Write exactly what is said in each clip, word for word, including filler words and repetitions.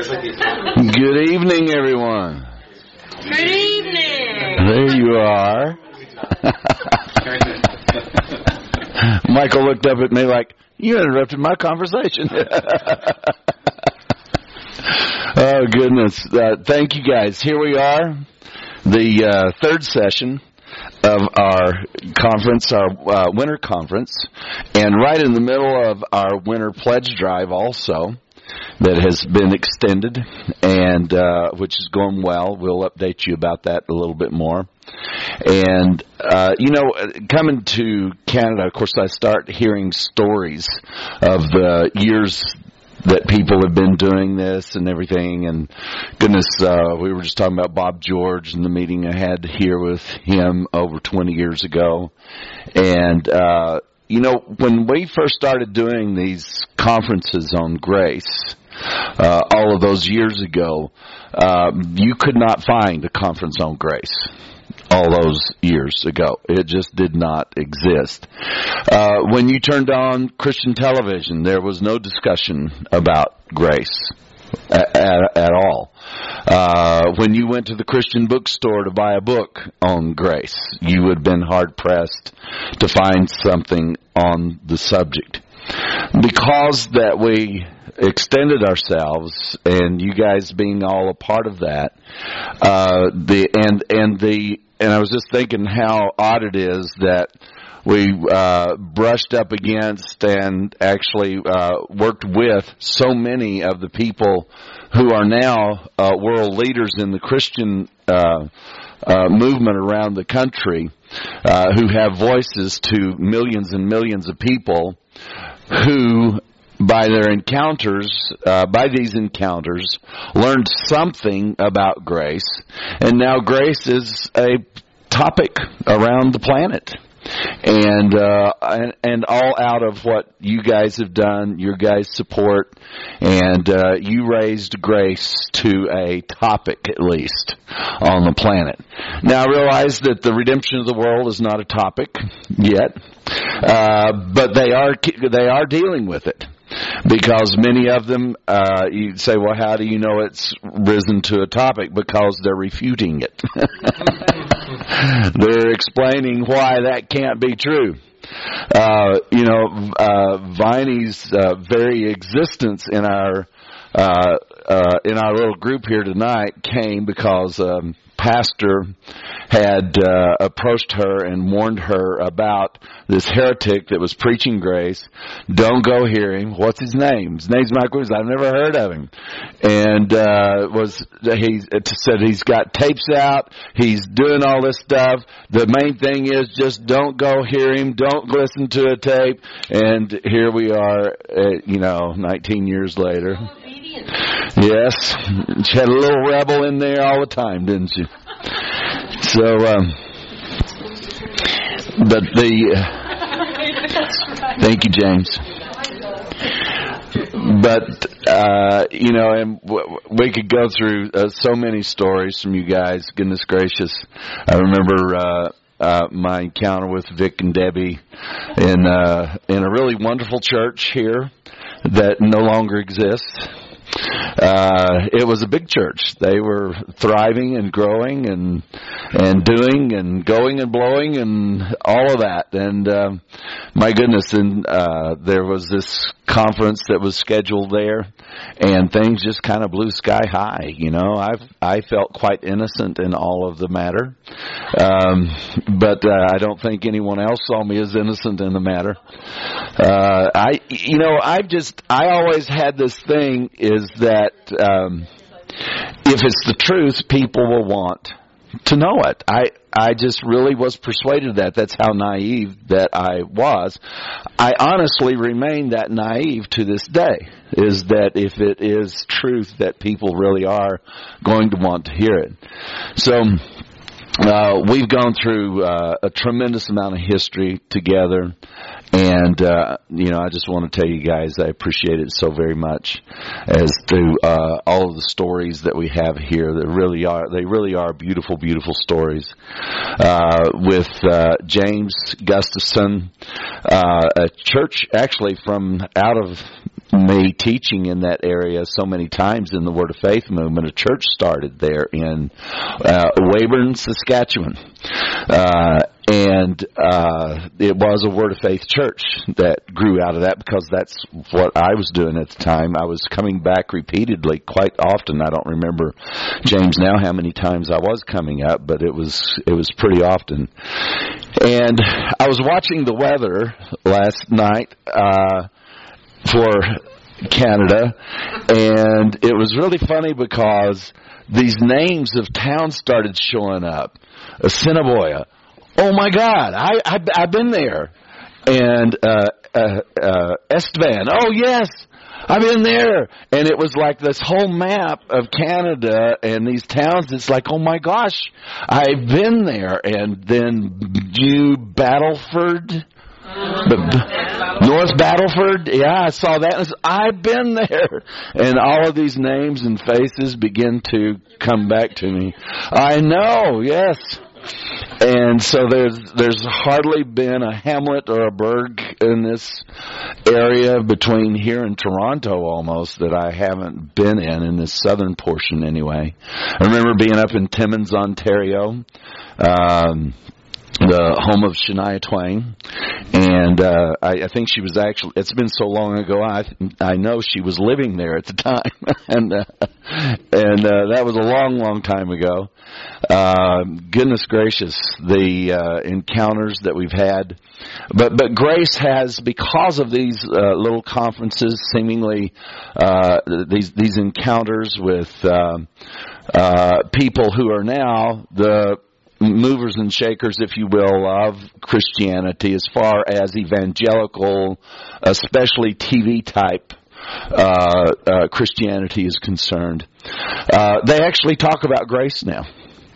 Good evening, everyone. Good evening. There you are. Michael looked up at me like, you interrupted my conversation. Oh, goodness. Uh, thank you, guys. Here we are, the uh, third session of our conference, our uh, winter conference, and right in the middle of our winter pledge drive also, that has been extended, and uh, which is going well. We'll update you about that a little bit more. And, uh, you know, coming to Canada, of course, I start hearing stories of the years that people have been doing this and everything. And goodness, uh, we were just talking about Bob George and the meeting I had here with him over twenty years ago. And, uh, you know, when we first started doing these conferences on grace, uh, all of those years ago, uh, you could not find a conference on grace. All those years ago. It just did not exist. Uh, when you turned on Christian television, there was no discussion about grace at, at, at all. Uh, when you went to the Christian bookstore to buy a book on grace, you would have been hard-pressed to find something on the subject. Because that we extended ourselves, and you guys being all a part of that, uh, the and and the and I was just thinking how odd it is that we uh, brushed up against and actually uh, worked with so many of the people who are now uh, world leaders in the Christian uh, uh, movement around the country, uh, who have voices to millions and millions of people who, by their encounters, uh, by these encounters, learned something about grace, and now grace is a topic around the planet. And, uh, and, and all out of what you guys have done, your guys' support, and, uh, you raised grace to a topic, at least, on the planet. Now, I realize that the redemption of the world is not a topic yet, uh, but they are, they are dealing with it. Because many of them, uh, you say, well, how do you know it's risen to a topic? Because they're refuting it. They're explaining why that can't be true. Uh, you know, uh, Viney's uh, very existence in our uh, uh, in our little group here tonight came because um, Pastor had uh, approached her and warned her about this heretic that was preaching grace. Don't go hear him. What's his name? His name's Mike Williams. I've never heard of him. And uh, was he said he's got tapes out. He's doing all this stuff. The main thing is just don't go hear him. Don't listen to a tape. And here we are, uh, you know, nineteen years later. Yes, she had a little rebel in there all the time, didn't she? So, um, but the, uh, thank you, James. But, uh, you know, and w- we could go through uh, so many stories from you guys. Goodness gracious. I remember, uh, uh, my encounter with Vic and Debbie in, uh, in a really wonderful church here that no longer exists. Uh, it was a big church. They were thriving and growing and and doing and going and blowing and all of that. And uh, my goodness, and uh, there was this conference that was scheduled there, and things just kind of blew sky high. You know, I I felt quite innocent in all of the matter, um, but uh, I don't think anyone else saw me as innocent in the matter. Uh, I, you know, I've just I always had this thing is that um, if it's the truth, people will want to know it. I I just really was persuaded of that. That's how naive that I was. I honestly remain that naive to this day, is that if it is truth, that people really are going to want to hear it. So uh, we've gone through uh, a tremendous amount of history together. And, uh, you know, I just want to tell you guys I appreciate it so very much as to uh, all of the stories that we have here that really are, they really are beautiful, beautiful stories. Uh, with uh, James Gustafson, uh, a church actually from out of me teaching in that area so many times in the Word of Faith movement. A church started there in uh, Weyburn, Saskatchewan. Uh, and uh, it was a Word of Faith church that grew out of that, because that's what I was doing at the time. I was coming back repeatedly, quite often. I don't remember, James, now how many times I was coming up, but it was it was pretty often. And I was watching the weather last night uh, for Canada, and it was really funny because these names of towns started showing up. Assiniboia. Oh my God, I, I, I've been there. And uh, uh, uh, Estevan. Oh yes, I've been there. And it was like this whole map of Canada and these towns. It's like, oh my gosh, I've been there. And then New Battleford. North Battleford, yeah, I saw that. And I've been there. And all of these names and faces begin to come back to me. I know, yes. And so there's there's hardly been a hamlet or a burg in this area between here and Toronto almost that I haven't been in, in this southern portion anyway. I remember being up in Timmins, Ontario, um, the home of Shania Twain, and uh, I, I think she was actually, it's been so long ago, I I know she was living there at the time, and uh, and uh, that was a long, long time ago. Uh, goodness gracious, the uh, encounters that we've had. But but Grace has, because of these uh, little conferences, seemingly uh, these these encounters with uh, uh, people who are now the movers and shakers, if you will, of Christianity as far as evangelical, especially T V type uh, uh, Christianity is concerned. Uh, they actually talk about grace now.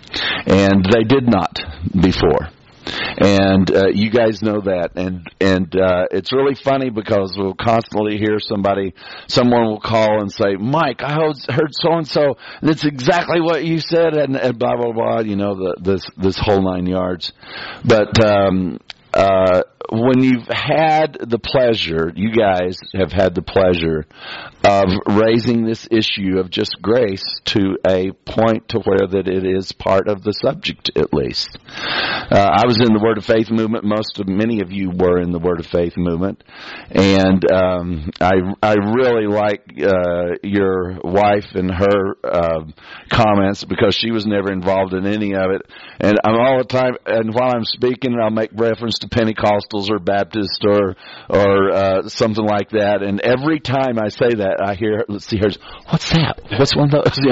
And they did not before. And uh, you guys know that. And and uh, it's really funny because we'll constantly hear somebody, someone will call and say, Mike, I heard so-and-so, and it's exactly what you said, and, and blah, blah, blah, you know, the, this, this whole nine yards. But um, uh, when you've had the pleasure, you guys have had the pleasure of raising this issue of just grace to a point to where that it is part of the subject, at least. Uh, I was in the Word of Faith movement. Most of, many of you were in the Word of Faith movement. And um, I I really like uh, your wife and her uh, comments, because she was never involved in any of it. And I'm all the time, and while I'm speaking, I'll make reference to Pentecostals or Baptists or or uh, something like that. And every time I say that, I hear, let's see, here's, what's that? What's one of those?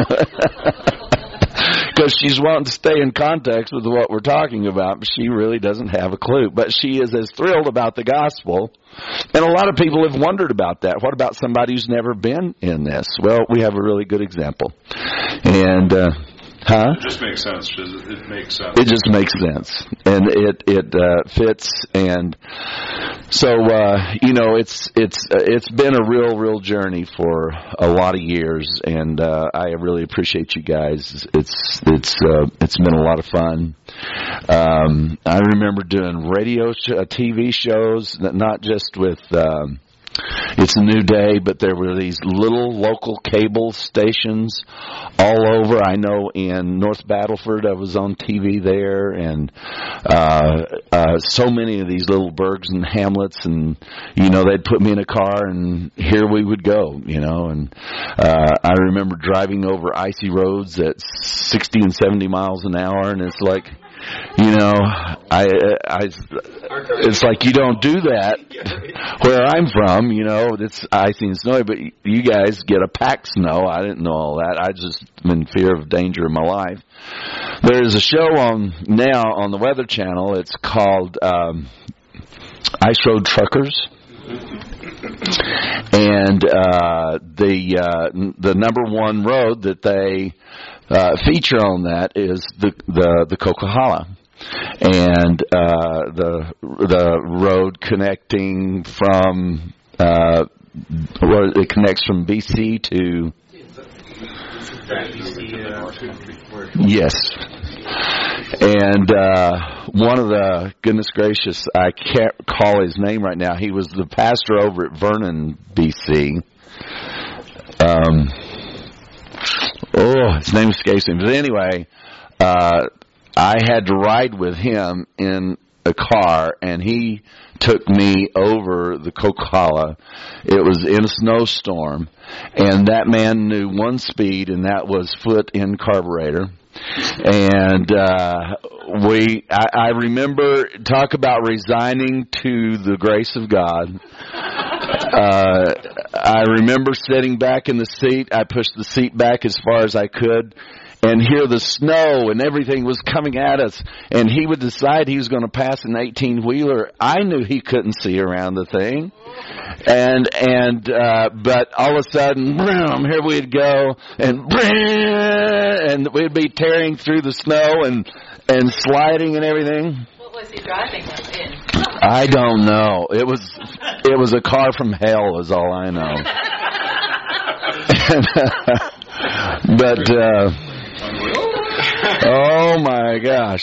Because she's wanting to stay in context with what we're talking about, but she really doesn't have a clue. But she is as thrilled about the gospel. And a lot of people have wondered about that. What about somebody who's never been in this? Well, we have a really good example. And, uh, huh? It just makes sense. It makes sense. It just makes sense. And it, it, uh, fits. And so, uh, you know, it's, it's, uh, it's been a real, real journey for a lot of years. And, uh, I really appreciate you guys. It's, it's, uh, it's been a lot of fun. Um, I remember doing radio, sh- uh, T V shows, not just with, um, It's a New Day, but there were these little local cable stations all over. I know in North Battleford I was on T V there, and uh, uh, so many of these little burgs and hamlets, and, you know, they'd put me in a car and here we would go, you know, and uh, I remember driving over icy roads at sixty and seventy miles an hour, and it's like, you know, I, I, it's like you don't do that where I'm from, you know, it's icy and snowy, but you guys get a packed snow. I didn't know all that. I just am in fear of danger in my life. There's a show on now on the Weather Channel. It's called um, Ice Road Truckers. And uh, the uh, the number one road that they uh, feature on that is the the, the Coquihalla, and uh, the the road connecting from uh, well, it connects from B C to yes. And uh, one of the, goodness gracious, I can't call his name right now. He was the pastor over at Vernon, B C. Um, oh, his name escapes me. But anyway, uh, I had to ride with him in a car, and he took me over the Kokala. It was in a snowstorm, and that man knew one speed, and that was foot in carburetor. And uh, we, I, I remember, talk about resigning to the grace of God. Uh, I remember sitting back in the seat. I pushed the seat back as far as I could, and hear the snow and everything was coming at us. And he would decide he was going to pass an eighteen-wheeler. I knew he couldn't see around the thing. And, and, uh, but all of a sudden, boom, here we'd go, and, and we'd be tearing through the snow and, and sliding and everything. What was he driving us in? I don't know. It was, it was a car from hell is all I know. But, uh, oh my gosh.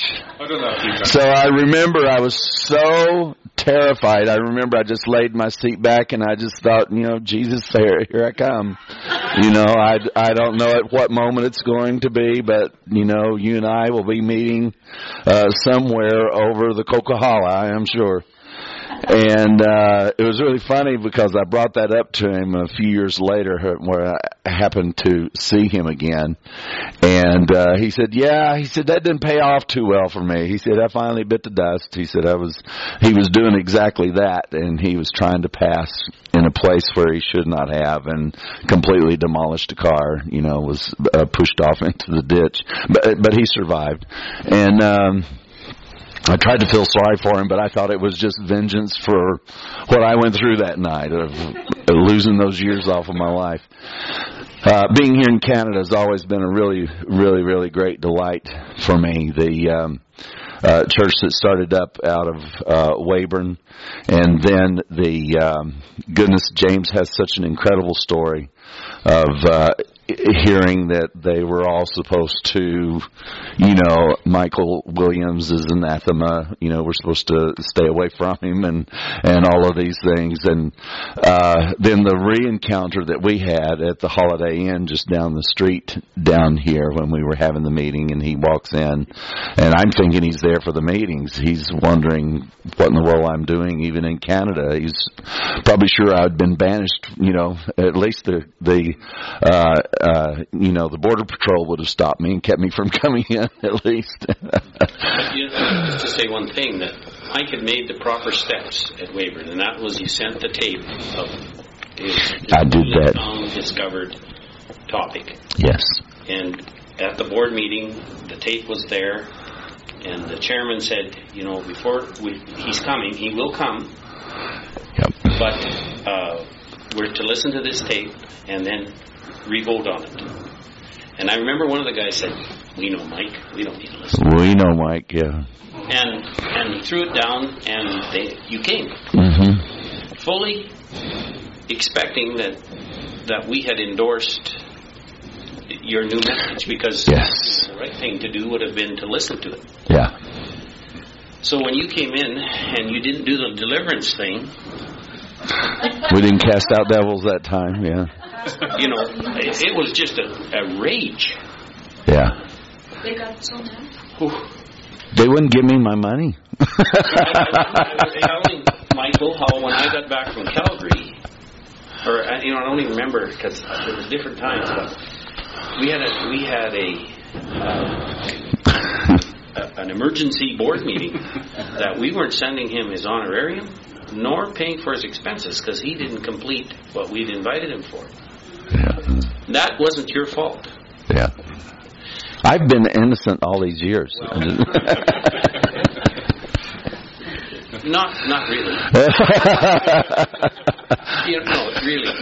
So I remember I was so terrified. I remember I just laid my seat back and I just thought, you know, Jesus, here, here I come. You know, I, I don't know at what moment it's going to be, but, you know, you and I will be meeting uh, somewhere over the Kokala, I am sure. And uh it was really funny because I brought that up to him a few years later where I happened to see him again. And uh he said, yeah, he said, that didn't pay off too well for me. He said, I finally bit the dust. He said, I was, he was doing exactly that, and he was trying to pass in a place where he should not have and completely demolished a car, you know, was uh, pushed off into the ditch. But, but he survived. And, um, I tried to feel sorry for him, but I thought it was just vengeance for what I went through that night of losing those years off of my life. Uh, being here in Canada has always been a really, really, really great delight for me. The um, uh, church that started up out of uh, Weyburn, and then the um, goodness, James has such an incredible story of uh, hearing that they were all supposed to, you know, Michael Williams is anathema, you know, we're supposed to stay away from him and, and all of these things. And, uh, then the re-encounter that we had at the Holiday Inn just down the street down here when we were having the meeting, and he walks in and I'm thinking he's there for the meetings. He's wondering what in the world I'm doing even in Canada. He's probably sure I'd been banished, you know, at least the, the, uh, Uh, you know, the Border Patrol would have stopped me and kept me from coming in, at least. But, you know, just to say one thing, that Mike had made the proper steps at Weyburn, and that was he sent the tape of his, his I did that. undiscovered topic. Yes. And at the board meeting, the tape was there, and the chairman said, you know, before we, he's coming, he will come, yep. but uh, we're to listen to this tape and then re-vote on it. And I remember one of the guys said, we know Mike, we don't need to listen. We know Mike, yeah. And and he threw it down, and they, you came. Mm-hmm. Fully expecting that that we had endorsed your new message, because yes. the right thing to do would have been to listen to it. Yeah. So when you came in and you didn't do the deliverance thing, we didn't cast out devils that time, yeah. You know, it, it was just a, a rage. Yeah. They got so mad. They wouldn't give me my money. I, I, I was telling Michael how when I got back from Calgary, or you know, I don't even remember because there was different times, but we had a we had a, uh, a an emergency board meeting that we weren't sending him his honorarium nor paying for his expenses because he didn't complete what we'd invited him for. Yeah. That wasn't your fault. Yeah. I've been innocent all these years. Well, not, not really. you know, no, really.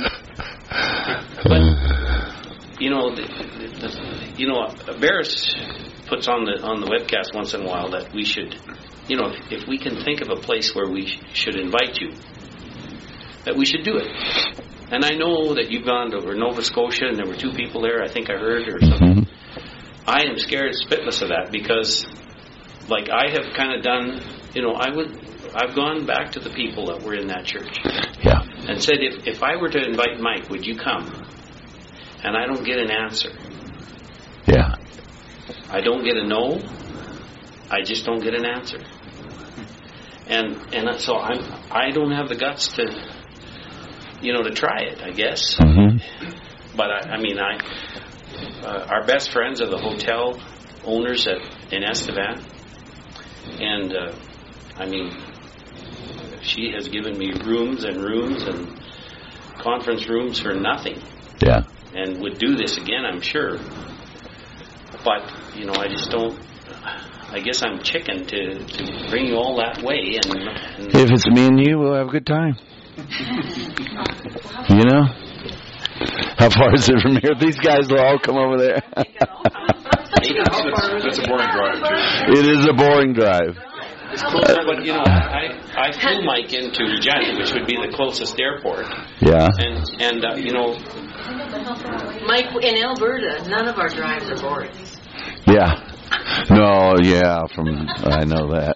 But you know, the, the, you know, Barris puts on the on the webcast once in a while that we should, you know, if, if we can think of a place where we sh- should invite you, that we should do it. And I know that you've gone over Nova Scotia, and there were two people there, I think I heard, or something. Mm-hmm. I am scared spitless of that because, like, I have kind of done, you know, I would, I've gone back to the people that were in that church. Yeah. And said, if, if I were to invite Mike, would you come? and I don't get an answer. Yeah. I don't get a no. I just don't get an answer. And and so I'm I don't have the guts to, you know, to try it, I guess. Mm-hmm. But I, I mean, I uh, our best friends are the hotel owners at in Estevan, and uh, I mean, she has given me rooms and rooms and conference rooms for nothing. Yeah. And would do this again, I'm sure. But you know, I just don't. I guess I'm chicken to, to bring you all that way. And, and if it's me and you, we'll have a good time. You know? How far is it from here? These guys will all come over there. That's a boring drive, too. It is a boring drive. Uh, but, you know, I, I flew Mike into Regina, which would be the closest airport. Yeah. And, and uh, you know... Mike, in Alberta, none of our drives are boring. Yeah. No, yeah, from I know that.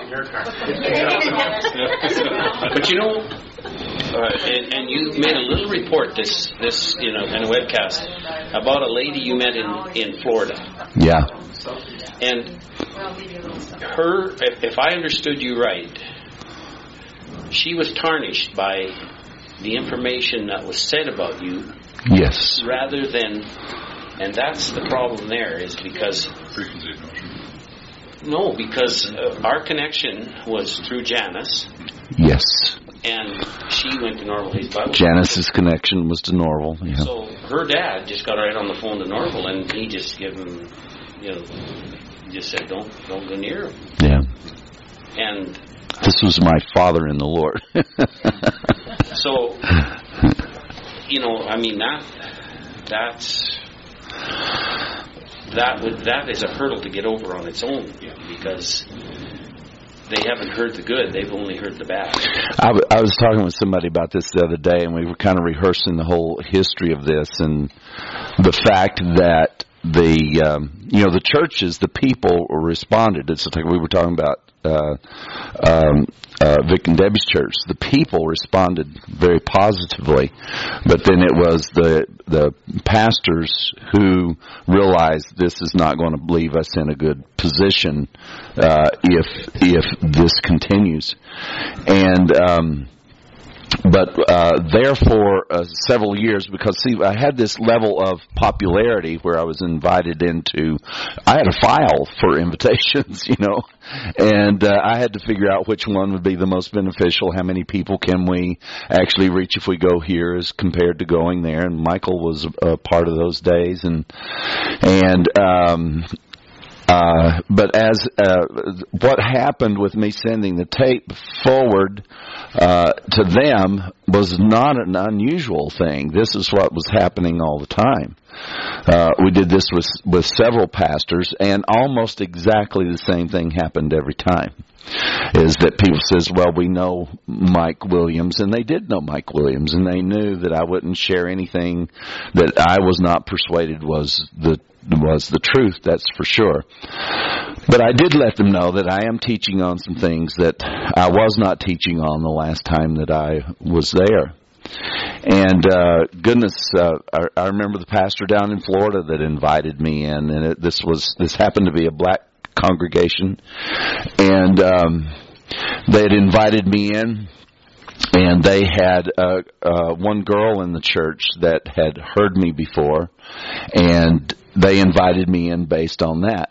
But you know, uh, and, and you made a little report this, this you know, in a webcast about a lady you met in, in Florida. Yeah. And her, if, if I understood you right, she was tarnished by the information that was said about you. Yes. Rather than, and that's the problem there, is because... Preconceived notion. No, because uh, our connection was through Janice. Yes. And she went to Norval Hayes Bible. Janice's connection was to Norval. Yeah. So her dad just got right on the phone to Norval, and he just gave him, you know, just said, don't, don't go near him. Yeah. And... This was my father in the Lord. So... You know, I mean, that that's that would that is a hurdle to get over on its own, because they haven't heard the good; they've only heard the bad. I, w- I was talking with somebody about this the other day, and we were kind of rehearsing the whole history of this, and the fact that the um, you know the churches, the people responded. It's like we were talking about. Uh, um, uh, Vic and Debbie's church, the people responded very positively, but then it was the the pastors who realized this is not going to leave us in a good position uh, if if this continues, and. Um, But uh, there for uh, several years, because see, I had this level of popularity where I was invited into. I had a file for invitations, you know, and uh, I had to figure out which one would be the most beneficial. How many people can we actually reach if we go here, as compared to going there? And Michael was a part of those days, and and. Um, Uh, but as uh, what happened with me sending the tape forward uh, to them was not an unusual thing. This is what was happening all the time. Uh, we did this with with several pastors, and almost exactly the same thing happened every time. Is that people says, well, we know Mike Williams, and they did know Mike Williams, and they knew that I wouldn't share anything that I was not persuaded was the was the truth, that's for sure. But I did let them know that I am teaching on some things that I was not teaching on the last time that I was there. And uh, goodness, uh, I, I remember the pastor down in Florida that invited me in, and it, this was this happened to be a black congregation, and um, they had invited me in. And they had uh, uh, one girl in the church that had heard me before, and they invited me in based on that.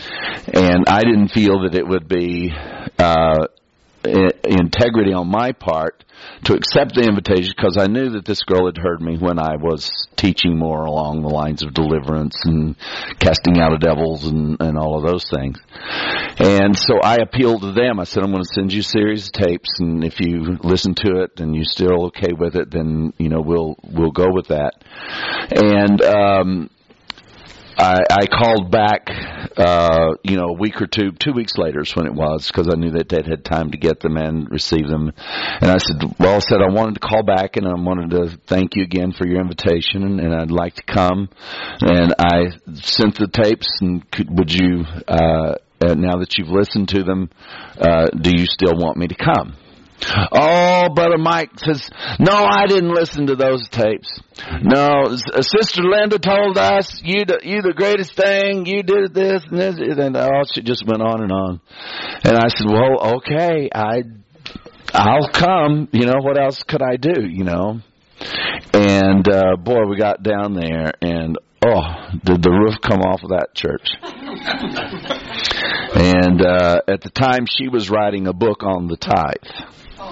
And I didn't feel that it would be uh, integrity on my part to accept the invitation, because I knew that this girl had heard me when I was teaching more along the lines of deliverance and casting out of devils and, and all of those things. And so I appealed to them. I said, I'm going to send you a series of tapes, and if you listen to it and you're still okay with it, then, you know, we'll we'll go with that. And um I, I called back, uh, you know, a week or two, two weeks later is when it was, because I knew that they'd had time to get them and receive them. And I said, well, I said, I wanted to call back, and I wanted to thank you again for your invitation, and I'd like to come. And I sent the tapes, and could, would you, uh, now that you've listened to them, uh, do you still want me to come? Oh, Brother Mike says, no, I didn't listen to those tapes. No, Sister Linda told us, you the, you the greatest thing, you did this and this, and oh, she just went on and on. And I said, well, okay, I, I'll come, you know, what else could I do, you know? And, uh, boy, we got down there and, oh, did the roof come off of that church. And, uh, at the time she was writing a book on the tithe.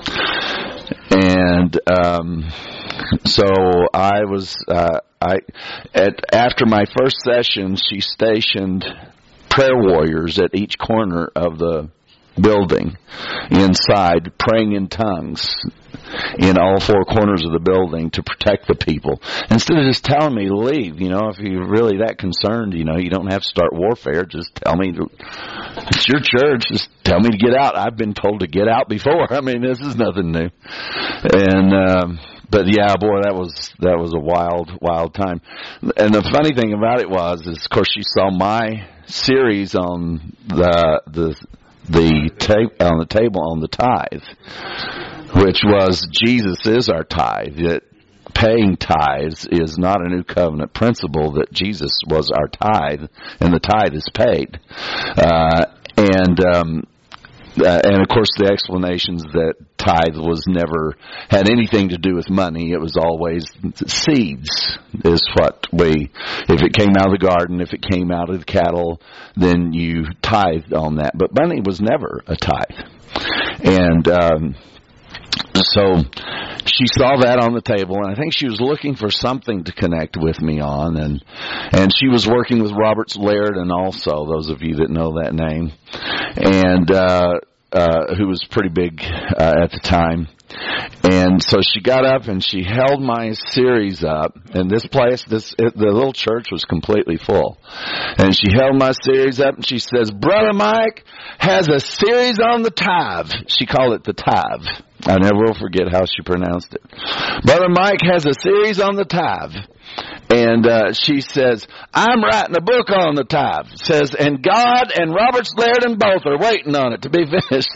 And um, so I was, uh, I at after my first session, she stationed prayer warriors at each corner of the building inside, praying in tongues in all four corners of the building to protect the people. Instead of just telling me to leave, you know, if you're really that concerned, you know, you don't have to start warfare. Just tell me to, it's your church. Just tell me to get out. I've been told to get out before. I mean, this is nothing new. And, um, but yeah, boy, that was, that was a wild, wild time. And the funny thing about it was, is of course she saw my series on the, the, the tape, on the table on the tithe, which was Jesus is our tithe. That paying tithes is not a new covenant principle, that Jesus was our tithe and the tithe is paid. Uh, and, um, Uh, and of course the explanations that tithe was never had anything to do with money. It was always seeds is what we, if it came out of the garden, if it came out of the cattle, then you tithed on that. But money was never a tithe. And, um, so she saw that on the table, and I think she was looking for something to connect with me on, and and she was working with Robert Laird, and also those of you that know that name, and uh, uh, who was pretty big uh, at the time. And so she got up and she held my series up, and this place, this it, the little church was completely full. And she held my series up and she says, "Brother Mike has a series on the tithe." She called it the tithe. I never will forget how she pronounced it. "Brother Mike has a series on the tithe." And uh, she says, "I'm writing a book on the tithe." Says, "And God and Robert Laird and both are waiting on it to be finished."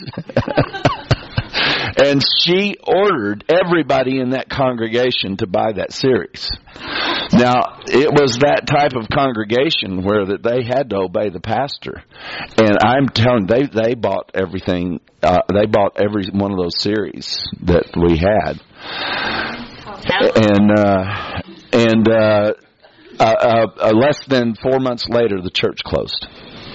And she ordered everybody in that congregation to buy that series. Now, it was that type of congregation where that they had to obey the pastor. And I'm telling they they bought everything. Uh, they bought every one of those series that we had. And uh, and uh, uh, uh, less than four months later, the church closed.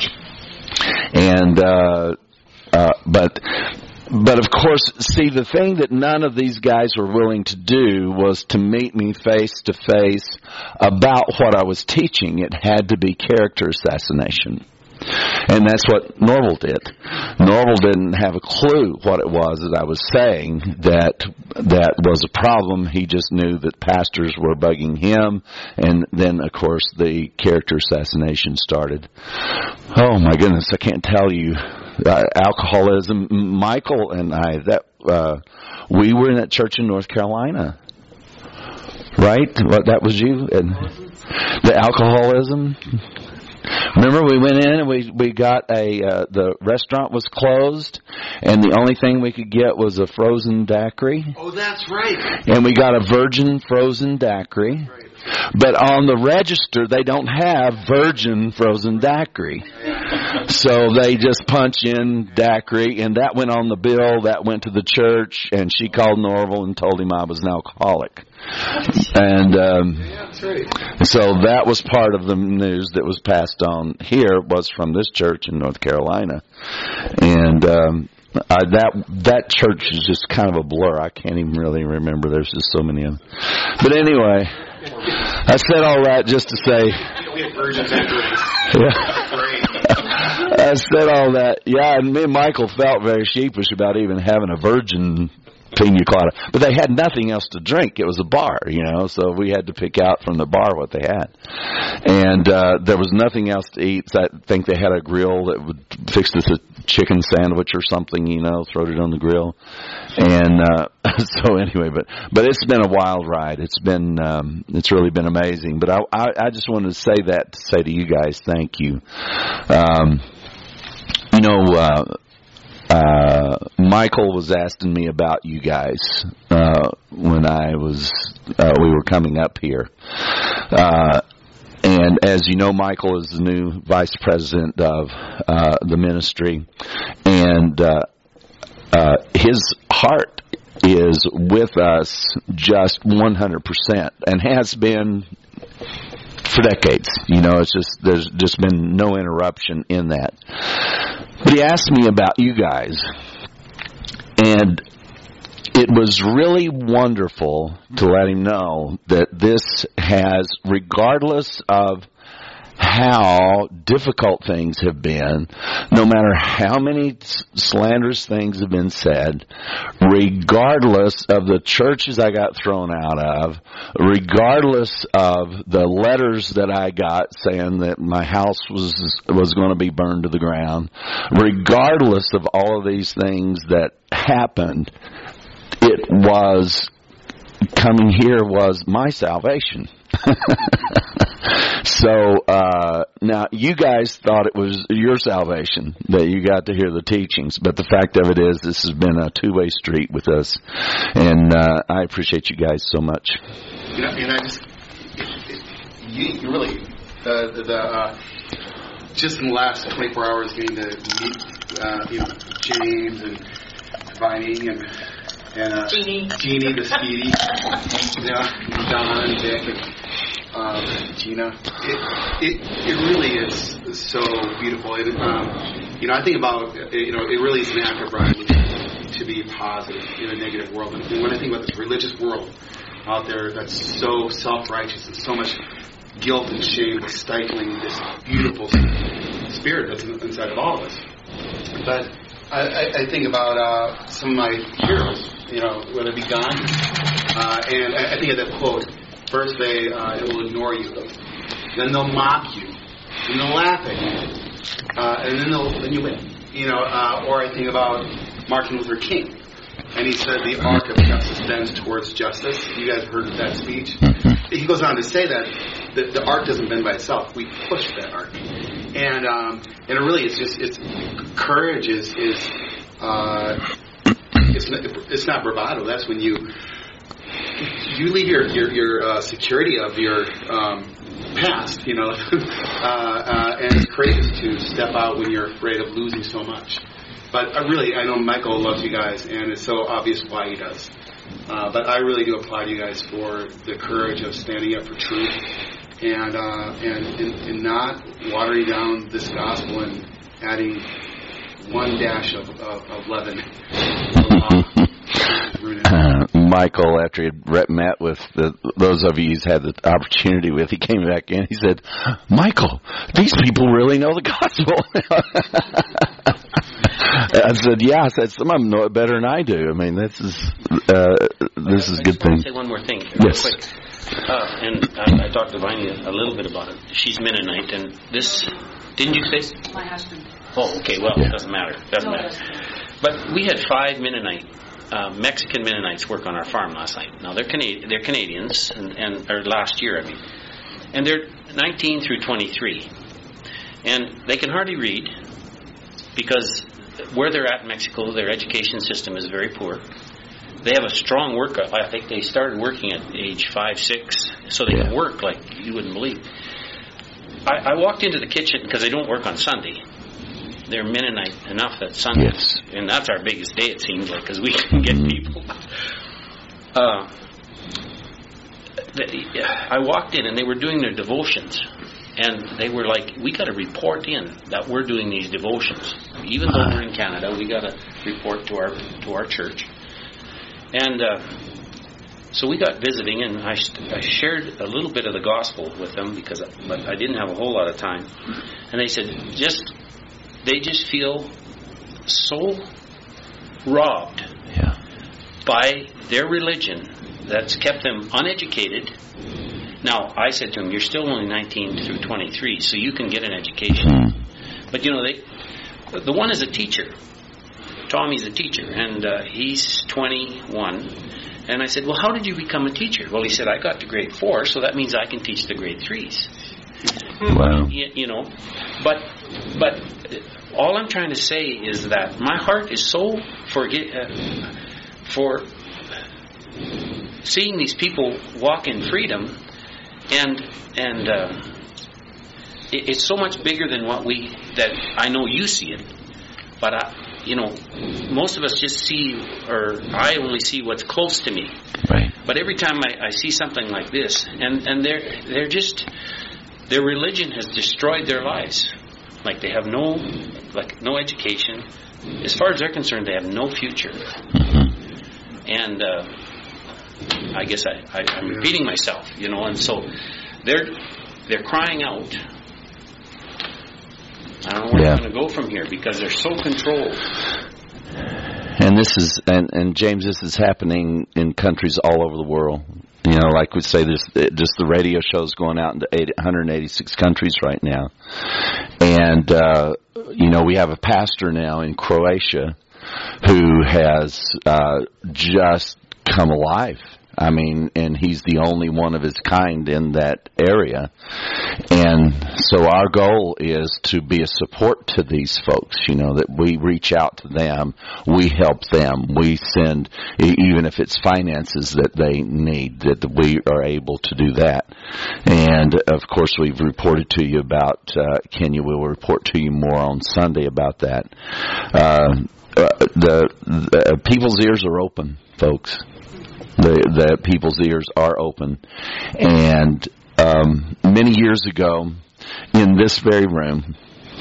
And uh, uh, but. But of course, see, the thing that none of these guys were willing to do was to meet me face to face about what I was teaching. It had to be character assassination. And that's what Norval did. Norval didn't have a clue what it was that I was saying that that was a problem. He just knew that pastors were bugging him. And then, of course, the character assassination started. Oh, my goodness, I can't tell you. Uh, alcoholism. Michael and I, that uh, we were in that church in North Carolina, right? What, that was you, and the alcoholism. Remember, we went in and we we got a uh, the restaurant was closed, and the only thing we could get was a frozen daiquiri. Oh, that's right. And we got a virgin frozen daiquiri. Right. But on the register, they don't have virgin frozen daiquiri. So they just punch in daiquiri, and that went on the bill, that went to the church, and she called Norval and told him I was an alcoholic. And um, so that was part of the news that was passed on here, was from this church in North Carolina. And um, I, that that church is just kind of a blur. I can't even really remember. There's just so many of them. But anyway, I said all that just to say, yeah. I said all that, yeah, and me and Michael felt very sheepish about even having a virgin pina colada. But they had nothing else to drink. It was a bar, you know, so we had to pick out from the bar what they had. And uh, there was nothing else to eat. So I think they had a grill that would fix us a chicken sandwich or something, you know, throw it on the grill. And uh, so anyway, but but it's been a wild ride. It's been um, it's really been amazing. But I, I I just wanted to say that to say to you guys, thank you. Um, you know. Uh, uh, Michael was asking me about you guys uh, when I was uh, we were coming up here. Uh, and as you know, Michael is the new vice president of uh, the ministry, and uh, uh, his heart is with us just one hundred percent, and has been for decades. You know, it's just there's just been no interruption in that. But he asked me about you guys, and it was really wonderful to let him know that this has, regardless of how difficult things have been, no matter how many slanderous things have been said, regardless of the churches I got thrown out of, regardless of the letters that I got saying that my house was was going to be burned to the ground, regardless of all of these things that happened, it was, coming here was my salvation. So, uh, now you guys thought it was your salvation that you got to hear the teachings, but the fact of it is this has been a two-way street with us, and uh, I appreciate you guys so much. You know, and I just, it, it, you, you really, uh, the, the uh, just in the last twenty-four hours getting to meet, uh, you know, James and Viney and and uh, Jeannie. Jeannie the Speedy, you know, Don and Dick and um, Gina. It, it it really is so beautiful. It, um, you know, I think about, you know, it really is an act of right to be positive in a negative world. And when I think about this religious world out there that's so self-righteous and so much guilt and shame is stifling this beautiful spirit that's inside of all of us. But I, I, I think about uh, some of my heroes, you know, whether it be Gandhi, uh, and I, I think of that quote. First, they uh, it will ignore you, then they'll mock you, then they'll laugh at you, uh, and then they'll then you win. You know, uh, or I think about Martin Luther King, and he said the arc of justice bends towards justice. You guys heard that speech. He goes on to say that the, the arc doesn't bend by itself. We push that arc, and um, and it really is just it's courage is is uh, it's not, it's not bravado. That's when you. You leave your your, your uh, security of your um, past, you know, uh, uh, and it's courageous to step out when you're afraid of losing so much. But I really, I know Michael loves you guys, and it's so obvious why he does. Uh, but I really do applaud you guys for the courage of standing up for truth and uh, and, and and not watering down this gospel and adding one dash of, of, of leaven. Uh, Michael, after he had met with the, those of you he's had the opportunity with, he came back in. He said, "Michael, these people really know the gospel." I said, "Yeah." I said, "Some of them know it better than I do." I mean, this is uh, this is a good thing. I just want to say one more thing, real yes. quick. Uh, and uh, I talked to Viney a little bit about it. She's Mennonite, and this didn't you say? My husband. Oh, okay. Well, Yeah. it doesn't matter. Doesn't No, it matter. doesn't. But we had five Mennonite, uh, Mexican Mennonites work on our farm last night. Now they're Canadian, they're Canadians, and, and or last year, I mean, and they're nineteen through twenty-three, and they can hardly read because where they're at in Mexico, their education system is very poor. They have a strong work. I think they started working at age five, six, so they can work like you wouldn't believe. I, I walked into the kitchen because they don't work on Sunday. They're Mennonite enough that Sunday, yes. and that's our biggest day, it seems like, because we can get people. Uh, the, I walked in, and they were doing their devotions, and they were like, we got to report in that we're doing these devotions. Even though we're in Canada, we got to report to our to our church. And uh, so we got visiting, and I, I shared a little bit of the gospel with them because but I didn't have a whole lot of time. And they said, just they just feel so robbed yeah. by their religion that's kept them uneducated. Now, I said to them, you're still only nineteen through twenty-three, so you can get an education. Mm. But, you know, they the one is a teacher. Tommy's a teacher, and uh, he's twenty-one. And I said, well, how did you become a teacher? Well, he said, I got to grade four, so that means I can teach the grade threes. Wow. You, you know, but but all I'm trying to say is that my heart is so forget uh, for seeing these people walk in freedom, and and uh, it, it's so much bigger than what we that I know you see it, but I, you know, most of us just see, or I only see what's close to me. Right. But every time I, I see something like this, and, and they're they're just their religion has destroyed their lives. Like they have no like no education. As far as they're concerned, they have no future. Mm-hmm. And uh, I guess I, I, I'm repeating myself, you know. And so they're they're crying out. I don't know where yeah. they're going to go from here because they're so controlled. And this is, and, and James, this is happening in countries all over the world. You know, like we say, there's just the radio shows going out into eight hundred eighty-six countries right now. And, uh, you know, we have a pastor now in Croatia who has uh, just come alive. I mean, and he's the only one of his kind in that area. And so our goal is to be a support to these folks, you know, that we reach out to them, we help them, we send, even if it's finances that they need, that we are able to do that. And, of course, we've reported to you about uh, Kenya. We'll report to you more on Sunday about that. Uh, the, the people's ears are open, folks. The, the people's ears are open. And um, many years ago, in this very room,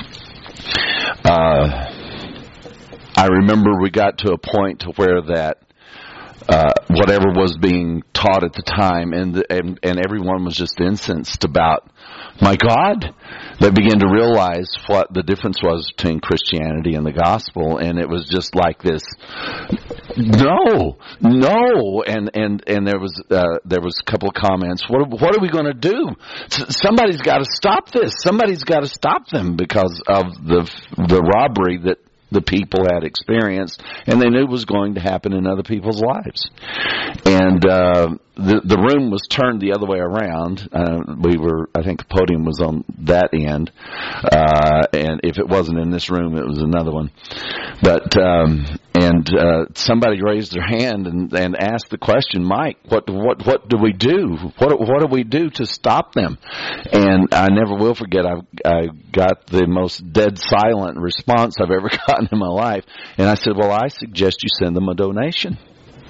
uh, I remember we got to a point to where that uh, whatever was being taught at the time, and, the, and and everyone was just incensed about, my God, they began to realize what the difference was between Christianity and the gospel, and it was just like this, no, no, and and and there was uh, there was a couple of comments. What what are we going to do? S- somebody's got to stop this. Somebody's got to stop them because of the the robbery that the people had experienced, and they knew it was going to happen in other people's lives. And uh, the the room was turned the other way around. Uh, we were, I think, the podium was on that end, uh, and if it wasn't in this room, it was another one. But um, and uh, somebody raised their hand and, and asked the question, Mike, what what what do we do? What what do we do to stop them? And I never will forget. I I got the most dead silent response I've ever gotten in my life, and I said, well, I suggest you send them a donation.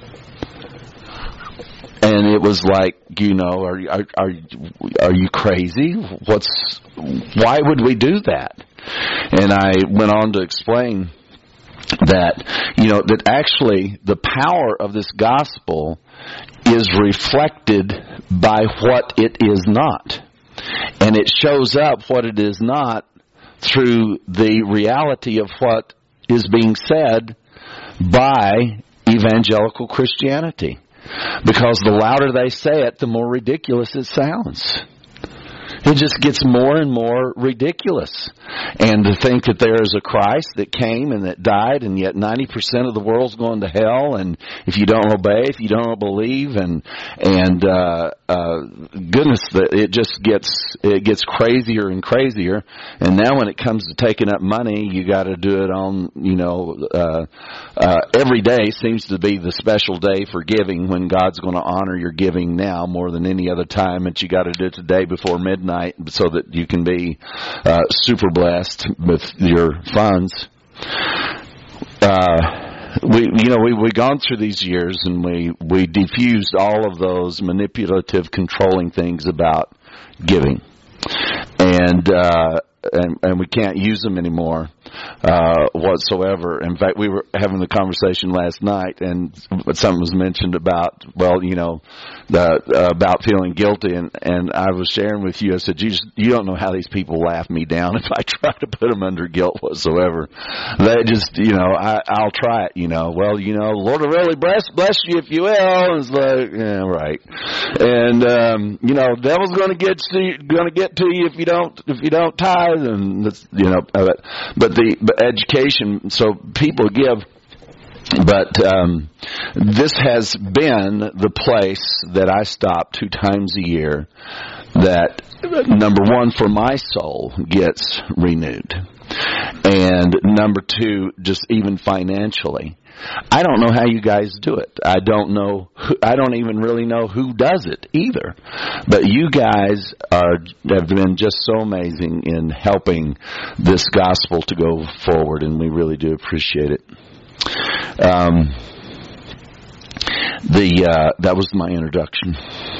And it was like, you know, are are are are you crazy? What's why would we do that? And I went on to explain that, you know, that actually the power of this gospel is reflected by what it is not. And it shows up what it is not through the reality of what is being said by evangelical Christianity. Because the louder they say it, the more ridiculous it sounds. It just gets more and more ridiculous. And to think that there is a Christ that came and that died, and yet ninety percent of the world's going to hell, and if you don't obey, if you don't believe, and and uh, uh, goodness, it just gets it gets crazier and crazier. And now when it comes to taking up money, you got to do it on, you know, uh, uh, every day seems to be the special day for giving, when God's going to honor your giving now more than any other time. But you got to do it today before midnight, so that you can be uh, super blessed with your funds. Uh, we, you know, we we gone through these years, and we we diffused all of those manipulative, controlling things about giving, and uh, and and we can't use them anymore uh, whatsoever. In fact, we were having the conversation last night, and something was mentioned about, well, you know, the, uh, about feeling guilty, and, and I was sharing with you. I said, you just, you don't know how these people laugh me down if I try to put them under guilt whatsoever. They just, you know, I, I'll try it. You know, well, you know, the Lord will really bless bless you if you will. And it's like, yeah, right. And um, you know, devil's going to get to going to get to you if you don't if you don't tithe, and that's, you know, but, but the but education. So people give. But um, this has been the place that I stop two times a year that, number one, for my soul gets renewed. And number two, just even financially. I don't know how you guys do it. I don't know. Who, I don't even really know who does it either. But you guys are have been just so amazing in helping this gospel to go forward, and we really do appreciate it. Um, the uh, that was my introduction.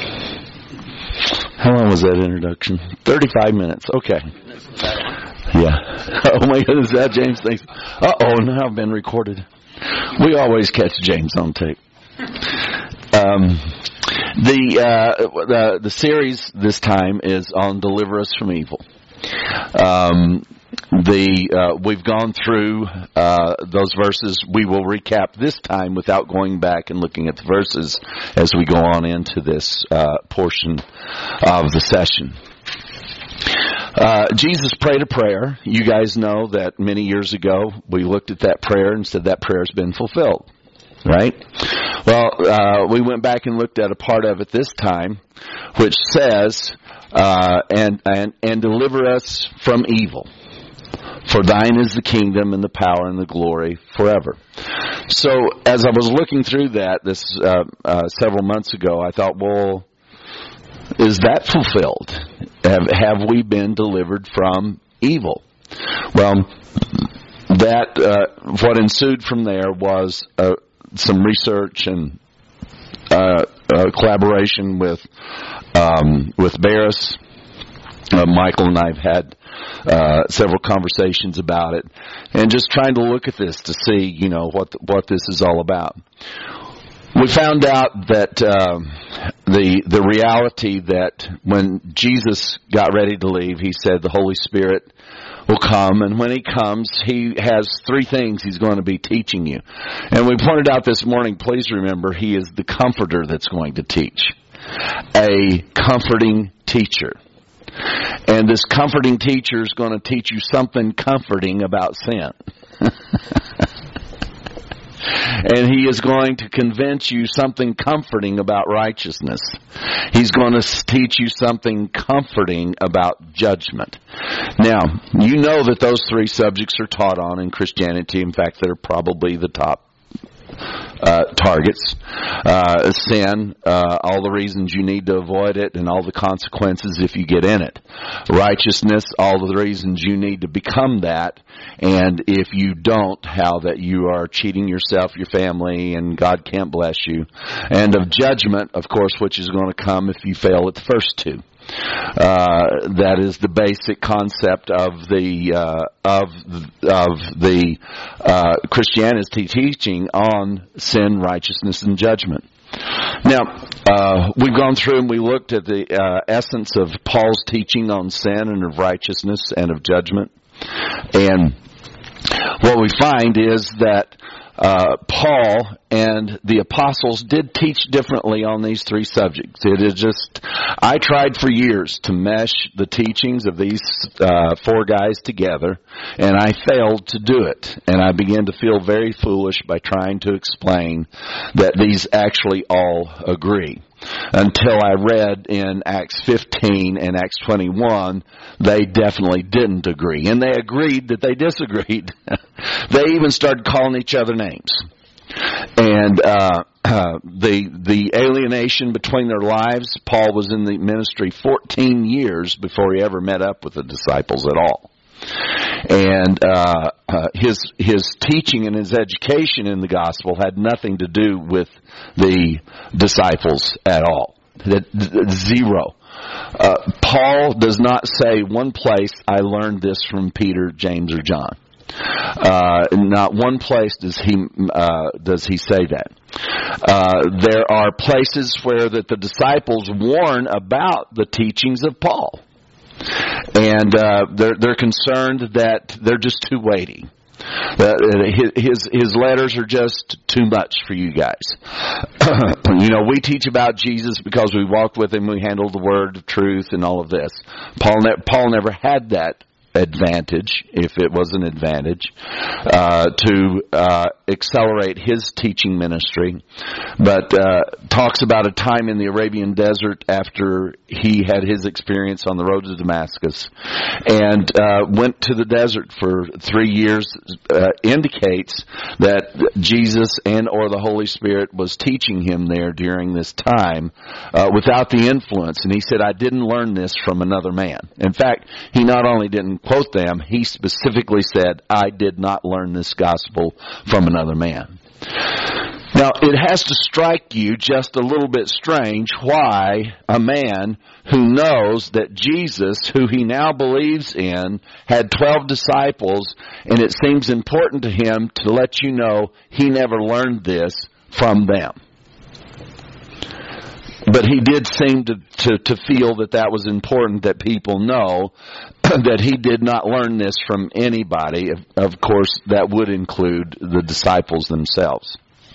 How long was that introduction? Thirty-five minutes. Okay. Yeah. Oh my goodness, that James thinks. Uh oh, now I've been recorded. We always catch James on tape. Um, the, uh, the the series this time is on Deliver Us from Evil. Um, the uh, we've gone through uh, those verses. We will recap this time without going back and looking at the verses as we go on into this uh, portion of the session. Uh, Jesus prayed a prayer. You guys know that many years ago we looked at that prayer and said that prayer has been fulfilled, right? Well, uh, we went back and looked at a part of it this time, which says, uh, and, and, and deliver us from evil. For thine is the kingdom and the power and the glory forever. So as I was looking through that this uh, uh, several months ago, I thought, well, is that fulfilled? Have, have we been delivered from evil? Well, that uh, what ensued from there was uh, some research and uh, uh, collaboration with um, with Barris. Uh, Michael and I have had uh, several conversations about it, and just trying to look at this to see, you know, what the, what this is all about. We found out that uh, the the reality that when Jesus got ready to leave, he said the Holy Spirit will come, and when he comes, he has three things he's going to be teaching you. And we pointed out this morning, please remember, he is the comforter that's going to teach. A comforting teacher. And this comforting teacher is going to teach you something comforting about sin. And he is going to convince you something comforting about righteousness. He's going to teach you something comforting about judgment. Now, you know that those three subjects are taught on in Christianity. In fact, they're probably the top uh, targets. Uh, sin, uh, all the reasons you need to avoid it and all the consequences if you get in it. Righteousness, all the reasons you need to become that. And if you don't, how that you are cheating yourself, your family, and God can't bless you. And of judgment, of course, which is going to come if you fail at the first two. Uh, that is the basic concept of the uh, of of the uh, Christianity teaching on sin, righteousness, and judgment. Now, uh, we've gone through and we looked at the uh, essence of Paul's teaching on sin and of righteousness and of judgment. And what we find is that uh, Paul and the apostles did teach differently on these three subjects. It is just, I tried for years to mesh the teachings of these uh, four guys together, and I failed to do it. And I began to feel very foolish by trying to explain that these actually all agree. Until I read in Acts fifteen and Acts twenty-one, they definitely didn't agree. And they agreed that they disagreed. They even started calling each other names. And uh, uh, the the alienation between their lives, Paul was in the ministry fourteen years before he ever met up with the disciples at all. And uh, uh, his his teaching and his education in the gospel had nothing to do with the disciples at all. Zero. Uh, Paul does not say one place, I learned this from Peter, James, or John. Uh, not one place does he uh, does he say that. Uh, there are places where that the disciples warn about the teachings of Paul. And uh, they're they're concerned that they're just too weighty. Uh, his his letters are just too much for you guys. You know, we teach about Jesus because we walked with him, we handled the word of truth, and all of this. Paul ne- Paul never had that advantage, if it was an advantage, uh, to uh, accelerate his teaching ministry, but uh, talks about a time in the Arabian desert after he had his experience on the road to Damascus, and uh, went to the desert for three years, uh, indicates that Jesus and or the Holy Spirit was teaching him there during this time uh, without the influence. And he said, I didn't learn this from another man. In fact, he not only didn't quote them, he specifically said, I did not learn this gospel from another man. Now, it has to strike you just a little bit strange why a man who knows that Jesus, who he now believes in, had twelve disciples, and it seems important to him to let you know he never learned this from them. But he did seem to, to, to feel that that was important that people know that he did not learn this from anybody. Of, of course, that would include the disciples themselves.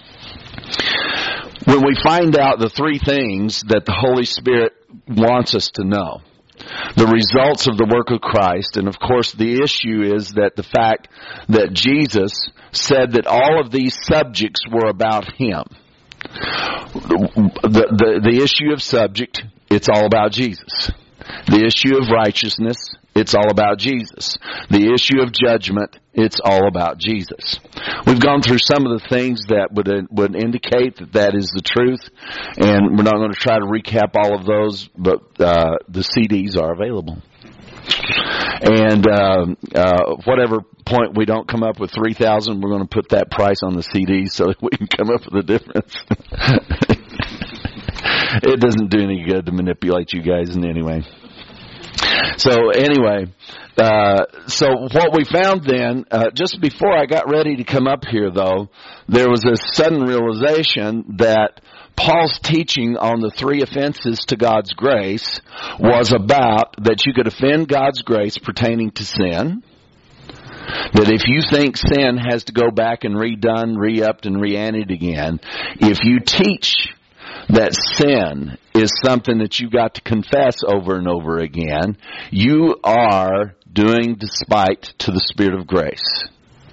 When we find out the three things that the Holy Spirit wants us to know, the results of the work of Christ, and of course the issue is that the fact that Jesus said that all of these subjects were about Him. The, the, the issue of subject, it's all about Jesus. The issue of righteousness, it's all about Jesus. The issue of judgment, it's all about Jesus. We've gone through some of the things that would would indicate that that is the truth, and we're not going to try to recap all of those, but uh, the C Ds are available. And uh, uh, whatever point we don't come up with three thousand, we're going to put that price on the C Ds so that we can come up with a difference. It doesn't do any good to manipulate you guys in any way. So anyway, uh, so what we found then, uh, just before I got ready to come up here though, there was a sudden realization that Paul's teaching on the three offenses to God's grace was about that you could offend God's grace pertaining to sin. That if you think sin has to go back and redone, re-upped, and re-anted again, if you teach that sin is something that you got to confess over and over again, you are doing despite to the Spirit of grace.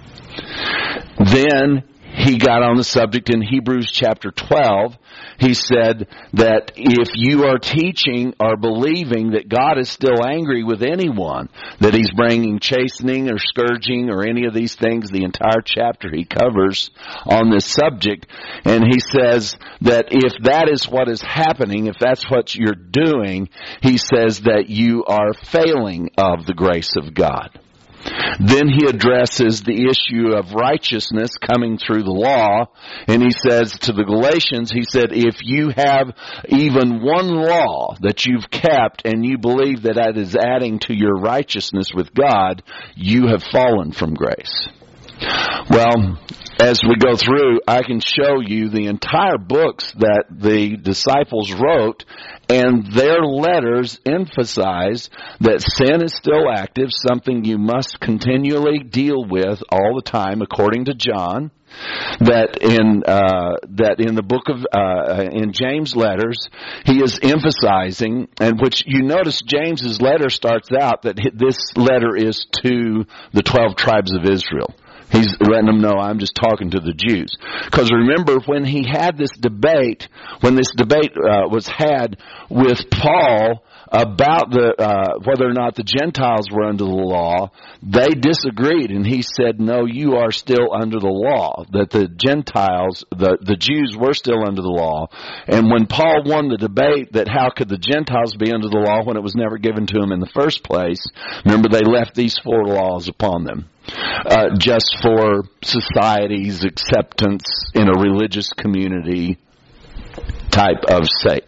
Then he got on the subject in Hebrews chapter twelve. He said that if you are teaching or believing that God is still angry with anyone, that He's bringing chastening or scourging or any of these things, the entire chapter he covers on this subject. And he says that if that is what is happening, if that's what you're doing, he says that you are failing of the grace of God. Then he addresses the issue of righteousness coming through the law, and he says to the Galatians, he said, if you have even one law that you've kept and you believe that that is adding to your righteousness with God, you have fallen from grace. Well, as we go through, I can show you the entire books that the disciples wrote, and their letters emphasize that sin is still active, something you must continually deal with all the time, according to John. That in uh, that in the book of uh, in James' letters, he is emphasizing, and which you notice James's letter starts out that this letter is to the twelve tribes of Israel. He's letting them know, I'm just talking to the Jews. Because remember, when he had this debate, when this debate uh, was had with Paul about the uh, whether or not the Gentiles were under the law, they disagreed, and he said, no, you are still under the law. That the Gentiles, the, the Jews were still under the law. And when Paul won the debate that how could the Gentiles be under the law when it was never given to them in the first place, remember they left these four laws upon them. Uh, just for society's acceptance in a religious community type of sake.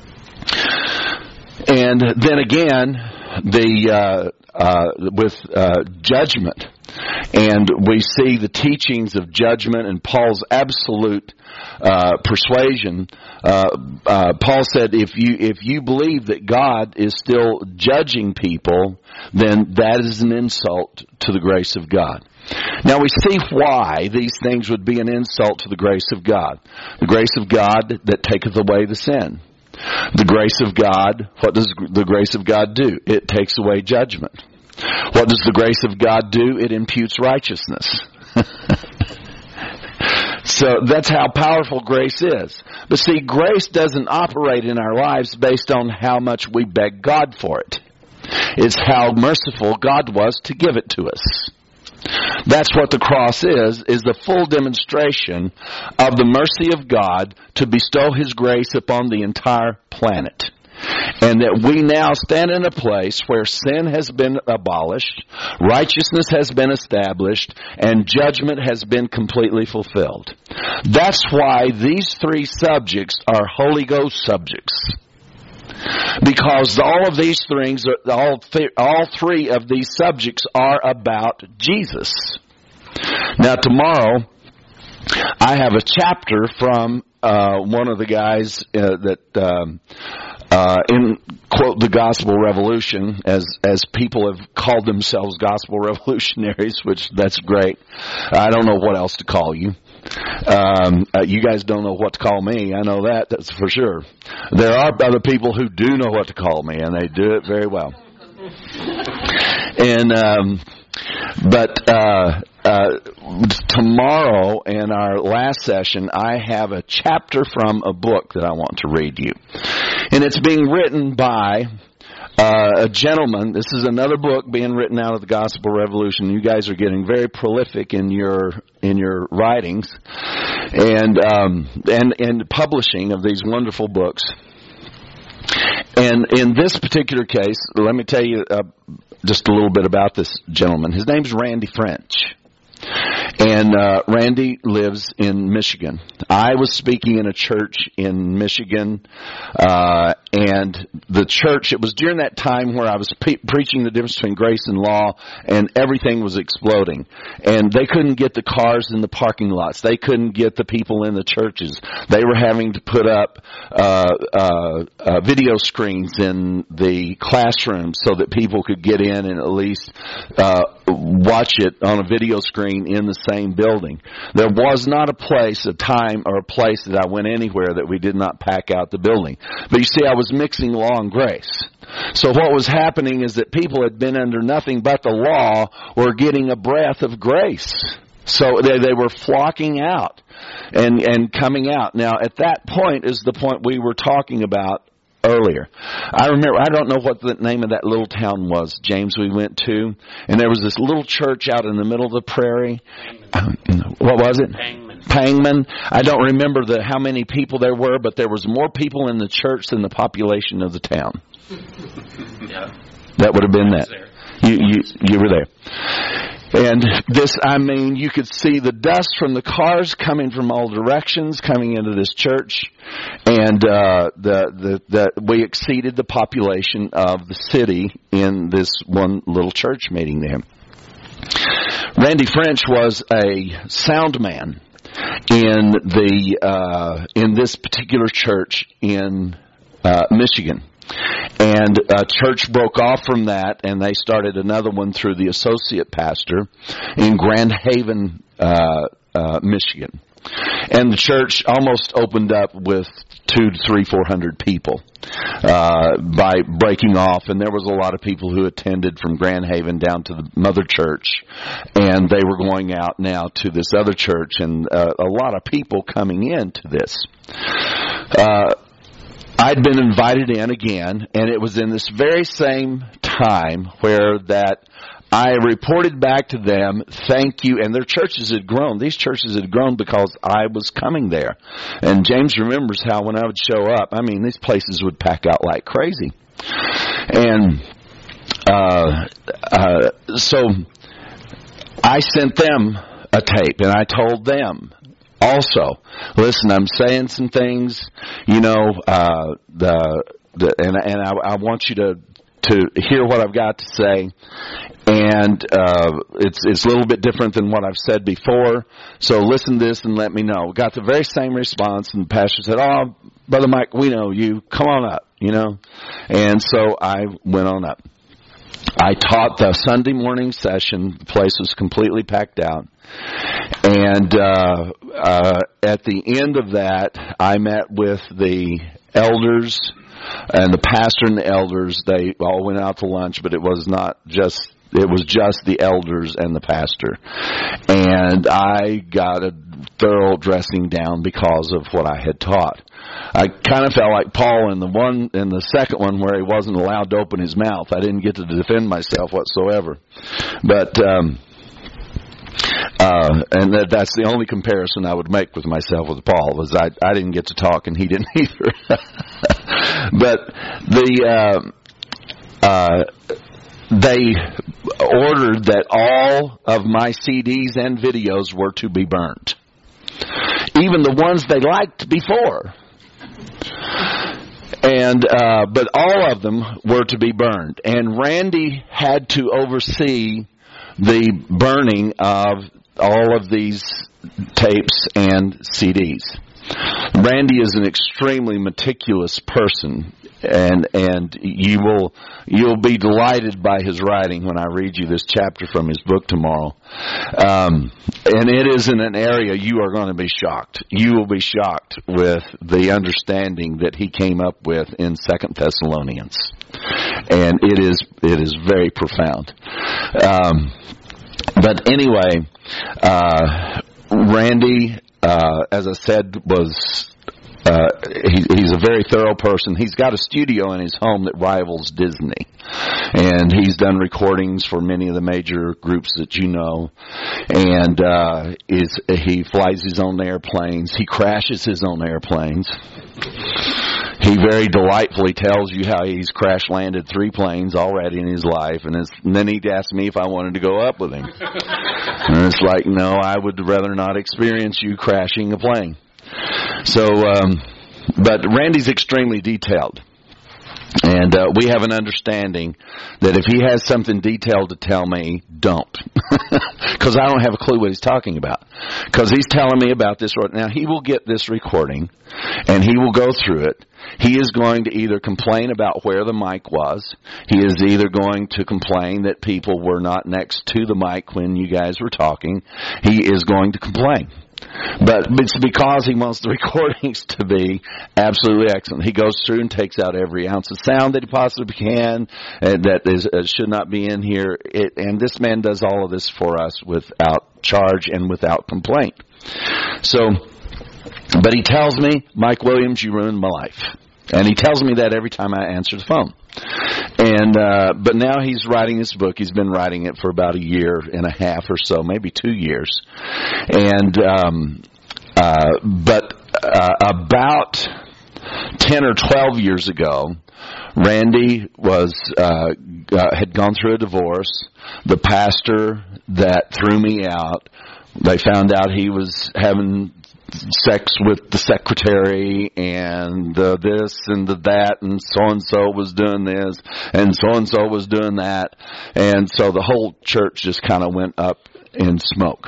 And then again, the uh, uh, with uh, judgment, and we see the teachings of judgment and Paul's absolute uh, persuasion. Uh, uh, Paul said, if you if you believe that God is still judging people, then that is an insult to the grace of God. Now we see why these things would be an insult to the grace of God. The grace of God that taketh away the sin. The grace of God, what does the grace of God do? It takes away judgment. What does the grace of God do? It imputes righteousness. So that's how powerful grace is. But see, grace doesn't operate in our lives based on how much we beg God for it. It's how merciful God was to give it to us. That's what the cross is, is the full demonstration of the mercy of God to bestow His grace upon the entire planet. And that we now stand in a place where sin has been abolished, righteousness has been established, and judgment has been completely fulfilled. That's why these three subjects are Holy Ghost subjects. Because all of these things, all, th- all three of these subjects are about Jesus. Now tomorrow, I have a chapter from uh, one of the guys uh, that... Um, Uh, in, quote, the Gospel Revolution, as as people have called themselves Gospel Revolutionaries, which that's great. I don't know what else to call you. Um, uh, you guys don't know what to call me. I know that, that's for sure. There are other people who do know what to call me, and they do it very well. And, um, but, uh, uh, tomorrow in our last session, I have a chapter from a book that I want to read you. And it's being written by uh, a gentleman. This is another book being written out of the Gospel Revolution. You guys are getting very prolific in your in your writings and um, and and publishing of these wonderful books. And in this particular case, let me tell you uh, just a little bit about this gentleman. His name's Randy French. And uh, Randy lives in Michigan. I was speaking in a church in Michigan, uh, and the church, it was during that time where I was pe- preaching the difference between grace and law, and everything was exploding. And they couldn't get the cars in the parking lots. They couldn't get the people in the churches. They were having to put up uh, uh, uh, video screens in the classrooms so that people could get in and at least uh, watch it on a video screen in the same building. There was not a place, a time, or a place that I went anywhere that we did not pack out the building. But you see, I was mixing law and grace. So what was happening is that people had been under nothing but the law were getting a breath of grace. So they, they were flocking out and, and coming out. Now, at that point is the point we were talking about earlier. I remember, I don't know what the name of that little town was, James, we went to, and there was this little church out in the middle of the prairie. What was it? Pangman. Pangman. I don't remember the how many people there were, but there was more people in the church than the population of the town. Yeah. That would have been that. There. You, you, you were there. And this, I mean, you could see the dust from the cars coming from all directions, coming into this church, and uh, the, the the we exceeded the population of the city in this one little church meeting there. Randy French was a sound man in the uh, in this particular church in uh, Michigan. And a church broke off from that, and they started another one through the associate pastor in Grand Haven, uh, uh, Michigan. And the church almost opened up with two to three, four hundred people uh, by breaking off. And there was a lot of people who attended from Grand Haven down to the mother church, and they were going out now to this other church, and uh, a lot of people coming into this. Uh, I'd been invited in again, and it was in this very same time where that I reported back to them, thank you, and their churches had grown. These churches had grown because I was coming there. And James remembers how when I would show up, I mean, these places would pack out like crazy. And uh, uh, so I sent them a tape, and I told them, also, listen, I'm saying some things, you know, uh, the, the, and, and I, I want you to, to hear what I've got to say. And, uh, it's, it's a little bit different than what I've said before. So listen to this and let me know. We got the very same response, and the pastor said, oh, Brother Mike, we know you. Come on up, you know. And so I went on up. I taught the Sunday morning session. The place was completely packed out. And uh, uh, at the end of that, I met with the elders and the pastor and the elders. They all went out to lunch, but it was not just It was just the elders and the pastor. And I got a thorough dressing down because of what I had taught. I kind of felt like Paul in the one, in the second one where he wasn't allowed to open his mouth. I didn't get to defend myself whatsoever. But, um, Uh, and that, that's the only comparison I would make with myself with Paul, was I, I didn't get to talk and he didn't either. But the, uh, uh, they ordered that all of my C Ds and videos were to be burnt. Even the ones they liked before. And, uh, but all of them were to be burned. And Randy had to oversee the burning of all of these tapes and C Ds. Randy is an extremely meticulous person, and and you will you'll be delighted by his writing when I read you this chapter from his book tomorrow. Um, and it is in an area you are going to be shocked. You will be shocked with the understanding that he came up with in Second Thessalonians, and it is it is very profound. Um, But anyway, uh, Randy, uh, as I said, was, uh, he, he's a very thorough person. He's got a studio in his home that rivals Disney. And he's done recordings for many of the major groups that you know. And, uh, is, he flies his own airplanes. He crashes his own airplanes. He very delightfully tells you how he's crash landed three planes already in his life, and, and then he'd ask me if I wanted to go up with him. And it's like, no, I would rather not experience you crashing a plane. So, um, but Randy's extremely detailed. And uh, we have an understanding that if he has something detailed to tell me, don't. Because I don't have a clue what he's talking about. Because he's telling me about this right now. He will get this recording, and he will go through it. He is going to either complain about where the mic was. He is either going to complain that people were not next to the mic when you guys were talking. He is going to complain. But it's because he wants the recordings to be absolutely excellent. He goes through and takes out every ounce of sound that he possibly can, and that is, uh, should not be in here. It, and this man does all of this for us without charge and without complaint. So, but he tells me, Mike Williams, you ruined my life. And he tells me that every time I answer the phone. And, uh, but now he's writing this book. He's been writing it for about a year and a half or so, maybe two years. And, um, uh, but, uh, about ten or twelve years ago, Randy was, uh, uh, had gone through a divorce. The pastor that threw me out, they found out he was having sex with the secretary, and uh, this and the that, and so-and-so was doing this, and so-and-so was doing that. And so the whole church just kind of went up in smoke.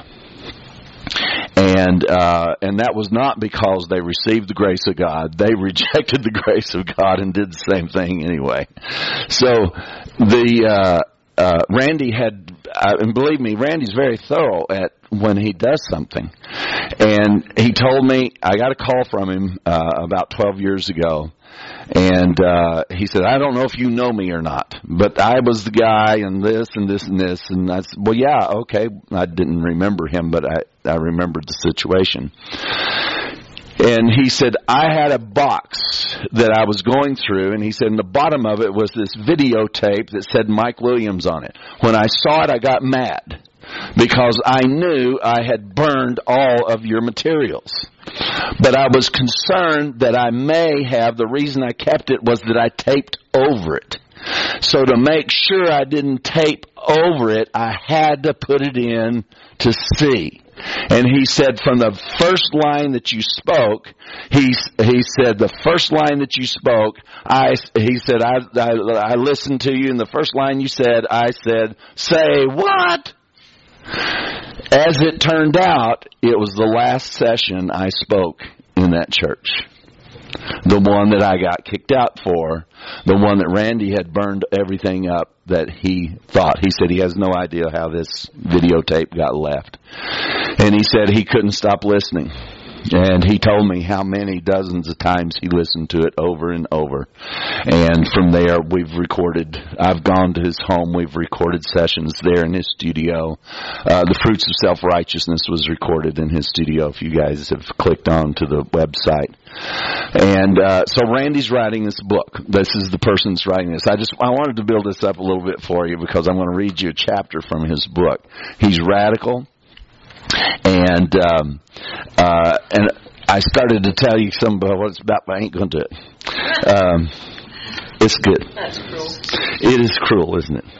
And uh, and that was not because they received the grace of God. They rejected the grace of God and did the same thing anyway. So the uh, uh, Randy had, uh, and believe me, Randy's very thorough at when he does something. And he told me, I got a call from him uh, about twelve years ago, and uh, he said, I don't know if you know me or not, but I was the guy and this and this and this. And I said, well, yeah, okay. I didn't remember him, but I, I remembered the situation. And he said, I had a box that I was going through, and he said, in the bottom of it was this videotape that said Mike Williams on it. When I saw it, I got mad because I knew I had burned all of your materials. But I was concerned that I may have, the reason I kept it was that I taped over it. So to make sure I didn't tape over it, I had to put it in to see. And he said, from the first line that you spoke, he he said, the first line that you spoke, I he said, I, I I listened to you, and the first line you said, I said, say what? As it turned out, it was the last session I spoke in that church. The one that I got kicked out for, the one that Randy had burned everything up that he thought. He said he has no idea how this videotape got left. And he said he couldn't stop listening. And he told me how many dozens of times he listened to it over and over. And from there, we've recorded, I've gone to his home, we've recorded sessions there in his studio. Uh, the Fruits of Self-Righteousness was recorded in his studio, if you guys have clicked on to the website. And uh, so Randy's writing this book. This is the person that's writing this. I just I wanted to build this up a little bit for you because I'm going to read you a chapter from his book. He's radical. And um, uh, and I started to tell you some about what it's about, but I ain't going to do it. Um, it's good. That's cruel. It is cruel, isn't it?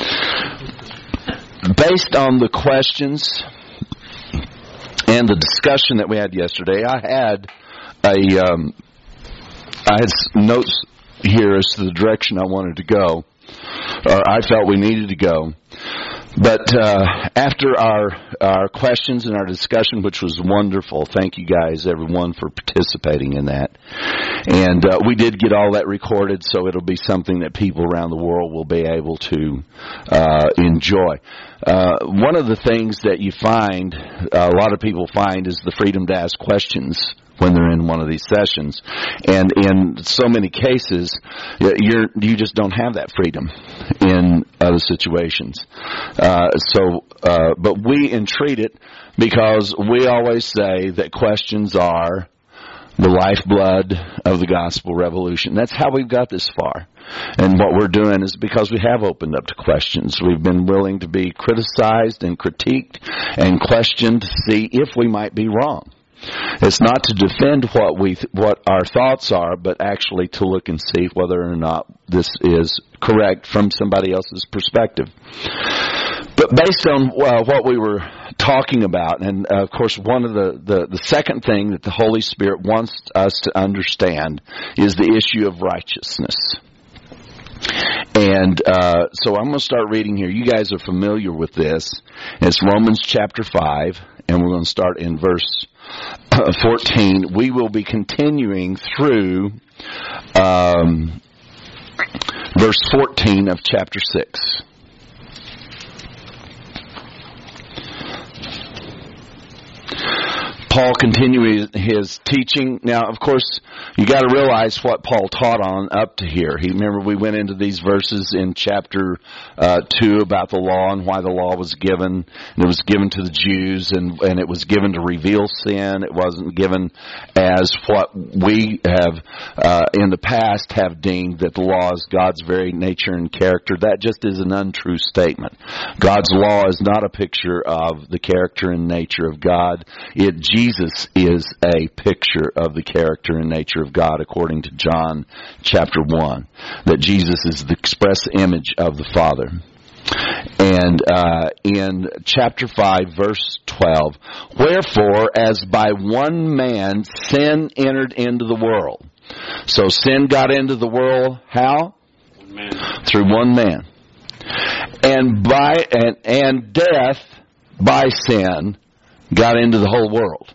Based on the questions and the discussion that we had yesterday, I had a um, I had notes here as to the direction I wanted to go, or I felt we needed to go. But uh, after our our questions and our discussion, which was wonderful, thank you guys, everyone, for participating in that. And uh, we did get all that recorded, so it'll be something that people around the world will be able to uh, enjoy. Uh, one of the things that you find, a lot of people find, is the freedom to ask questions when they're in one of these sessions. And in so many cases, you're, you just don't have that freedom in other situations. Uh, so, uh, but we entreat it because we always say that questions are the lifeblood of the gospel revolution. That's how we've got this far. And what we're doing is because we have opened up to questions. We've been willing to be criticized and critiqued and questioned to see if we might be wrong. It's not to defend what we th- what our thoughts are, but actually to look and see whether or not this is correct from somebody else's perspective. But based on uh, what we were talking about, and uh, of course one of the, the, the second thing that the Holy Spirit wants us to understand is the issue of righteousness. And uh, so I'm going to start reading here. You guys are familiar with this. It's Romans chapter five, and we're going to start in verse fourteen. We will be continuing through um, verse fourteen of chapter six. Paul continues his teaching. Now, of course, you got to realize what Paul taught on up to here. He remember we went into these verses in chapter uh, two about the law and why the law was given. And it was given to the Jews, and and it was given to reveal sin. It wasn't given as what we have uh, in the past have deemed that the law is God's very nature and character. That just is an untrue statement. God's law is not a picture of the character and nature of God. It Jesus is a picture of the character and nature of God, according to John chapter one, that Jesus is the express image of the Father. And uh, in chapter five, verse twelve, wherefore, as by one man sin entered into the world. So sin got into the world, how? Man. Through one man. And by and, and death by sin got into the whole world.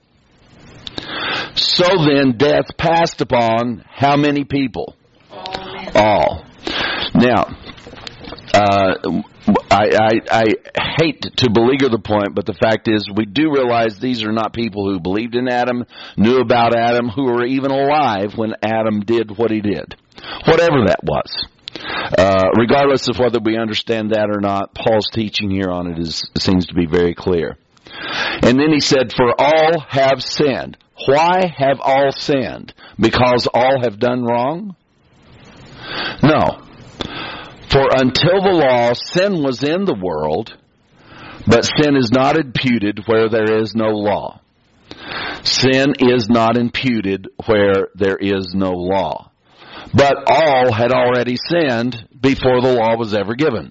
So then death passed upon how many people? All. All. Now, uh, I, I, I hate to beleaguer the point, but the fact is we do realize these are not people who believed in Adam, knew about Adam, who were even alive when Adam did what he did. Whatever that was. Uh, regardless of whether we understand that or not, Paul's teaching here on it is seems to be very clear. And then he said, for all have sinned. Why have all sinned? Because all have done wrong? No. For until the law, sin was in the world, but sin is not imputed where there is no law. Sin is not imputed where there is no law. But all had already sinned before the law was ever given.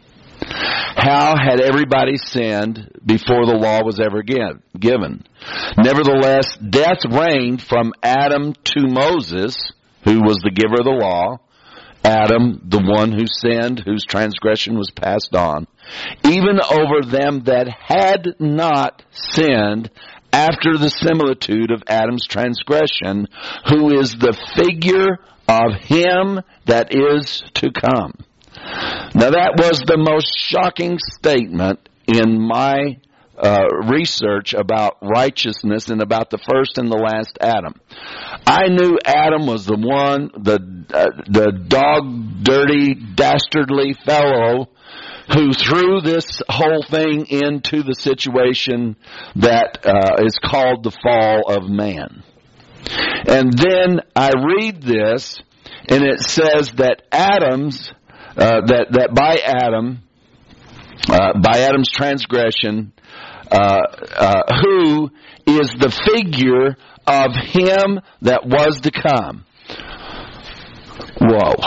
How had everybody sinned before the law was ever given? Nevertheless, death reigned from Adam to Moses, who was the giver of the law. Adam, the one who sinned, whose transgression was passed on, even over them that had not sinned, after the similitude of Adam's transgression, who is the figure of him that is to come. Now that was the most shocking statement in my uh, research about righteousness and about the first and the last Adam. I knew Adam was the one, the uh, the dog, dirty, dastardly fellow who threw this whole thing into the situation that uh, is called the fall of man. And then I read this, and it says that Adam's, uh, that that by Adam, uh, by Adam's transgression, uh, uh, who is the figure of him that was to come. Whoa.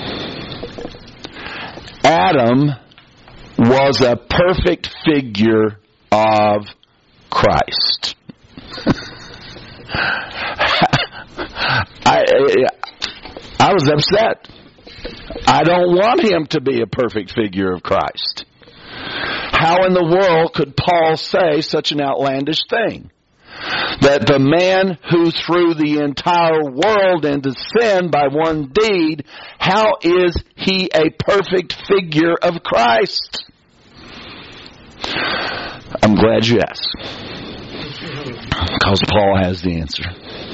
Adam was a perfect figure of Christ. I, I was upset. I don't want him to be a perfect figure of Christ. How in the world could Paul say such an outlandish thing? That the man who threw the entire world into sin by one deed, how is he a perfect figure of Christ? I'm glad you asked. Because Paul has the answer.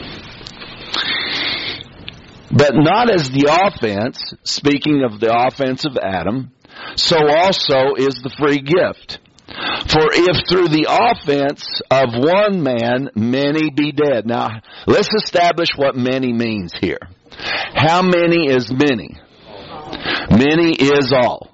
But not as the offense, speaking of the offense of Adam, so also is the free gift. For if through the offense of one man many be dead. Now, let's establish what many means here. How many is many? Many is all.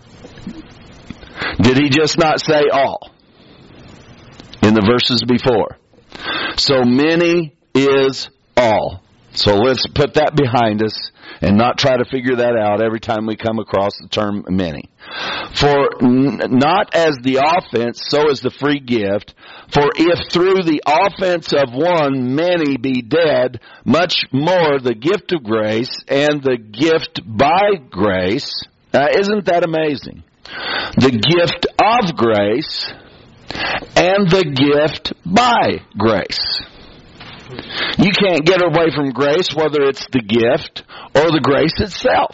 Did he just not say all in the verses before? So many is all. So let's put that behind us and not try to figure that out every time we come across the term many. For n- not as the offense, so is the free gift. For if through the offense of one many be dead, much more the gift of grace and the gift by grace. Uh, isn't that amazing? The gift of grace and the gift by grace. You can't get away from grace, whether it's the gift or the grace itself.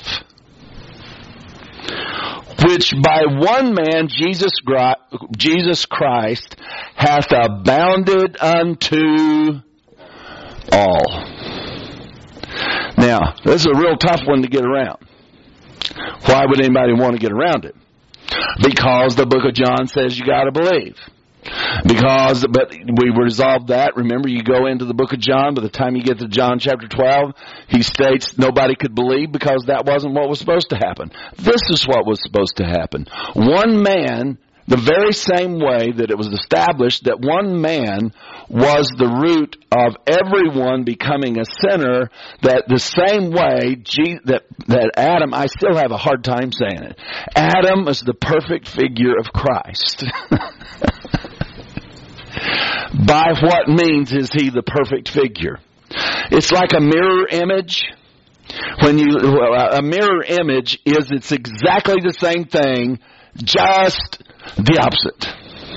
Which by one man, Jesus Christ, hath abounded unto all. Now, this is a real tough one to get around. Why would anybody want to get around it? Because the book of John says you got to believe. Because, but we resolved that. Remember, you go into the book of John, by the time you get to John chapter twelve, he states nobody could believe because that wasn't what was supposed to happen. This is what was supposed to happen. One man, the very same way that it was established that one man was the root of everyone becoming a sinner, that the same way that, that Adam, I still have a hard time saying it, Adam is the perfect figure of Christ. By what means is he the perfect figure? It's like a mirror image. When you a mirror image is it's exactly the same thing, just the opposite.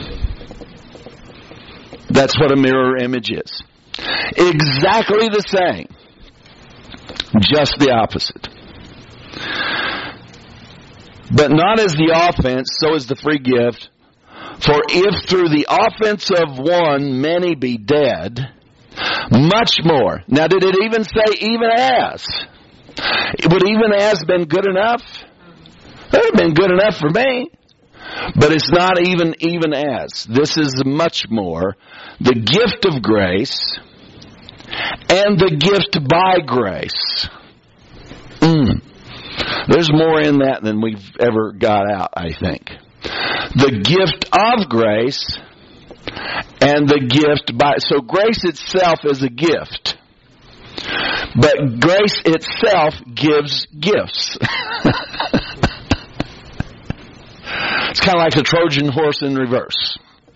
That's what a mirror image is. Exactly the same, just the opposite. But not as the offense, so is the free gift. For if through the offense of one many be dead, much more. Now, did it even say even as? Would even as been good enough? It would have been good enough for me. But it's not even even as. This is much more. The gift of grace and the gift by grace. Mm. There's more in that than we've ever got out, I think. The gift of grace and the gift by... So grace itself is a gift. But grace itself gives gifts. It's kind of like the Trojan horse in reverse.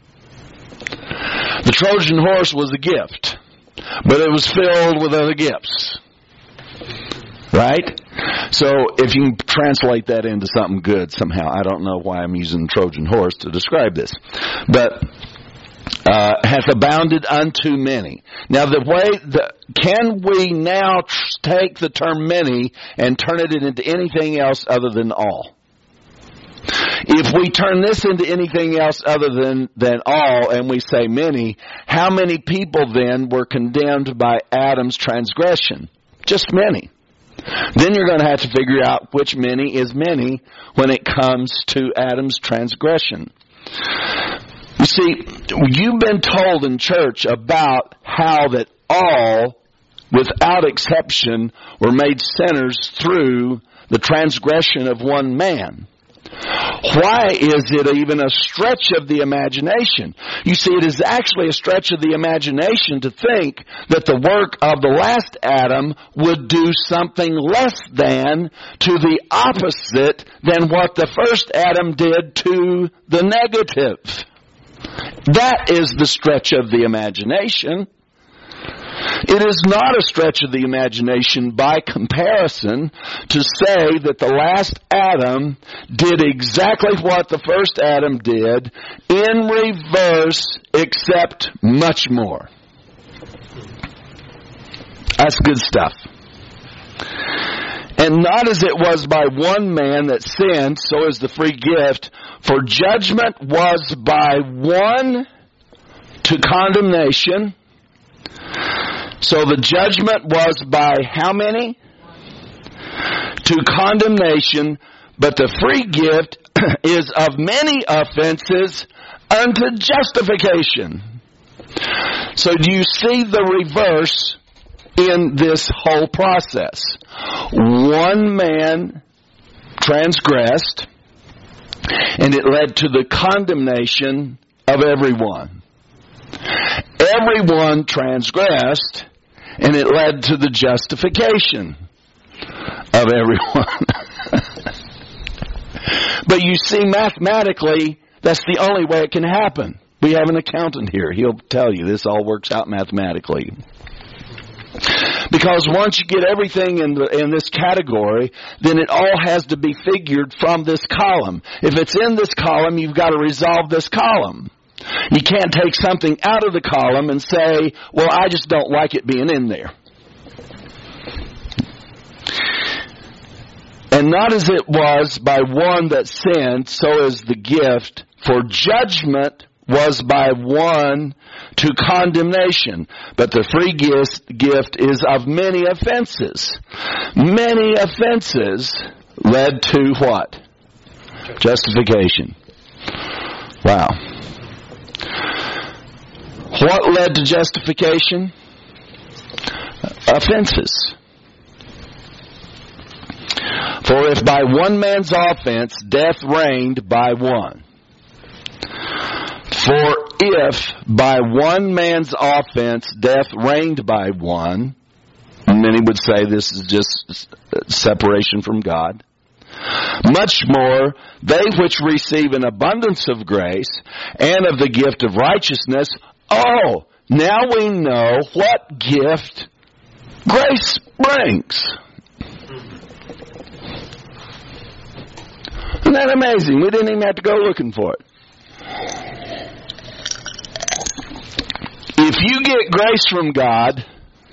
The Trojan horse was a gift, but it was filled with other gifts. Right? So if you can translate that into something good somehow, I don't know why I'm using Trojan horse to describe this. But uh, hath abounded unto many. Now the way, the, can we now tr- take the term many and turn it into anything else other than all? If we turn this into anything else other than, than all, and we say many, how many people then were condemned by Adam's transgression? Just many. Then you're going to have to figure out which many is many when it comes to Adam's transgression. You see, you've been told in church about how that all, without exception, were made sinners through the transgression of one man. Why is it even a stretch of the imagination? You see, it is actually a stretch of the imagination to think that the work of the last Adam would do something less than to the opposite than what the first Adam did to the negative. That is the stretch of the imagination. It is not a stretch of the imagination by comparison to say that the last Adam did exactly what the first Adam did in reverse, except much more. That's good stuff. And not as it was by one man that sinned, so is the free gift, for judgment was by one to condemnation. So the judgment was by how many? To condemnation, but the free gift is of many offenses unto justification. So do you see the reverse in this whole process? One man transgressed, and it led to the condemnation of everyone. Everyone transgressed, and it led to the justification of everyone. But you see, mathematically, that's the only way it can happen. We have an accountant here. He'll tell you this all works out mathematically. Because once you get everything in, the, in this category, then it all has to be figured from this column. If it's in this column, you've got to resolve this column. You can't take something out of the column and say, well, I just don't like it being in there. And not as it was by one that sinned, so is the gift, for judgment was by one to condemnation. But the free gift is of many offenses. Many offenses led to what? Justification. Wow. What led to justification? Offenses. For if by one man's offense death reigned by one. For if by one man's offense death reigned by one, many would say this is just separation from God. Much more, they which receive an abundance of grace and of the gift of righteousness, oh, now we know what gift grace brings. Isn't that amazing? We didn't even have to go looking for it. If you get grace from God,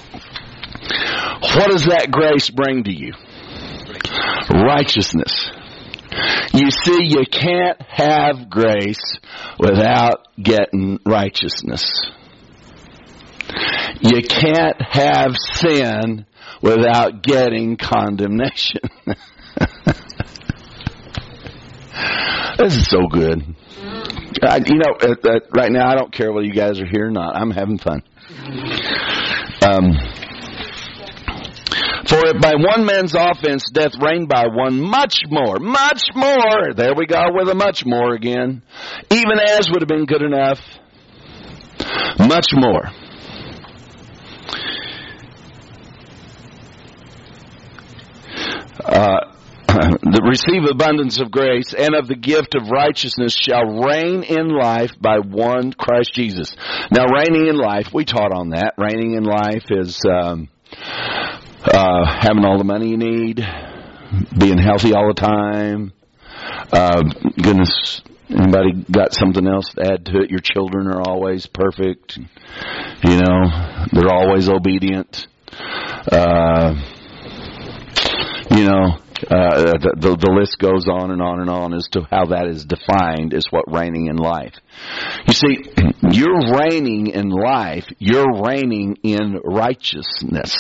what does that grace bring to you? Righteousness. You see, you can't have grace without getting righteousness. You can't have sin without getting condemnation. This is so good. I, you know, uh, uh, right now I don't care whether you guys are here or not. I'm having fun. Um, For if by one man's offense death reigned by one, much more, much more, there we go with a much more again, even as would have been good enough, much more. Uh, the receive abundance of grace and of the gift of righteousness shall reign in life by one Christ Jesus. Now, reigning in life, we taught on that. Reigning in life is um, uh, having all the money you need, being healthy all the time. Uh, goodness, anybody got something else to add to it? Your children are always perfect. You know, they're always obedient. Uh, you know, Uh, the, the, the list goes on and on and on as to how that is defined as what reigning in life. You see, you're reigning in life. You're reigning in righteousness.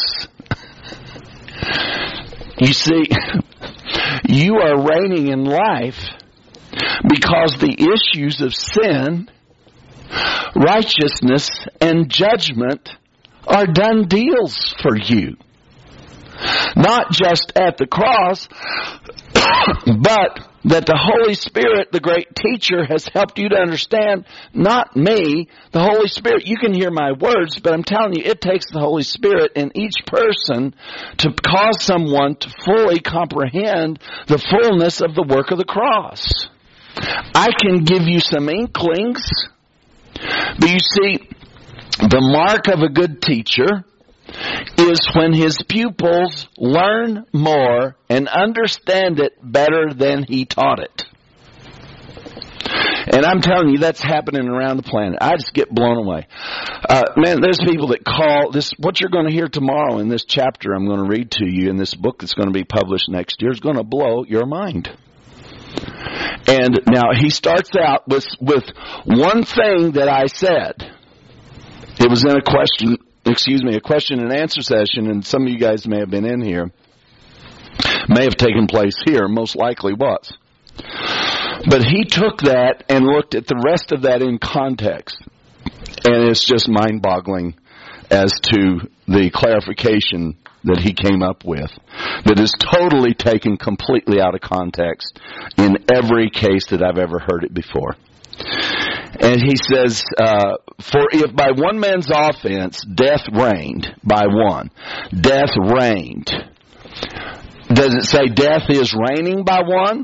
You see, you are reigning in life because the issues of sin, righteousness, and judgment are done deals for you. Not just at the cross, but that the Holy Spirit, the great teacher, has helped you to understand, not me, the Holy Spirit. You can hear my words, but I'm telling you, it takes the Holy Spirit in each person to cause someone to fully comprehend the fullness of the work of the cross. I can give you some inklings, but you see, the mark of a good teacher is when his pupils learn more and understand it better than he taught it. And I'm telling you, that's happening around the planet. I just get blown away. Uh, man, there's people that call this, what you're going to hear tomorrow in this chapter I'm going to read to you in this book that's going to be published next year is going to blow your mind. And now he starts out with, with one thing that I said. It was in a question, excuse me, a question and answer session, and some of you guys may have been in here. May have taken place here, most likely was. But he took that and looked at the rest of that in context. And it's just mind-boggling as to the clarification that he came up with, that is totally taken completely out of context in every case that I've ever heard it before. And he says, uh, for if by one man's offense death reigned by one, death reigned. Does it say death is reigning by one?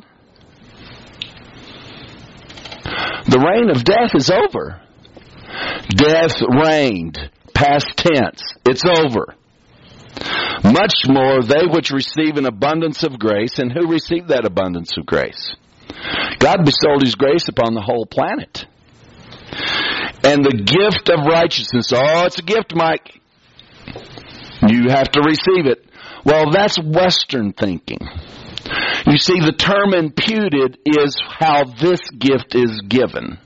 The reign of death is over. Death reigned, past tense. It's over. Much more they which receive an abundance of grace. And who received that abundance of grace? God bestowed His grace upon the whole planet. And the gift of righteousness. Oh, it's a gift, Mike. You have to receive it. Well, that's Western thinking. You see, the term imputed is how this gift is given.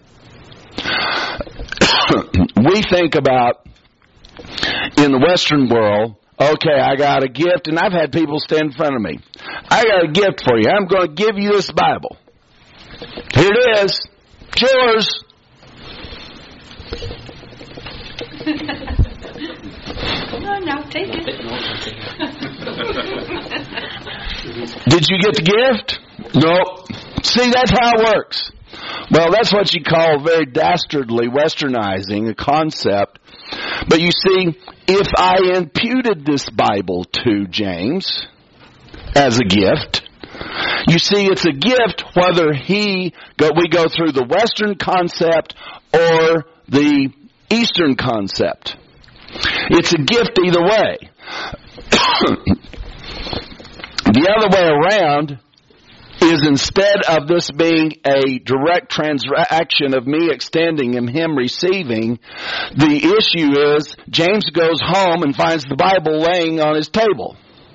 We think about, in the Western world, okay, I got a gift, and I've had people stand in front of me. I got a gift for you. I'm going to give you this Bible. Here it is. It's yours. Come on now, take it. Did you get the gift? Nope. See, that's how it works. Well, that's what you call very dastardly westernizing a concept. But you see, if I imputed this Bible to James as a gift, you see, it's a gift whether he go, we go through the Western concept or the Eastern concept. It's a gift either way. The other way around is, instead of this being a direct transaction of me extending and him receiving, the issue is James goes home and finds the Bible laying on his table.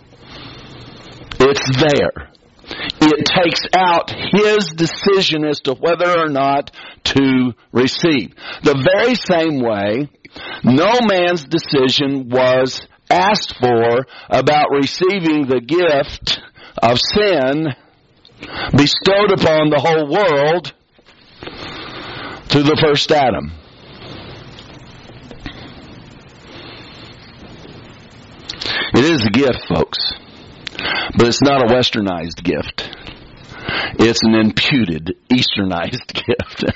It's there. It takes out his decision as to whether or not to receive. The very same way, no man's decision was asked for about receiving the gift of sin bestowed upon the whole world through the first Adam. It is a gift, folks, but it's not a westernized gift. It's an imputed, easternized gift.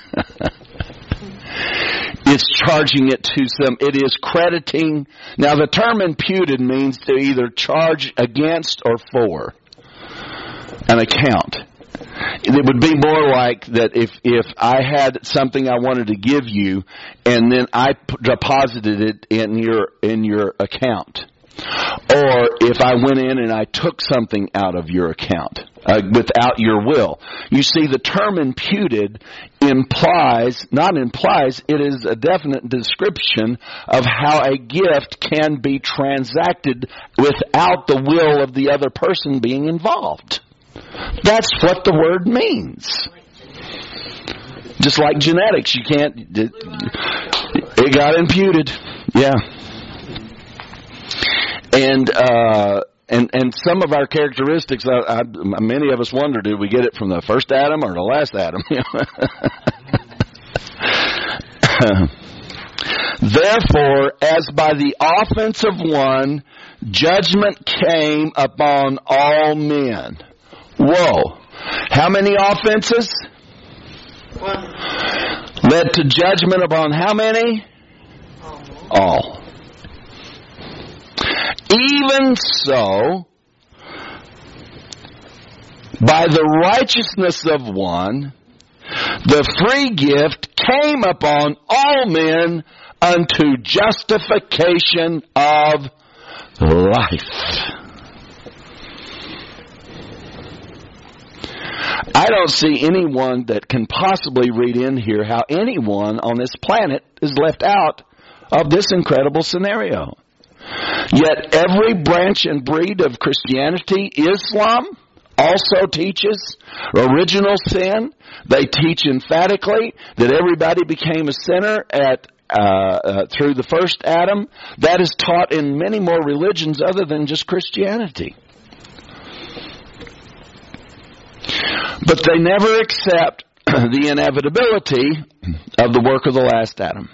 It's charging it to some, it is crediting. Now, the term imputed means to either charge against or for an account. It would be more like that if, if I had something I wanted to give you and then I p- deposited it in your, in your account. Or if I went in and I took something out of your account uh, without your will. You see, the term imputed implies, not implies, it is a definite description of how a gift can be transacted without the will of the other person being involved. That's what the word means. Just like genetics, you can't, it, it got imputed. Yeah. And, uh, and, and some of our characteristics, I, I, many of us wonder, did we get it from the first Adam or the last Adam? Therefore, as by the offense of one, judgment came upon all men. Whoa. How many offenses? One. Led to judgment upon how many? All. Even so, by the righteousness of one, the free gift came upon all men unto justification of life. I don't see anyone that can possibly read in here how anyone on this planet is left out of this incredible scenario. Yet every branch and breed of Christianity, Islam also teaches original sin. They teach emphatically that everybody became a sinner at uh, uh, through the first Adam. That is taught in many more religions other than just Christianity. But they never accept the inevitability of the work of the last Adam.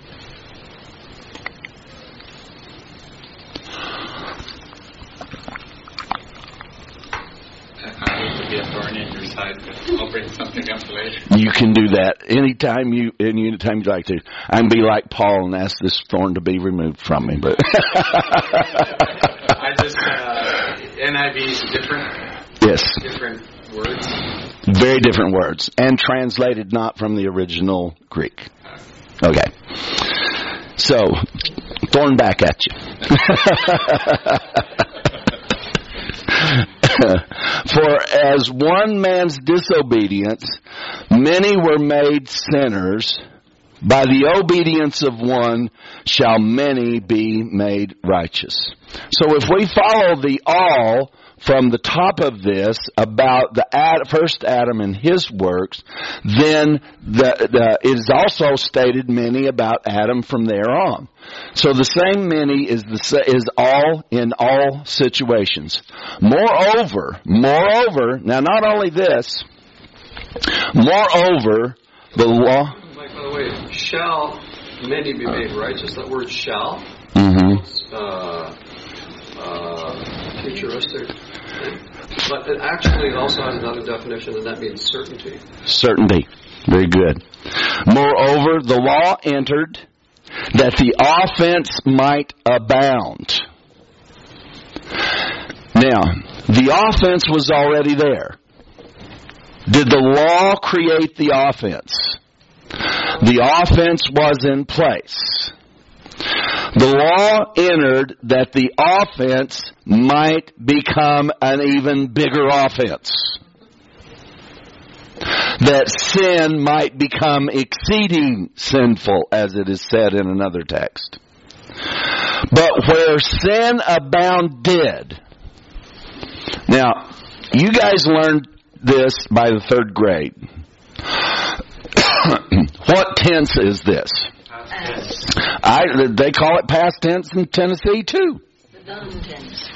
I hate to be a thorn in your side, but I'll bring something up later. You can do that anytime you anytime you like to. I can be like Paul and ask this thorn to be removed from me. But I just uh, N I V is different. Yes. Different words. Very different words, and translated not from the original Greek. Okay. So, thorn back at you. For as one man's disobedience, many were made sinners, by the obedience of one shall many be made righteous. So if we follow the all from the top of this about the Ad, first Adam and his works, then the, the, it is also stated many about Adam from there on. So the same many is the is all in all situations. Moreover, moreover, now not only this, moreover, the law. Mike, by the way, shall many be made righteous? That word shall, Mm-hmm. uh, uh, futuristic. But it actually also has another definition, and that means certainty. Certainty. Very good. Moreover, the law entered that the offense might abound. Now, the offense was already there. Did the law create the offense? The offense was in place. The law entered that the offense might become an even bigger offense. That sin might become exceeding sinful, as it is said in another text. But where sin abounded. Now, you guys learned this by the third grade. What tense is this? I, they call it past tense in Tennessee too. The done tense.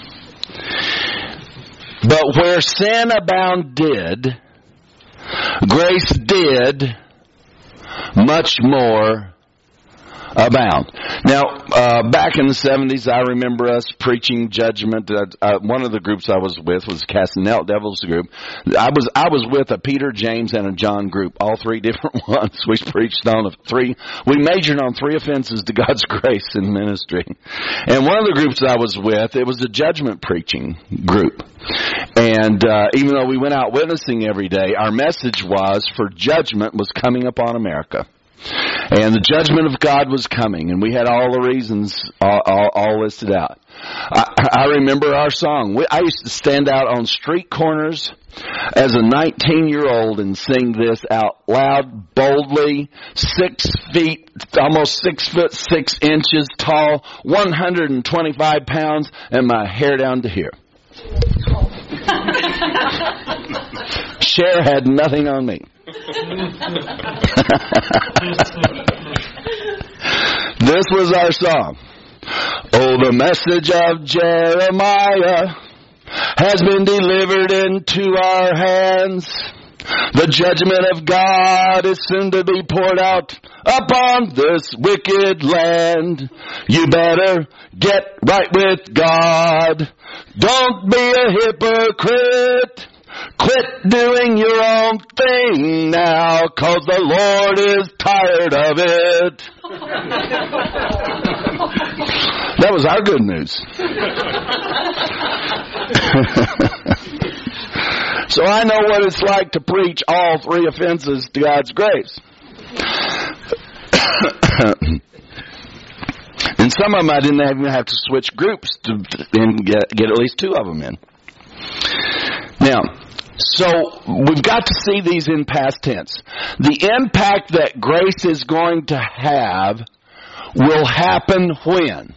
But where sin abounded, grace did much more abound. Now, uh, back in the seventies, I remember us preaching judgment. Uh, uh, one of the groups I was with was Casting Out Devils group. I was I was with a Peter, James, and a John group, all three different ones. We preached on a three. We majored on three offenses to God's grace in ministry. And one of the groups I was with, it was a judgment preaching group. And uh, even though we went out witnessing every day, our message was for judgment was coming upon America. And the judgment of God was coming, and we had all the reasons all, all, all listed out. I, I remember our song. We, I used to stand out on street corners as a nineteen-year-old and sing this out loud, boldly, six feet, almost six foot six inches tall, one hundred twenty-five pounds, and my hair down to here. chair had nothing on me. This was our song. Oh, the message of Jeremiah has been delivered into our hands. The judgment of God is soon to be poured out upon this wicked land. You better get right with God. Don't be a hypocrite. Quit doing your own thing now, 'cause the Lord is tired of it. That was our good news. So I know what it's like to preach all three offenses to God's grace. And some of them I didn't even have to switch groups to and get, get at least two of them in. Now, so we've got to see these in past tense. The impact that grace is going to have will happen when?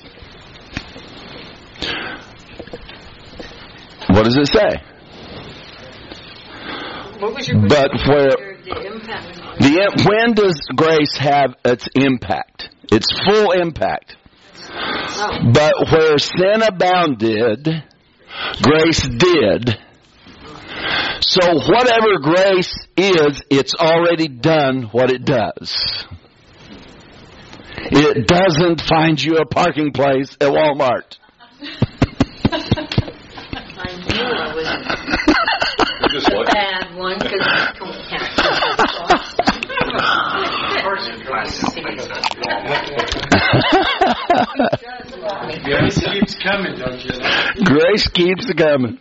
What does it say? What was your But where the impact? the when does grace have its impact? Its full impact. Oh. But where sin abounded, grace did. So whatever grace is, it's already done what it does. It doesn't find you a parking place at Walmart. I knew I was Just a like bad one because I don't Grace keeps coming, don't you know? Grace keeps coming.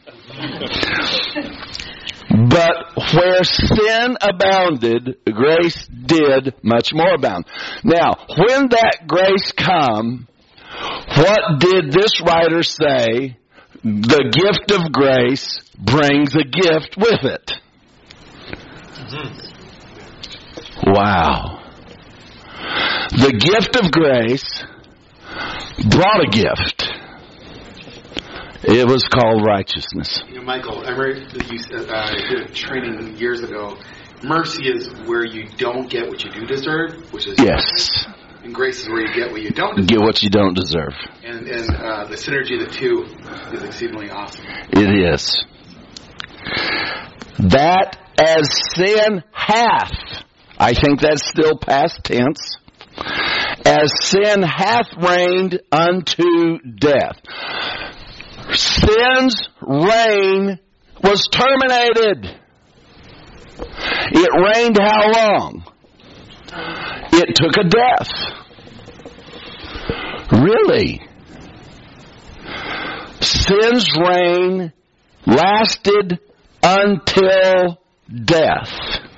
But where sin abounded, grace did much more abound. Now, when that grace come, what did this writer say? The gift of grace brings a gift with it. Wow. The gift of grace brought a gift. It was called righteousness. You know, Michael, I remember that you said, uh, did a training years ago. Mercy is where you don't get what you do deserve, which is Yes. and grace is where you get what you don't deserve. Get what you don't deserve. And, and uh, the synergy of the two is exceedingly awesome. It is. That as sin hath, I think that's still past tense, as sin hath reigned unto death. Sin's reign was terminated. It reigned how long? It took a death. Really? Sin's reign lasted until death.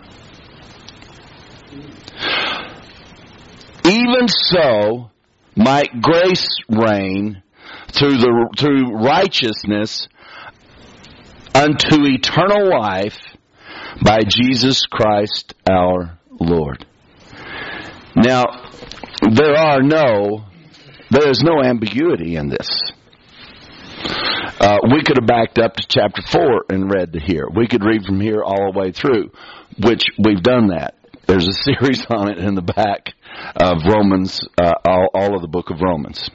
Even so, might grace reign through the through righteousness unto eternal life by Jesus Christ our Lord. Now, there are no, there is no ambiguity in this. Uh, we could have backed up to chapter four and read to here. We could read from here all the way through, which we've done that. There's a series on it in the back of Romans, uh, all, all of the book of Romans.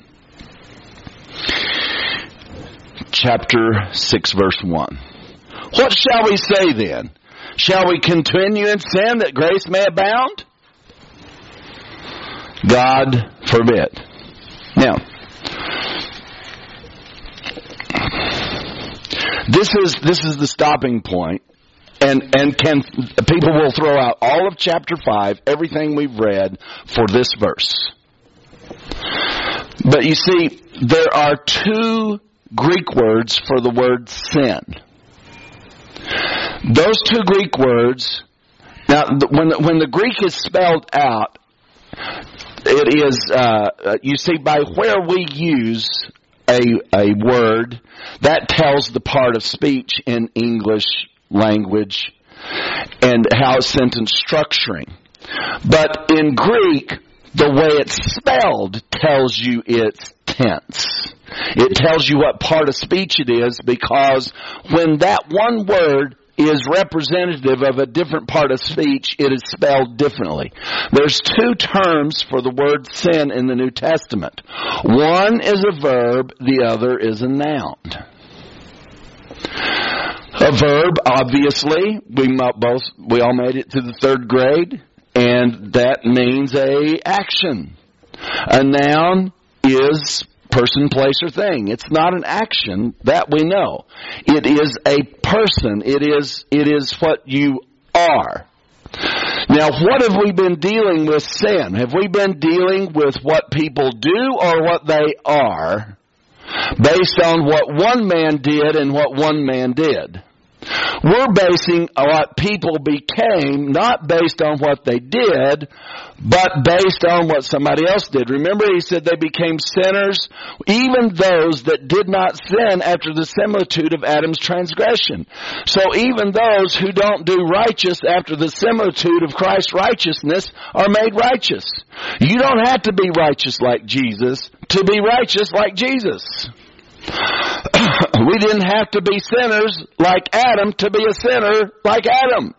Chapter six, verse one. What shall we say then? Shall we continue in sin that grace may abound? God forbid. Now, this is this is the stopping point, and and can people will throw out all of chapter five, everything we've read for this verse. But you see, there are two Greek words for the word sin. Those two Greek words, now when the, when the Greek is spelled out, it is, uh, you see, by where we use a, a word, that tells the part of speech in English language and how sentence structuring. But in Greek, the way it's spelled tells you its tense. It tells you what part of speech it is, because when that one word is representative of a different part of speech, it is spelled differently. There's two terms for the word sin in the New Testament. One is a verb, the other is a noun. A verb, obviously, we both we all made it to the third grade, and that means a action. A noun is person, place, or thing. It's not an action, that we know. It is a person. It is it is what you are. Now, what have we been dealing with sin? Have we been dealing with what people do or what they are, based on what one man did and what one man did? We're basing what people became not based on what they did, but based on what somebody else did. Remember, he said they became sinners, even those that did not sin after the similitude of Adam's transgression. So even those who don't do righteous after the similitude of Christ's righteousness are made righteous. You don't have to be righteous like Jesus to be righteous like Jesus. We didn't have to be sinners like Adam to be a sinner like Adam.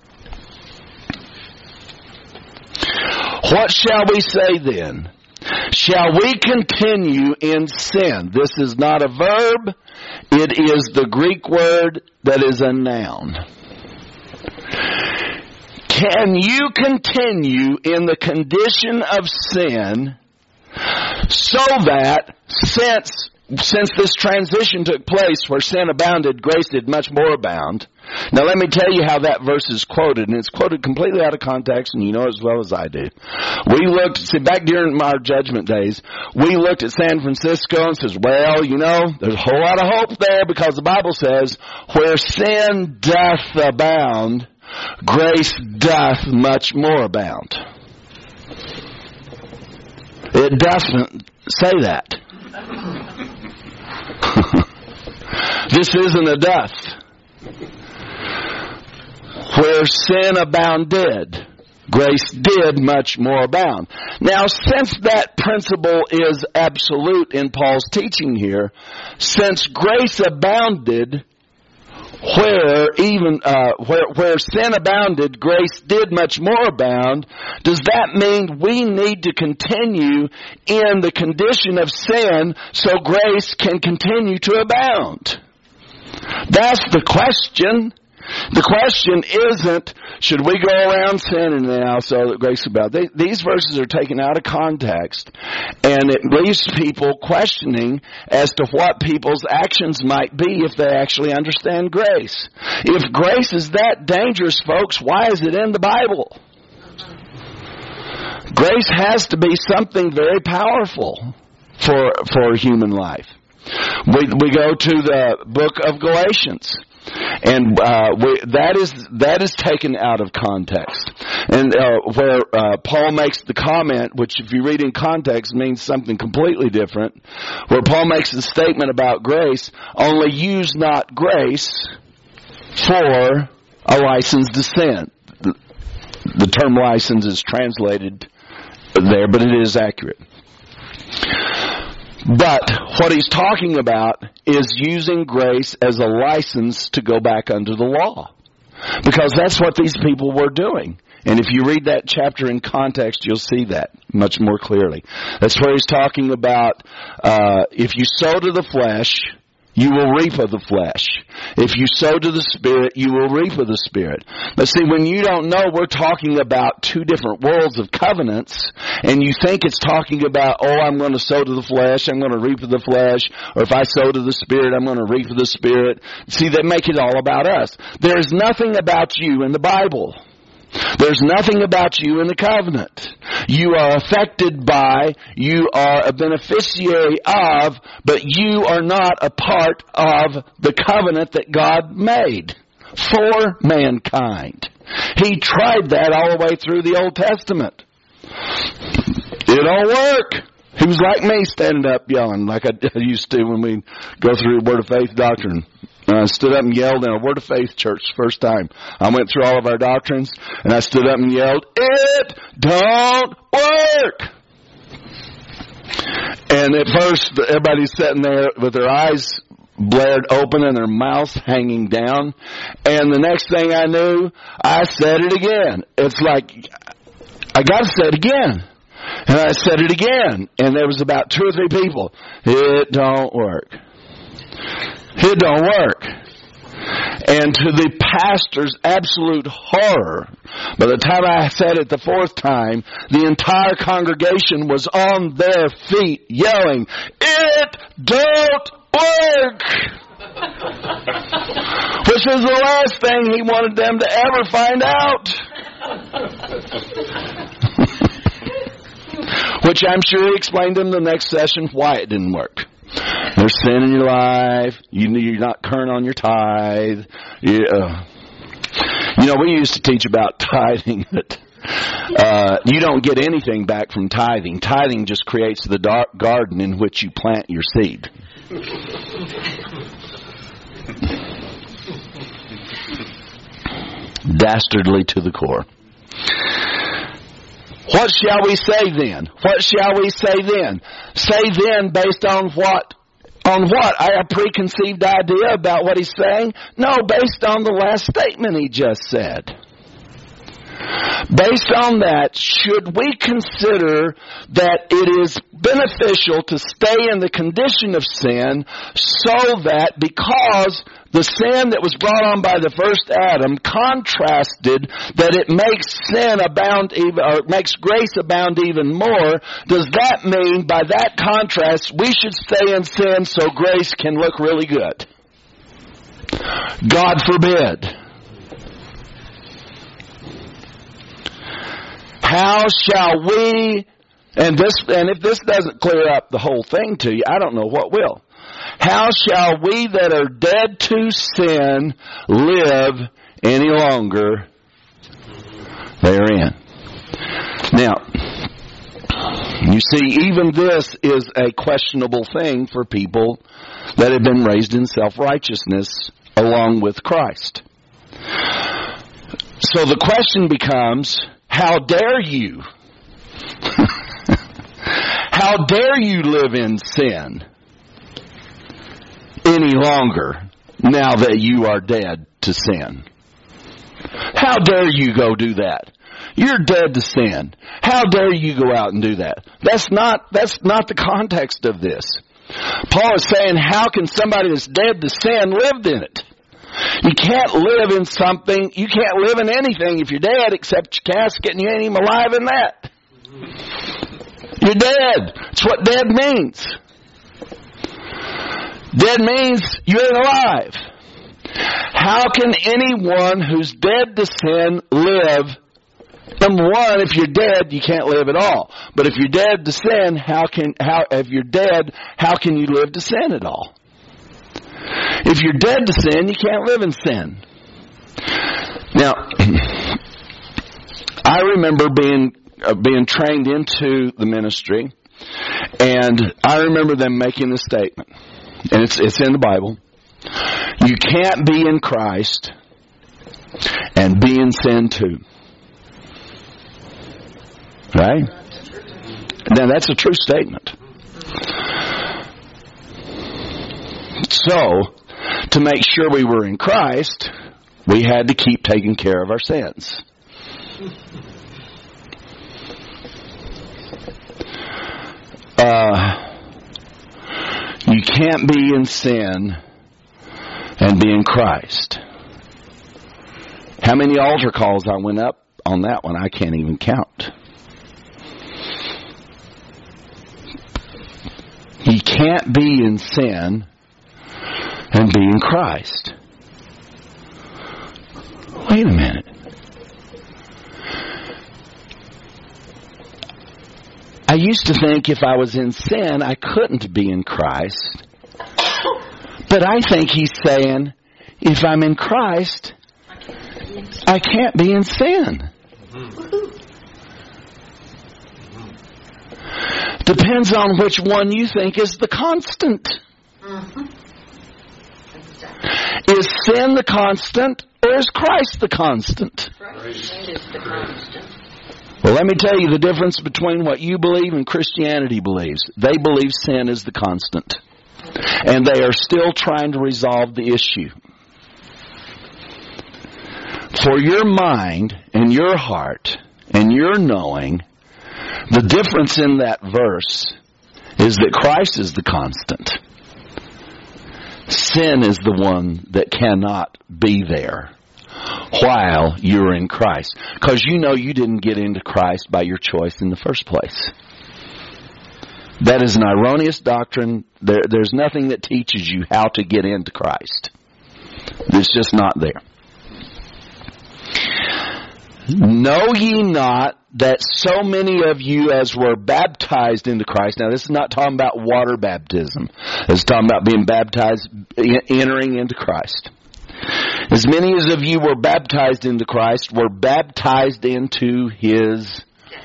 What shall we say then? Shall we continue in sin? This is not a verb. It is the Greek word that is a noun. Can you continue in the condition of sin so that since Since this transition took place where sin abounded, grace did much more abound? Now let me tell you how that verse is quoted, and it's quoted completely out of context, and you know it as well as I do. We looked, see, back during our judgment days, we looked at San Francisco and says, well, you know, there's a whole lot of hope there because the Bible says, where sin doth abound, grace doth much more abound. It doesn't say that. This isn't a doth. Where sin abounded, grace did much more abound. Now, since that principle is absolute in Paul's teaching here, since grace abounded, where even uh, where where sin abounded, grace did much more abound. Does that mean we need to continue in the condition of sin so grace can continue to abound? That's the question. The question isn't, should we go around sinning now so that grace abound? They, these verses are taken out of context, and it leaves people questioning as to what people's actions might be if they actually understand grace. If grace is that dangerous, folks, why is it in the Bible? Grace has to be something very powerful for for human life. We we go to the book of Galatians. And uh, we, that is that is taken out of context, and uh, where uh, Paul makes the comment, which if you read in context means something completely different, where Paul makes the statement about grace: only use not grace for a license to sin. The, the term license is translated there, but it is accurate. But what he's talking about is using grace as a license to go back under the law. Because that's what these people were doing. And if you read that chapter in context, you'll see that much more clearly. That's where he's talking about uh, if you sow to the flesh, you will reap of the flesh. If you sow to the Spirit, you will reap of the Spirit. But see, when you don't know, we're talking about two different worlds of covenants, and you think it's talking about, oh, I'm going to sow to the flesh, I'm going to reap of the flesh, or if I sow to the Spirit, I'm going to reap of the Spirit. See, they make it all about us. There's nothing about you in the Bible. There's nothing about you in the covenant. You are affected by, you are a beneficiary of, but you are not a part of the covenant that God made for mankind. He tried that all the way through the Old Testament. It don't work. He was like me, standing up yelling like I used to when we go through Word of Faith doctrine. I stood up and yelled in a Word of Faith church first time. I went through all of our doctrines, and I stood up and yelled, "It don't work!" And at first, everybody's sitting there with their eyes blared open and their mouths hanging down. And the next thing I knew, I said it again. It's like, I got to say it again. And I said it again. And there was about two or three people. It don't work. It don't work. And to the pastor's absolute horror, by the time I said it the fourth time, the entire congregation was on their feet yelling, "It don't work!" Which was the last thing he wanted them to ever find out. Which I'm sure he explained to them the next session why it didn't work. There's sin in your life. You, you're not current on your tithe. You, uh, you know, we used to teach about tithing that uh, you don't get anything back from tithing. Tithing just creates the dark garden in which you plant your seed. Dastardly to the core. What shall we say then? What shall we say then? Say then based on what? On what? I have a preconceived idea about what he's saying? No, based on the last statement he just said. Based on that, should we consider that it is beneficial to stay in the condition of sin so that because the sin that was brought on by the first Adam contrasted that it makes sin abound even, or makes grace abound even more, does that mean by that contrast we should stay in sin so grace can look really good? God forbid. How shall we, and this, and if this doesn't clear up the whole thing to you, I don't know what will. How shall we that are dead to sin live any longer therein? Now, you see, even this is a questionable thing for people that have been raised in self-righteousness along with Christ. So the question becomes, how dare you? How dare you live in sin any longer now that you are dead to sin? How dare you go do that? You're dead to sin. How dare you go out and do that? That's not, that's not the context of this. Paul is saying, how can somebody that's dead to sin live in it? You can't live in something, you can't live in anything if you're dead except your casket and you ain't even alive in that. You're dead. That's what dead means. Dead means you ain't alive. How can anyone who's dead to sin live? Number one, if you're dead, you can't live at all. But if you're dead to sin, how can, how, if you're dead, how can you live to sin at all? If you're dead to sin, you can't live in sin. Now, I remember being uh, being trained into the ministry, and I remember them making a statement, and it's it's in the Bible. You can't be in Christ and be in sin too. Right? Now, that's a true statement. So, to make sure we were in Christ, we had to keep taking care of our sins. Uh, you can't be in sin and be in Christ. How many altar calls I went up on that one, I can't even count. You can't be in sin and be in Christ. Wait a minute. I used to think if I was in sin, I couldn't be in Christ. But I think he's saying, if I'm in Christ, I can't be in sin. Depends on which one you think is the constant. Mm-hmm. Is sin the constant, or is Christ the constant? Christ is the constant. Well, let me tell you the difference between what you believe and Christianity believes. They believe sin is the constant. And they are still trying to resolve the issue. For your mind and your heart and your knowing, the difference in that verse is that Christ is the constant. Sin is the one that cannot be there while you're in Christ. Because you know you didn't get into Christ by your choice in the first place. That is an erroneous doctrine. There, there's nothing that teaches you how to get into Christ. It's just not there. Know ye not that so many of you as were baptized into Christ. Now this is not talking about water baptism. It's talking about being baptized, entering into Christ. As many as of you were baptized into Christ were baptized into His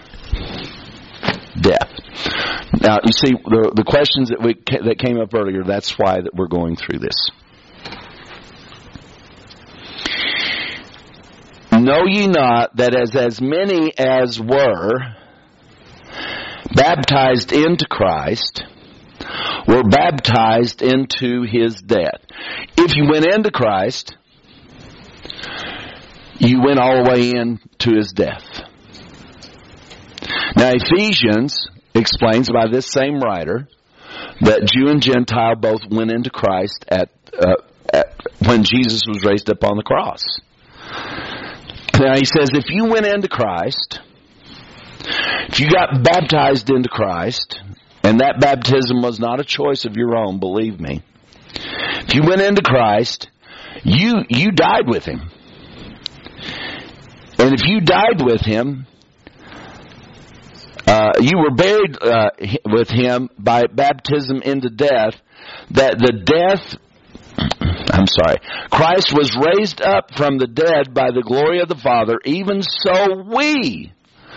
death. Now you see the, the questions that we that came up earlier, that's why that we're going through this. Know ye not that as, as many as were baptized into Christ were baptized into His death? If you went into Christ, you went all the way into His death. Now Ephesians explains by this same writer that Jew and Gentile both went into Christ at, uh, at when Jesus was raised up on the cross. Now he says, if you went into Christ, if you got baptized into Christ, and that baptism was not a choice of your own, believe me. If you went into Christ, you you died with Him. And if you died with Him, uh, you were buried uh, with Him by baptism into death, that the death... I'm sorry. Christ was raised up from the dead by the glory of the Father. Even so we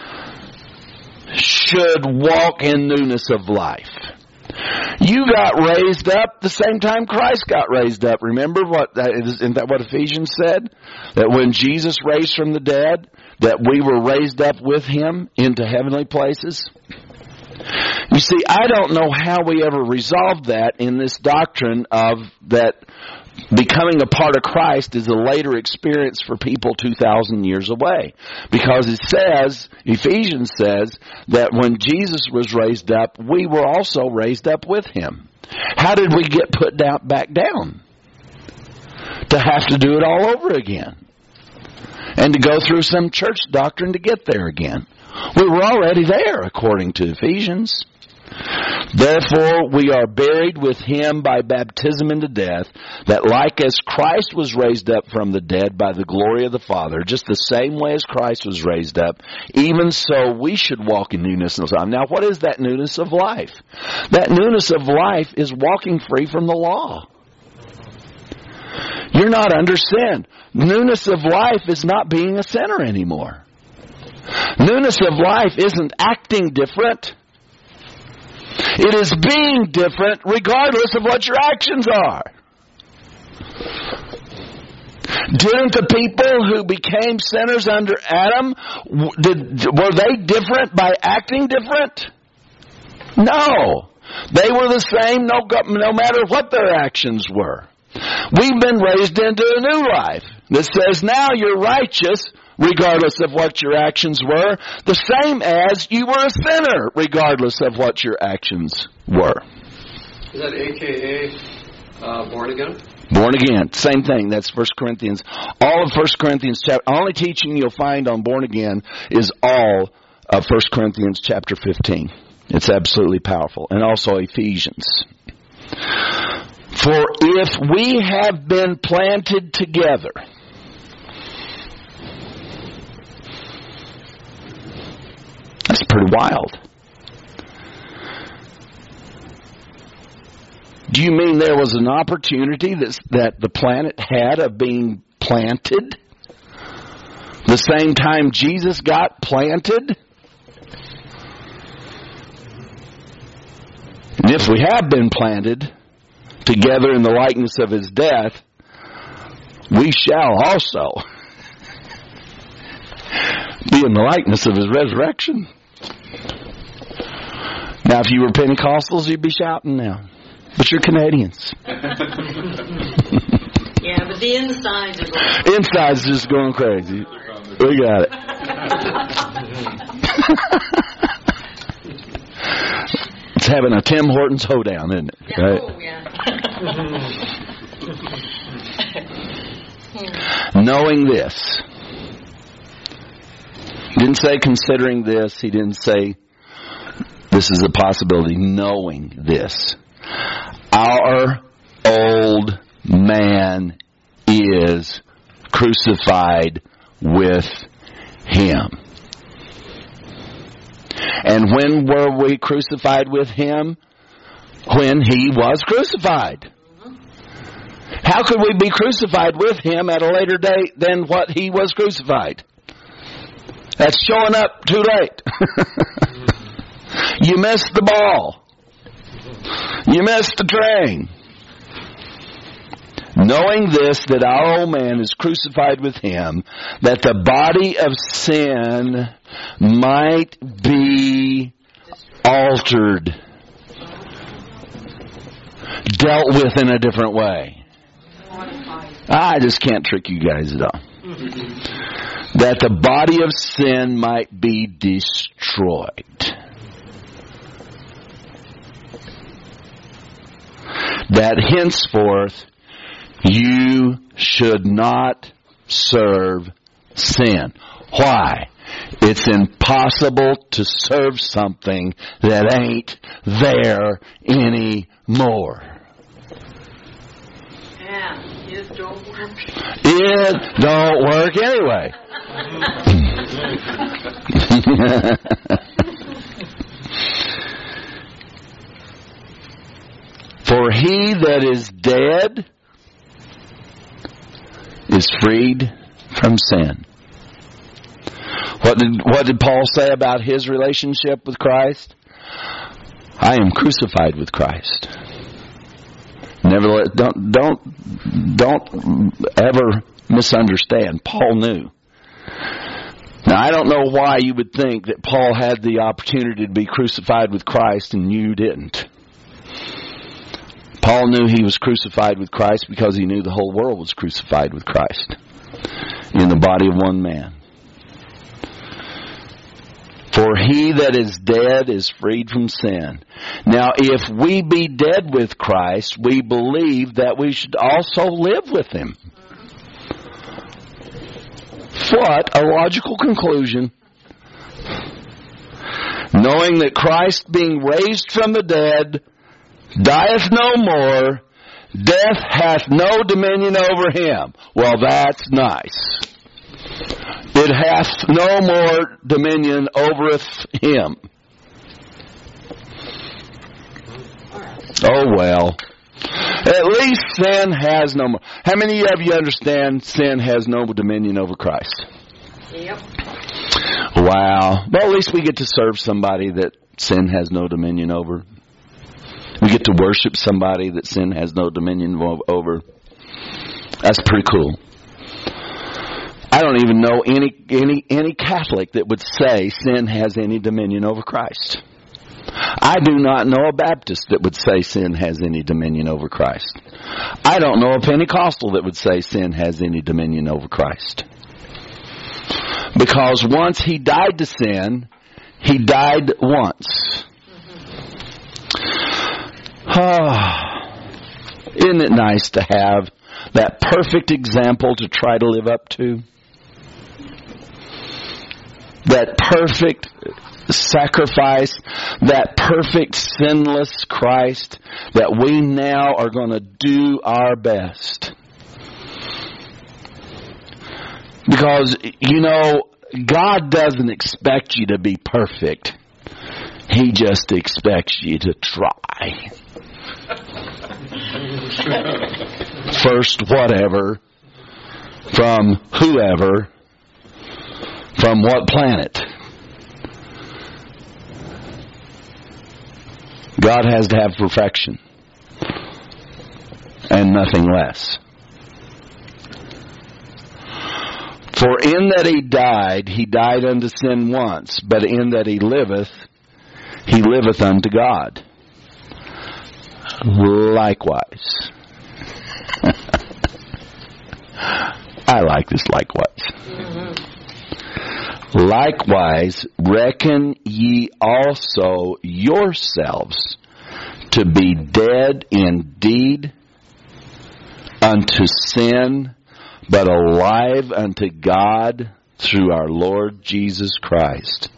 should walk in newness of life. You got raised up the same time Christ got raised up. Remember what, isn't that what Ephesians said? That when Jesus raised from the dead, that we were raised up with Him into heavenly places? You see, I don't know how we ever resolved that in this doctrine of that becoming a part of Christ is a later experience for people two thousand years away. Because it says, Ephesians says, that when Jesus was raised up, we were also raised up with Him. How did we get put down, back down? To have to do it all over again. And to go through some church doctrine to get there again. We were already there, according to Ephesians. Therefore, we are buried with Him by baptism into death, that like as Christ was raised up from the dead by the glory of the Father, just the same way as Christ was raised up, even so we should walk in newness of life. Now, what is that newness of life? That newness of life is walking free from the law. You're not under sin. Newness of life is not being a sinner anymore. Newness of life isn't acting different. It is being different regardless of what your actions are. Didn't the people who became sinners under Adam, did, were they different by acting different? No. They were the same no, no matter what their actions were. We've been raised into a new life that says now you're righteous regardless of what your actions were, the same as you were a sinner regardless of what your actions were. Is that A K A uh, born again? Born again. Same thing. That's First Corinthians. All of First Corinthians chapter. Only teaching you'll find on born again is all of First Corinthians chapter fifteen. It's absolutely powerful. And also Ephesians. For if we have been planted together... That's pretty wild. Do you mean there was an opportunity that, that the planet had of being planted? The same time Jesus got planted? And if we have been planted together in the likeness of His death, we shall also be in the likeness of His resurrection. Now, if you were Pentecostals, you'd be shouting now. But you're Canadians. Yeah, but the insides are going. Inside's just going crazy. We got it. It's having a Tim Hortons hoedown, isn't it? Yeah, Right? oh, yeah. Knowing this. He didn't say considering this. He didn't say this is a possibility. Knowing this. Our old man is crucified with Him. And when were we crucified with Him? When He was crucified. How could we be crucified with Him at a later date than what He was crucified? That's showing up too late. You missed the ball. You missed the train. Knowing this, that our old man is crucified with Him, that the body of sin might be altered, dealt with in a different way. I just can't trick you guys at all. That the body of sin might be destroyed. That henceforth you should not serve sin. Why? It's impossible to serve something that ain't there anymore. Yeah, it don't work. It don't work anyway. For he that is dead is freed from sin. What did what did Paul say about his relationship with Christ? I am crucified with Christ. Nevertheless, don't don't don't ever misunderstand. Paul knew. Now, I don't know why you would think that Paul had the opportunity to be crucified with Christ and you didn't. Paul knew he was crucified with Christ because he knew the whole world was crucified with Christ in the body of one man. For he that is dead is freed from sin. Now, if we be dead with Christ, we believe that we should also live with Him. What a logical conclusion. Knowing that Christ, being raised from the dead, dieth no more, death hath no dominion over Him. Well, that's nice. It hath no more dominion overeth Him. Oh well. At least sin has no more. How many of you understand sin has no dominion over Christ? Yep. Wow. Well, at least we get to serve somebody that sin has no dominion over. We get to worship somebody that sin has no dominion over. That's pretty cool. I don't even know any any any Catholic that would say sin has any dominion over Christ. I do not know a Baptist that would say sin has any dominion over Christ. I don't know a Pentecostal that would say sin has any dominion over Christ. Because once He died to sin, He died once. Oh, isn't it nice to have that perfect example to try to live up to? That perfect sacrifice, that perfect sinless Christ, that we now are going to do our best. Because, you know, God doesn't expect you to be perfect. He just expects you to try. First whatever, from whoever, from what planet. God has to have perfection and nothing less. For in that He died, He died unto sin once, but in that He liveth, He liveth unto God. likewise. I like this likewise. Mm-hmm. Likewise, reckon ye also yourselves to be dead indeed unto sin, but alive unto God through our Lord Jesus Christ.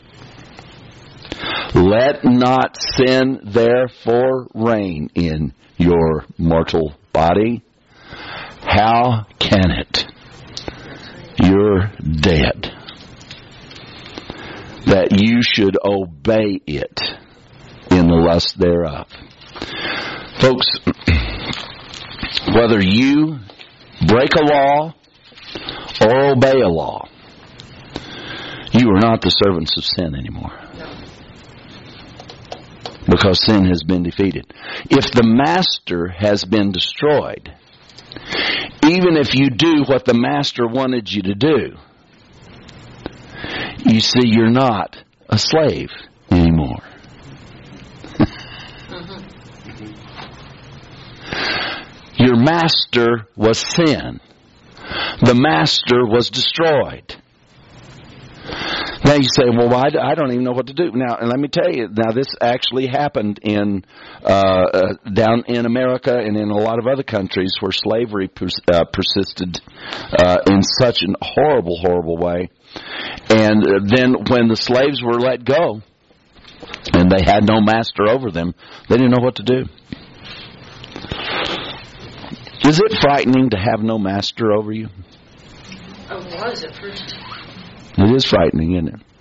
Let not sin therefore reign in your mortal body. How can it? You're dead. That you should obey it in the lust thereof. Folks, whether you break a law or obey a law, you are not the servants of sin anymore. Because sin has been defeated. If the master has been destroyed, even if you do what the master wanted you to do, you see, you're not a slave anymore. Your master was sin. The master was destroyed. Now you say, well, I don't even know what to do. Now, and let me tell you, now this actually happened in uh, uh, down in America and in a lot of other countries where slavery pers- uh, persisted uh, in such a horrible, horrible way. And then when the slaves were let go and they had no master over them, they didn't know what to do. Is it frightening to have no master over you? Oh, it was at first. It is frightening, isn't it?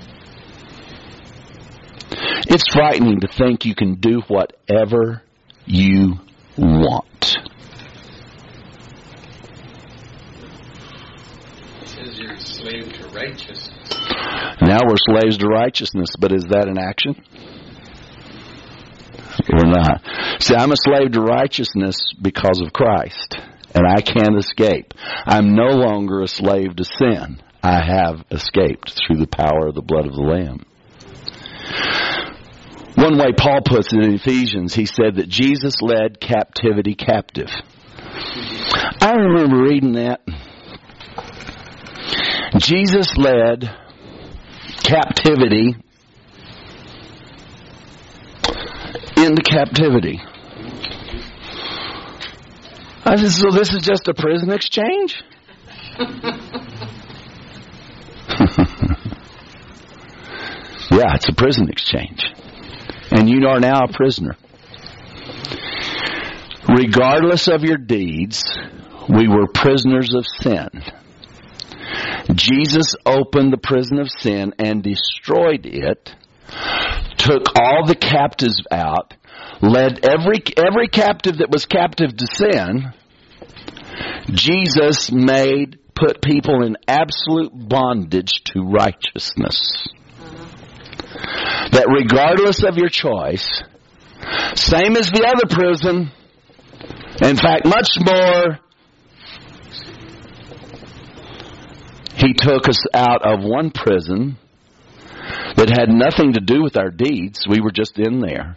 It's frightening to think you can do whatever you want. It says you're a slave to righteousness. Now we're slaves to righteousness, but is that an action? Or not? See, I'm a slave to righteousness because of Christ, and I can't escape. I'm no longer a slave to sin. I have escaped through the power of the blood of the Lamb. One way Paul puts it in Ephesians, he said that Jesus led captivity captive. I remember reading that. Jesus led captivity into captivity. I said, so this is just a prison exchange? Yeah, it's a prison exchange. And you are now a prisoner. Regardless of your deeds, we were prisoners of sin. Jesus opened the prison of sin and destroyed it, took all the captives out, led every every captive that was captive to sin. Jesus made put people in absolute bondage to righteousness. That regardless of your choice, same as the other prison, in fact, much more, He took us out of one prison that had nothing to do with our deeds. We were just in there.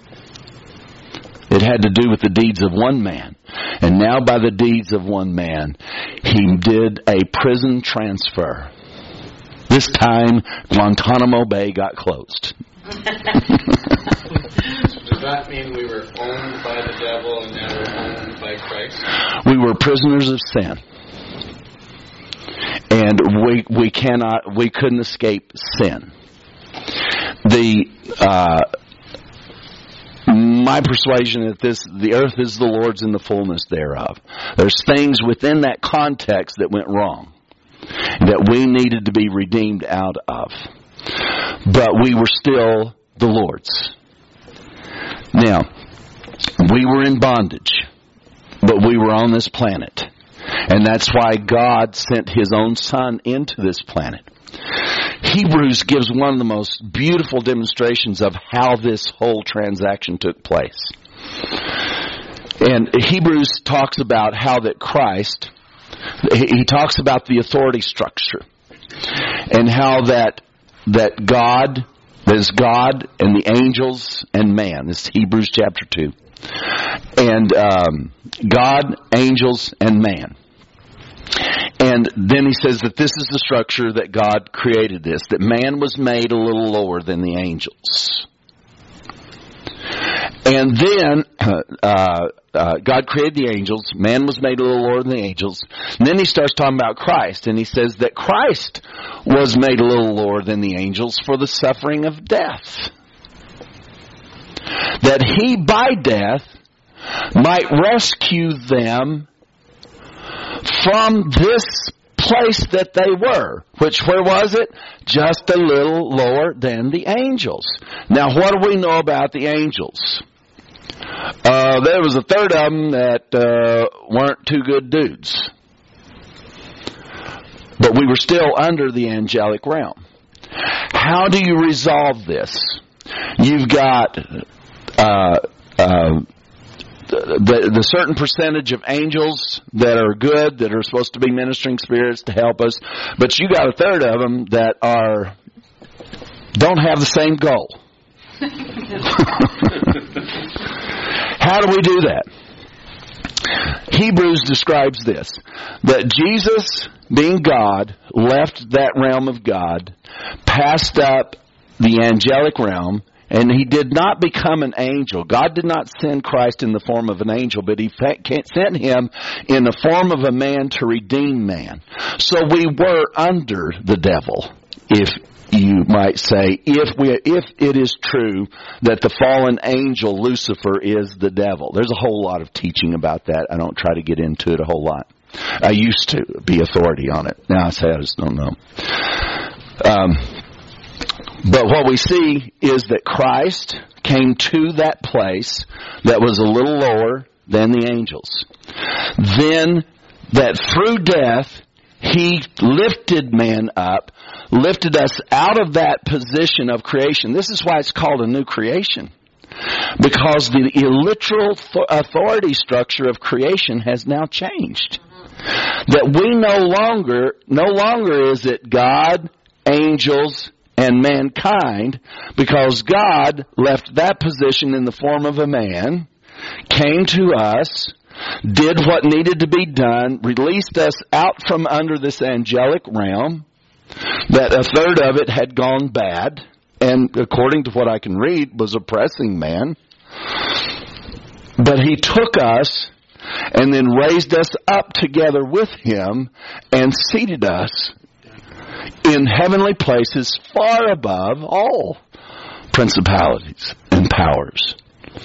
It had to do with the deeds of one man. And now by the deeds of one man, He did a prison transfer. This time, Guantanamo Bay got closed. Does that mean we were owned by the devil and now we're owned by Christ? We were prisoners of sin. And we we cannot, we couldn't escape sin. The, uh, my persuasion that this, the earth is the Lord's and the fullness thereof. There's things within that context that went wrong, that we needed to be redeemed out of. But we were still the Lord's. Now, we were in bondage, but we were on this planet. And that's why God sent His own Son into this planet. Hebrews gives one of the most beautiful demonstrations of how this whole transaction took place. And Hebrews talks about how that Christ, he talks about the authority structure. And how that that God, there's God and the angels and man. This is Hebrews chapter two. And um, God, angels, and man. And then he says that this is the structure that God created this, that man was made a little lower than the angels. And then uh, uh, God created the angels, man was made a little lower than the angels. And then he starts talking about Christ, and he says that Christ was made a little lower than the angels for the suffering of death. That he, by death, might rescue them from this place that they were. Which, where was it? Just a little lower than the angels. Now, what do we know about the angels? Uh, there was a third of them that uh, weren't too good dudes. But we were still under the angelic realm. How do you resolve this? You've got uh, uh, the, the certain percentage of angels that are good, that are supposed to be ministering spirits to help us, but you got a third of them that are don't have the same goal. How do we do that? Hebrews describes this, that Jesus, being God, left that realm of God, passed up the angelic realm, and he did not become an angel. God did not send Christ in the form of an angel, but he sent him in the form of a man to redeem man. So we were under the devil, if you might say, if we, if it is true that the fallen angel Lucifer is the devil. There's a whole lot of teaching about that. I don't try to get into it a whole lot. I used to be authority on it. Now I say I just don't know. Um, but what we see is that Christ came to that place that was a little lower than the angels. Then that through death, he lifted man up, lifted us out of that position of creation. This is why it's called a new creation. Because the literal authority structure of creation has now changed. That we no longer, no longer is it God, angels, and mankind, because God left that position in the form of a man, came to us, did what needed to be done, released us out from under this angelic realm, that a third of it had gone bad, and according to what I can read, was oppressing man. But he took us and then raised us up together with him and seated us in heavenly places far above all principalities and powers.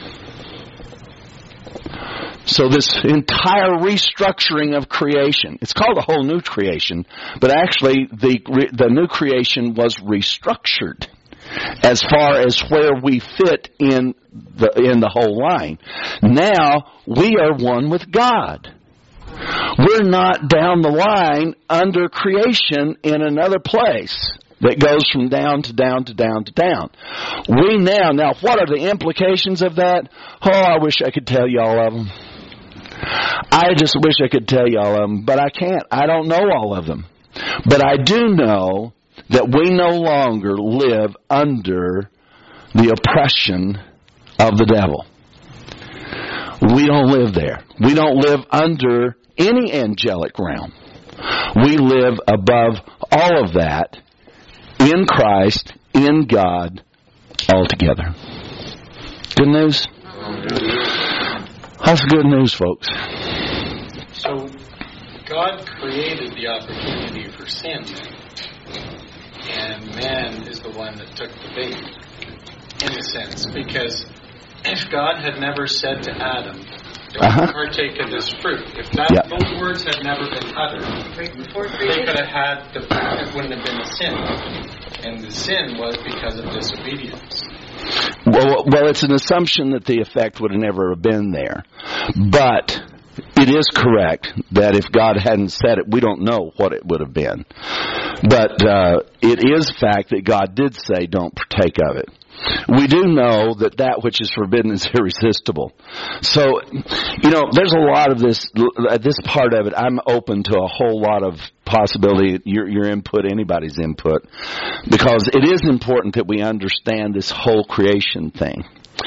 So this entire restructuring of creation, it's called a whole new creation, but actually the the new creation was restructured as far as where we fit in the in the whole line. Now we are one with God. We're not down the line under creation in another place that goes from down to down to down to down. We now, now what are the implications of that? Oh, I wish I could tell you all of them. I just wish I could tell you all of them, but I can't. I don't know all of them. But I do know that we no longer live under the oppression of the devil. We don't live there. We don't live under any angelic realm. We live above all of that in Christ, in God, altogether. Good news? That's good news, folks. So, God created the opportunity for sin, and man is the one that took the bait, in a sense, because if God had never said to Adam, don't uh-huh. partake of this fruit, if that, yep. those words had never been uttered, they could have had, the, it wouldn't have been a sin. And the sin was because of disobedience. Well, well, it's an assumption that the effect would have never been there. But it is correct that if God hadn't said it, we don't know what it would have been. But uh, it is fact that God did say, don't partake of it. We do know that that which is forbidden is irresistible. So, you know, there's a lot of this, this part of it, I'm open to a whole lot of possibility, your, your input, anybody's input, because it is important that we understand this whole creation thing.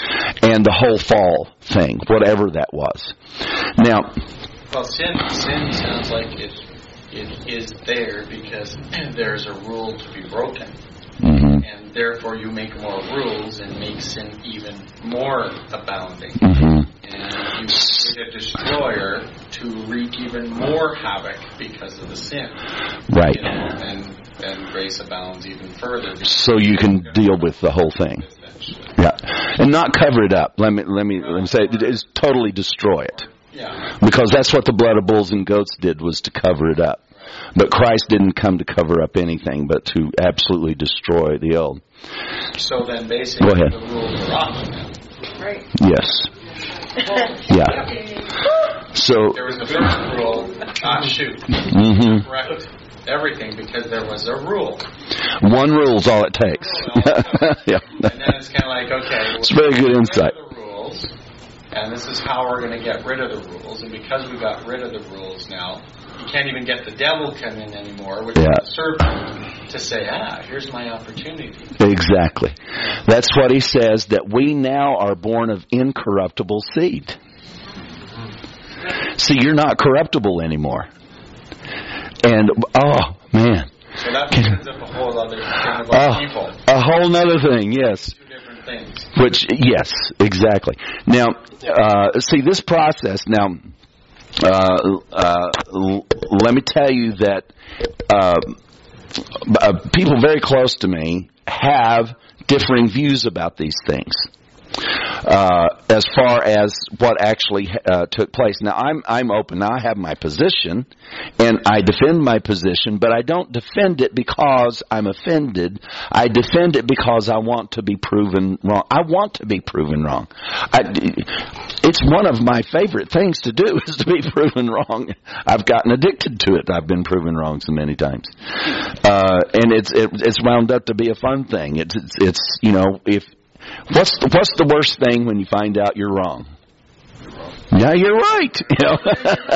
and the whole fall thing, whatever that was. Now, well, sin sin sounds like it it is there because there's a rule to be broken. Mm-hmm. And therefore you make more rules and make sin even more abounding. Mm-hmm. And you create a destroyer to wreak even more havoc because of the sin. Right. You know, and then grace abounds even further. So you can deal with the whole thing. Yeah. And not cover it up. Let me let me let me say it is totally destroy it. Yeah. Because that's what the blood of bulls and goats did, was to cover it up. But Christ didn't come to cover up anything, but to absolutely destroy the old. So then basically Go ahead. the rules are off. Right. Yes. Yeah. So there was the first rule, not shoot. Mm-hmm. Correct everything because there was a rule. One rule's all it takes. Yeah. And then it's kind of like, okay, well, it's very good insight. The rules, and this is how we're going to get rid of the rules. And because we got rid of the rules now, you can't even get the devil come in anymore, which yeah. is the serpent, to say, ah, here's my opportunity. Exactly. That's what he says, that we now are born of incorruptible seed. See, you're not corruptible anymore. And, oh, man. So that brings up a whole other thing about oh, people. A whole other thing, yes. Two different things. Which, yes, exactly. Now, uh, see, this process, now, uh, uh, l- let me tell you that uh, uh, people very close to me have differing views about these things. Uh, as far as what actually uh, took place. Now, I'm I'm open. Now, I have my position, and I defend my position, but I don't defend it because I'm offended. I defend it because I want to be proven wrong. I want to be proven wrong. I, it's one of my favorite things to do is to be proven wrong. I've gotten addicted to it. I've been proven wrong so many times, uh, and it's it, it's wound up to be a fun thing. It's it's, it's you know if. What's the, what's the worst thing when you find out you're wrong? Now you're right. You know?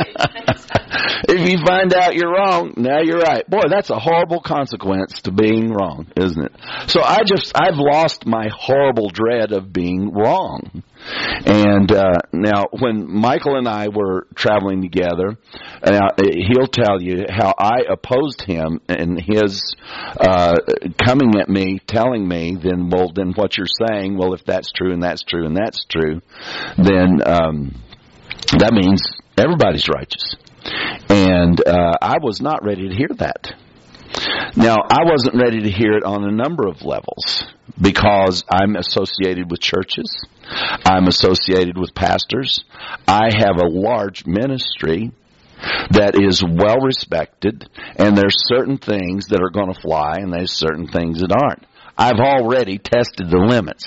If you find out you're wrong, now you're right. Boy, that's a horrible consequence to being wrong, isn't it? So I just, I've lost my horrible dread of being wrong. And uh, now, when Michael and I were traveling together, uh, he'll tell you how I opposed him and his uh, coming at me, telling me, then, well, then what you're saying, well, if that's true and that's true and that's true, then um, that means everybody's righteous. And uh, I was not ready to hear that. Now, I wasn't ready to hear it on a number of levels because I'm associated with churches. I'm associated with pastors. I have a large ministry that is well respected, and there's certain things that are going to fly, and there's certain things that aren't. I've already tested the limits.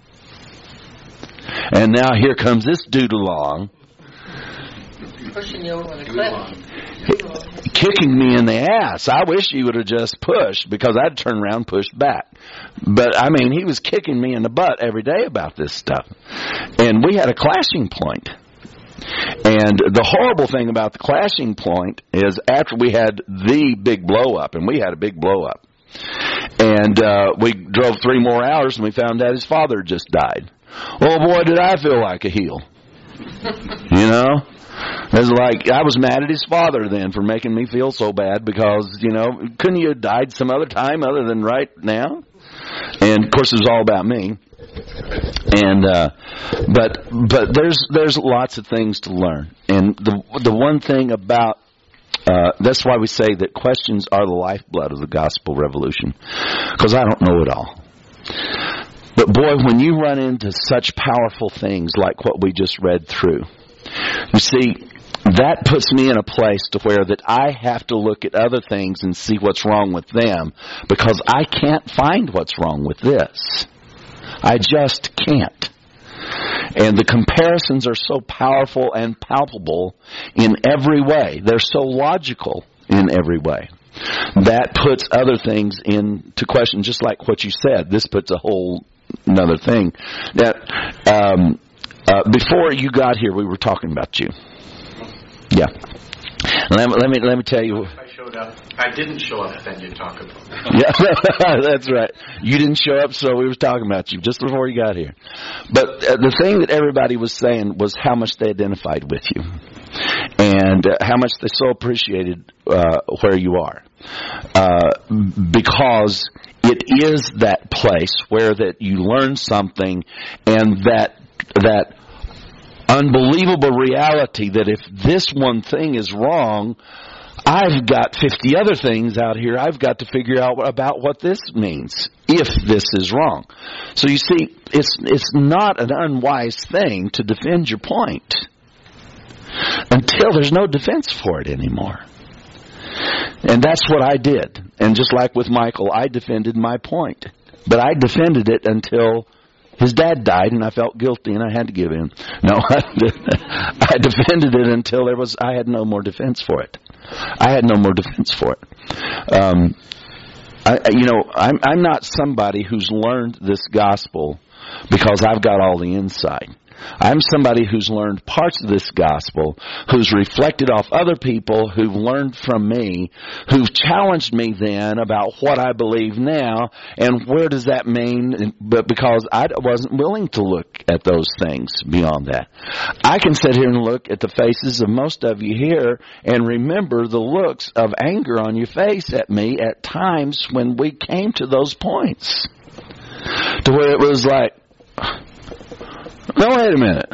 And now here comes this dude along, pushing you over the cliff. Kicking me in the ass. I wish he would have just pushed because I'd turn around and pushed back. But, I mean, he was kicking me in the butt every day about this stuff. And we had a clashing point. And the horrible thing about the clashing point is after we had the big blow-up, and we had a big blow-up, and uh, we drove three more hours and we found out his father just died. Oh, boy, did I feel like a heel. You know? It was like, I was mad at his father then for making me feel so bad because, you know, couldn't you have died some other time other than right now? And, of course, it was all about me. And, uh, but, but there's, there's lots of things to learn. And the, the one thing about, uh, that's why we say that questions are the lifeblood of the gospel revolution. Because I don't know it all. But boy, when you run into such powerful things like what we just read through, you see, that puts me in a place to where that I have to look at other things and see what's wrong with them because I can't find what's wrong with this. I just can't. And the comparisons are so powerful and palpable in every way. They're so logical in every way. That puts other things into question, just like what you said. This puts a whole another thing. That um, uh, before you got here, we were talking about you. Yeah. Let me let me, let me tell you. I showed up, I didn't show up, then you talk about me. Yeah, that's right. You didn't show up, so we was talking about you just before you got here. But uh, the thing that everybody was saying was how much they identified with you, and uh, how much they so appreciated uh, where you are, uh, because it is that place where that you learn something, and that that unbelievable reality that if this one thing is wrong, I've got fifty other things out here I've got to figure out about what this means if this is wrong. So you see, it's it's not an unwise thing to defend your point until there's no defense for it anymore. And that's what I did. And just like with Michael, I defended my point. But I defended it until his dad died, and I felt guilty, and I had to give in. No, I defended it until there was I had no more defense for it. I had no more defense for it. Um, I, you know, I'm, I'm not somebody who's learned this gospel because I've got all the insight. I'm somebody who's learned parts of this gospel, who's reflected off other people who've learned from me, who've challenged me then about what I believe now, and where does that mean, but because I wasn't willing to look at those things beyond that. I can sit here and look at the faces of most of you here and remember the looks of anger on your face at me at times when we came to those points, to where it was like, no, wait a minute.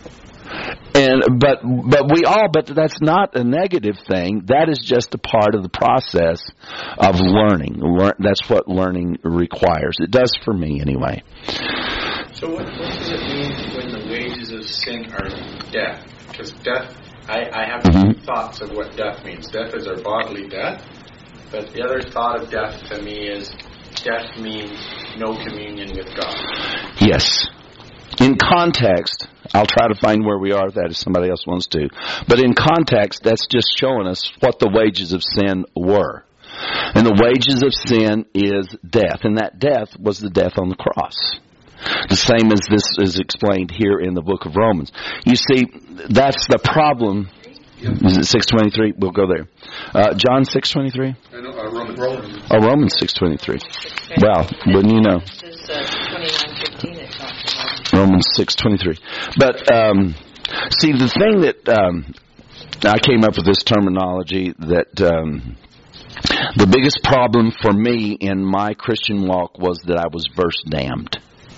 And but but we all but that's not a negative thing. That is just a part of the process of learning. Learn, that's what learning requires. It does for me anyway. So what, what does it mean when the wages of sin are death? Because death, I, I have mm-hmm. two thoughts of what death means. Death is our bodily death, but the other thought of death to me is death means no communion with God. Yes. In context, I'll try to find where we are with that if somebody else wants to. But in context, that's just showing us what the wages of sin were. And the wages of sin is death. And that death was the death on the cross. The same as this is explained here in the book of Romans. You see, that's the problem. Is it six twenty-three? We'll go there. Uh, John six twenty-three? I know, uh, Romans. Romans. Oh, Romans six twenty-three. Well, wouldn't you know? This is uh, twenty-nine fifteen it talks about. Romans six twenty-three. But, um, see, the thing that um, I came up with this terminology that um, the biggest problem for me in my Christian walk was that I was verse damned.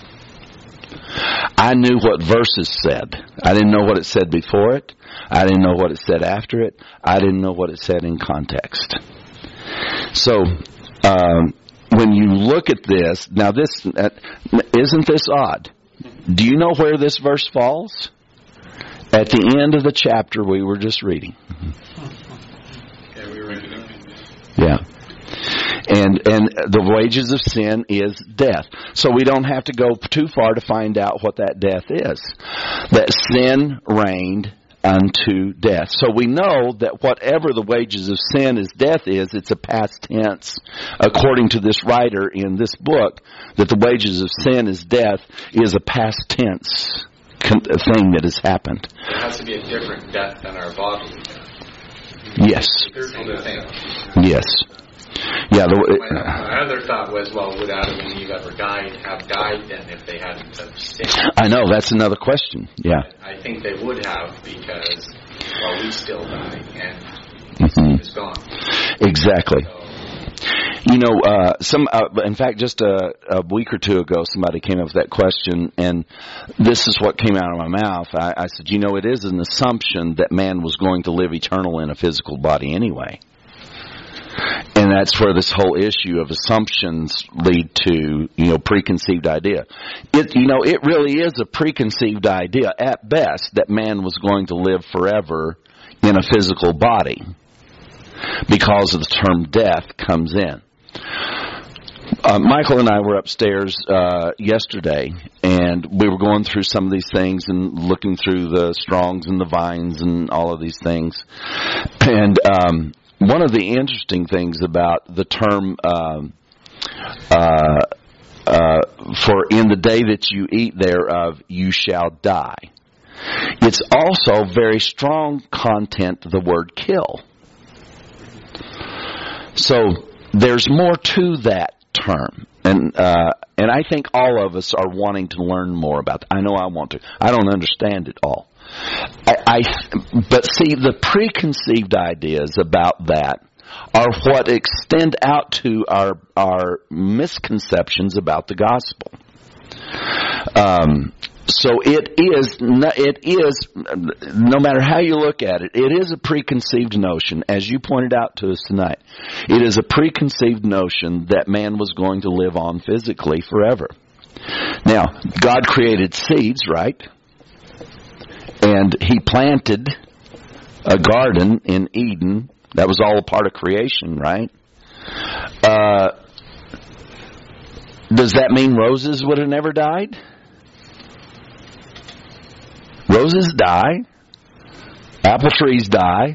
I knew what verses said. I didn't know what it said before it. I didn't know what it said after it. I didn't know what it said in context. So, um, when you look at this, now this, uh, isn't this odd? Do you know where this verse falls? At the end of the chapter we were just reading. Yeah, we were reading. Yeah. And and the wages of sin is death. So we don't have to go too far to find out what that death is. That sin reigned unto death. So we know that whatever the wages of sin is death is, it's a past tense. According to this writer in this book, that the wages of sin is death is a past tense thing that has happened. It has to be a different death than our bodily death. Yes. Yes. Yeah. The, my, my other thought was, well, would Adam and Eve ever died, have died then if they hadn't have sinned? I know, that's another question. Yeah. I think they would have because, well, we still die and mm-hmm. it's gone. Exactly. So, you know, uh, some. Uh, in fact, just a, a week or two ago, somebody came up with that question, and this is what came out of my mouth. I, I said, you know, it is an assumption that man was going to live eternal in a physical body anyway. And that's where this whole issue of assumptions lead to, you know, preconceived idea. It, you know, it really is a preconceived idea at best that man was going to live forever in a physical body because of the term death comes in. Uh, Michael and I were upstairs uh, yesterday, and we were going through some of these things and looking through the Strongs and the Vines and all of these things. And um, one of the interesting things about the term um, uh, uh, for in the day that you eat thereof, you shall die. It's also very strong content, the word kill. So there's more to that term. And uh, and I think all of us are wanting to learn more about it. I know I want to. I don't understand it all. I, I but see, the preconceived ideas about that are what extend out to our our misconceptions about the gospel. Um, so it is, it is, no matter how you look at it, it is a preconceived notion, as you pointed out to us tonight. It is a preconceived notion that man was going to live on physically forever. Now, God created seeds, right? And He planted a garden in Eden. That was all a part of creation, right? Uh, does that mean roses would have never died? Roses die. Apple trees die.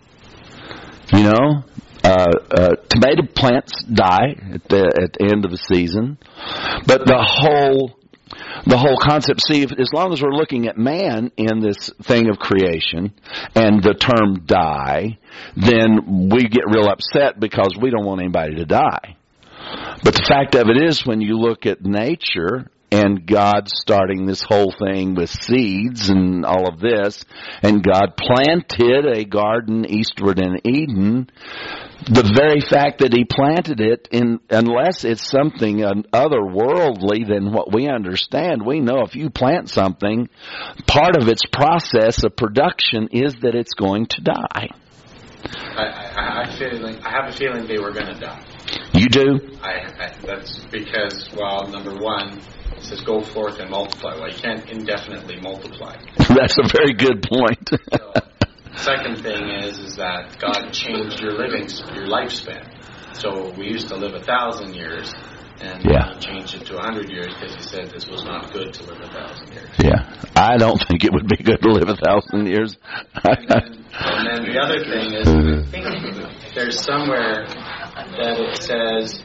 You know, uh, uh, tomato plants die at the at the end of the season. But the whole the whole concept. See, if, as long as we're looking at man in this thing of creation and the term die, then we get real upset because we don't want anybody to die. But the fact of it is, when you look at nature and God starting this whole thing with seeds and all of this, and God planted a garden eastward in Eden, the very fact that He planted it, in, unless it's something otherworldly than what we understand, we know if you plant something, part of its process of production is that it's going to die. I, I, I, feel like, I have a feeling they were going to die. You do? I, I, that's because, well, number one, it says go forth and multiply. Well, you can't indefinitely multiply. That's a very good point. So, second thing is, is that God changed your living, your lifespan. So we used to live a thousand years, and yeah. He changed it to a hundred years because He said this was not good to live a thousand years. Yeah, I don't think it would be good to live a thousand years. and, then, and then the other thing is, I think there's somewhere that it says,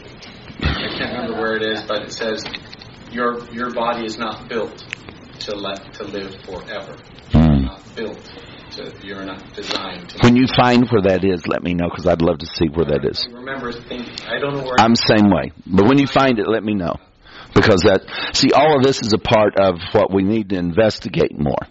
I can't remember where it is, but it says your your body is not built to let to live forever. Mm. You're not built. To, you're not designed to. When you find where that is, let me know, because I'd love to see where that is. I remember thinking, I don't know where. I'm the same way, but when you find it, let me know, because that. See, all of this is a part of what we need to investigate more.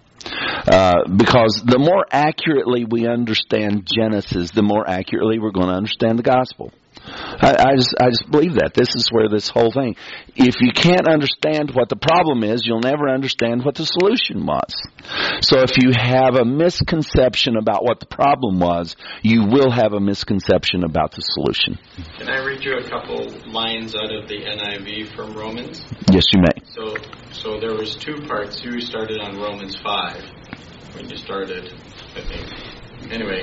Uh, because the more accurately we understand Genesis, the more accurately we're going to understand the gospel. I, I just I just believe that. This is where this whole thing. If you can't understand what the problem is, you'll never understand what the solution was. So if you have a misconception about what the problem was, you will have a misconception about the solution. Can I read you a couple lines out of the N I V from Romans? Yes, you may. So so there was two parts. You started on Romans five when you started, I think. Anyway,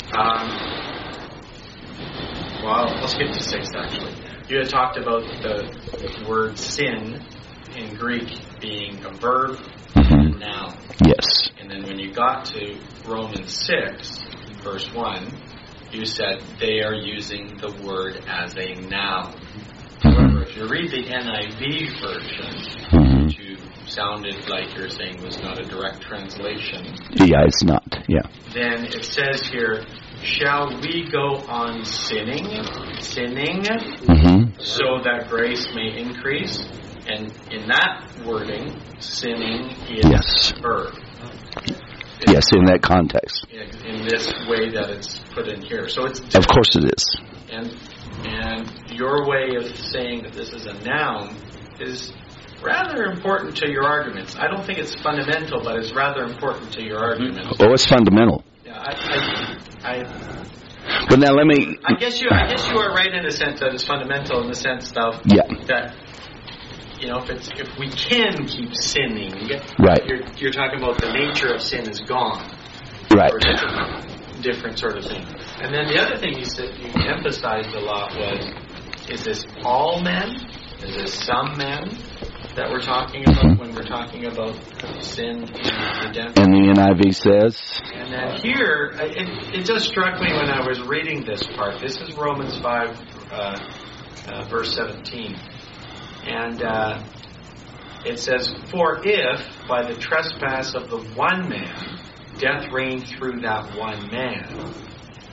um... Well, I'll skip to six, actually. You had talked about the word sin in Greek being a verb and a noun. Yes. And then when you got to Romans six, verse one, you said they are using the word as a noun. However, if you read the N I V version, which you sounded like you're saying was not a direct translation. Yeah, it's not. Yeah. Then it says here, shall we go on sinning, sinning, mm-hmm. so that grace may increase? And in that wording, sinning is yes. verb. Yes, in that context. In, in this way that it's put in here. So it's of course it is. And and your way of saying that this is a noun is rather important to your arguments. I don't think it's fundamental, but it's rather important to your arguments. Oh, it's fundamental. Yeah, I, I, I but now let me. I guess you. I guess you are right in the sense that it's fundamental in the sense of yeah. that. You know, if it's if we can keep sinning, right? You're, you're talking about the nature of sin is gone, right? Or different, different sort of thing. And then the other thing you said you emphasized a lot was: is this all men? Is this some men that we're talking about when we're talking about sin and redemption? And the N I V says. And then here, it, it just struck me when I was reading this part. This is Romans five, uh, uh, verse seventeen. And uh, it says, for if, by the trespass of the one man, death reigned through that one man,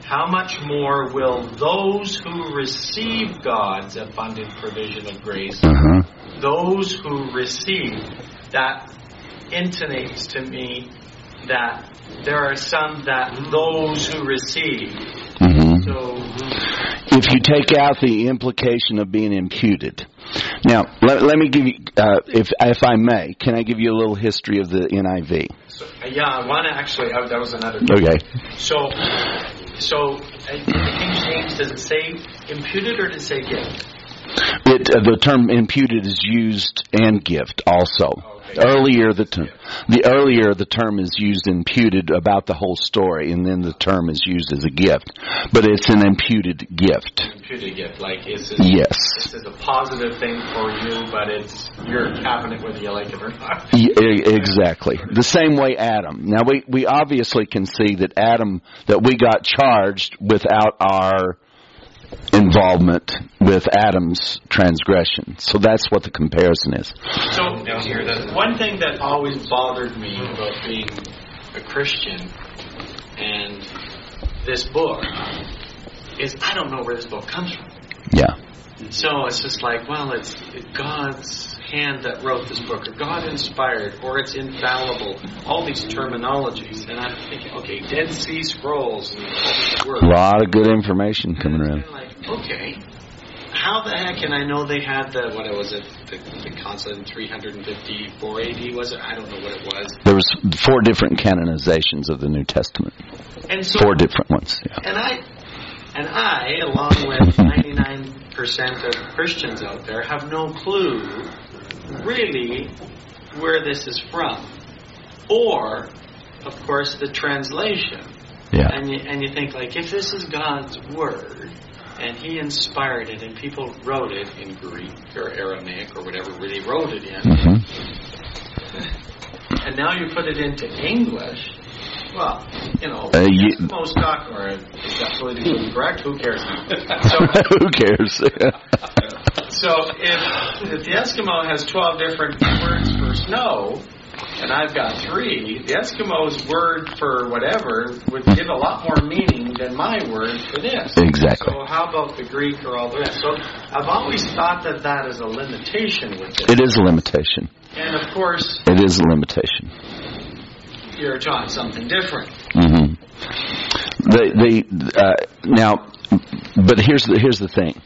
how much more will those who receive God's abundant provision of grace, Uh-huh. those who receive, that intonates to me that there are some that those who receive. Mm-hmm. So, If you take out the implication of being imputed. Now, let, let me give you, uh, if if I may, can I give you a little history of the N I V? so yeah, I want to actually, uh, that was another. Okay. So, so uh, in the King James, does it say imputed or does it say gift? It, uh, the term imputed is used and gift also. Okay. Earlier, the term, the earlier the term is used imputed about the whole story, and then the term is used as a gift. But it's an imputed gift. Imputed gift, like is this, Yes. this is a positive thing for you, but it's you're having it whether you like it or not. E- Exactly. The same way Adam. Now, we, we obviously can see that Adam, that we got charged without our involvement with Adam's transgression. So that's what the comparison is. So, one thing that always bothered me about being a Christian and this book is I don't know where this book comes from. Yeah. So it's just like, well, it's God's hand that wrote this book, or God inspired, or it's infallible. All these terminologies, and I'm thinking, okay, Dead Sea Scrolls and all these words. A lot of good information coming And around. it's kind of like, okay, how the heck can I know they had the what was it, the, the council in three fifty-four A D? Was it? I don't know what it was. There was four different canonizations of the New Testament. And so, Four different ones. Yeah. and I, and I, along with ninety-nine percent of Christians out there, have no clue really where this is from, or, of course, the translation. Yeah. And you and you think like, if this is God's word, and He inspired it, and people wrote it in Greek or Aramaic or whatever they wrote it in, Mm-hmm. and now you put it into English. Well, you know, Uh, you- Eskimo stock, or is that politically correct? Who cares now? So, Who cares? so if, if the Eskimo has twelve different words for snow, and I've got three, the Eskimo's word for whatever would give a lot more meaning than my word for this. Exactly. So how about the Greek or all the rest? So I've always thought that that is a limitation with this. It is a limitation. And of course, It is a limitation. you're taught something different. Mm-hmm. The the uh, now, but here's the here's the thing.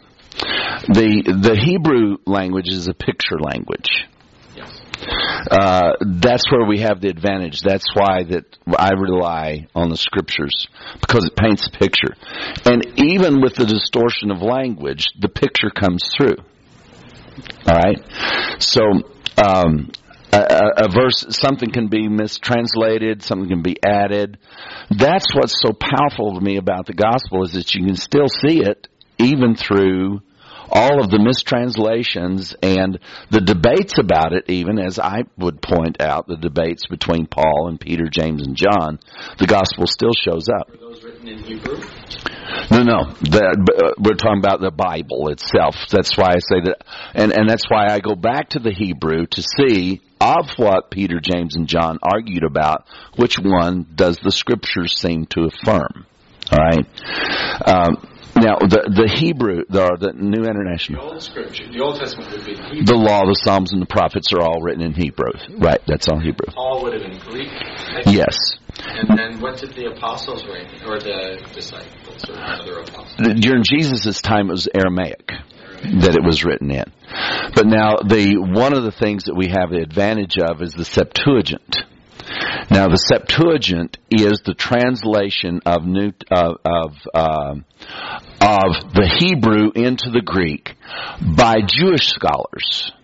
The the Hebrew language is a picture language. Yes. Uh, that's where we have the advantage. That's why that I rely on the scriptures, because it paints a picture. And even with the distortion of language, the picture comes through. All right? So, um, a, a verse, something can be mistranslated, something can be added. That's what's so powerful to me about the gospel, is that you can still see it even through all of the mistranslations and the debates about it, even as I would point out, the debates between Paul and Peter, James, and John. The gospel still shows up. Were those written in Hebrew? No, no. The, uh, we're talking about the Bible itself. That's why I say that, and, and that's why I go back to the Hebrew to see of what Peter, James, and John argued about, which one does the Scriptures seem to affirm. All right? Um, now, the the Hebrew, the, the New The International, Old Scripture, the Old Testament would be in Hebrew. the Law, the Psalms, and the Prophets are all written in Hebrew. Right, that's all Hebrew. Paul would have been Greek. Yes. And then what did the apostles write? Or the disciples or other apostles? During Jesus' time, it was Aramaic that it was written in. But now, the one of the things that we have the advantage of is the Septuagint. Now, the Septuagint is the translation of new uh, of uh, of the Hebrew into the Greek by Jewish scholars,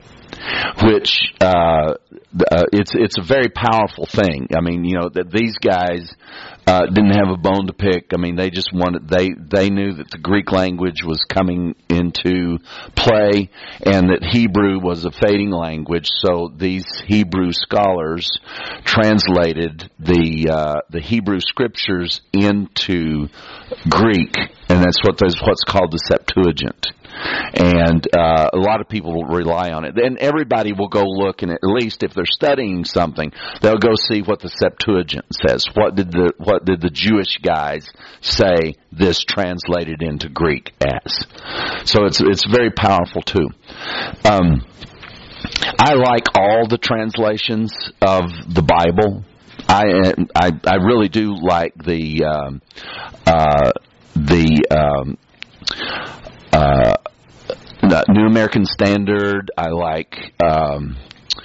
which uh, uh, it's it's a very powerful thing. I mean, you know, that these guys uh, didn't have a bone to pick. I mean, they just wanted they they knew that the Greek language was coming into play and that Hebrew was a fading language. So these Hebrew scholars translated the uh, the Hebrew scriptures into Greek, and that's what there's what's called the Septuagint. And uh, a lot of people will rely on it. And everybody will go look, and at least if they're studying something, they'll go see what the Septuagint says. What did the what did the Jewish guys say this translated into Greek as? So it's it's very powerful too. Um, I like all the translations of the Bible. I I, I really do like the um, uh, the um, uh, the New American Standard. I like. Um,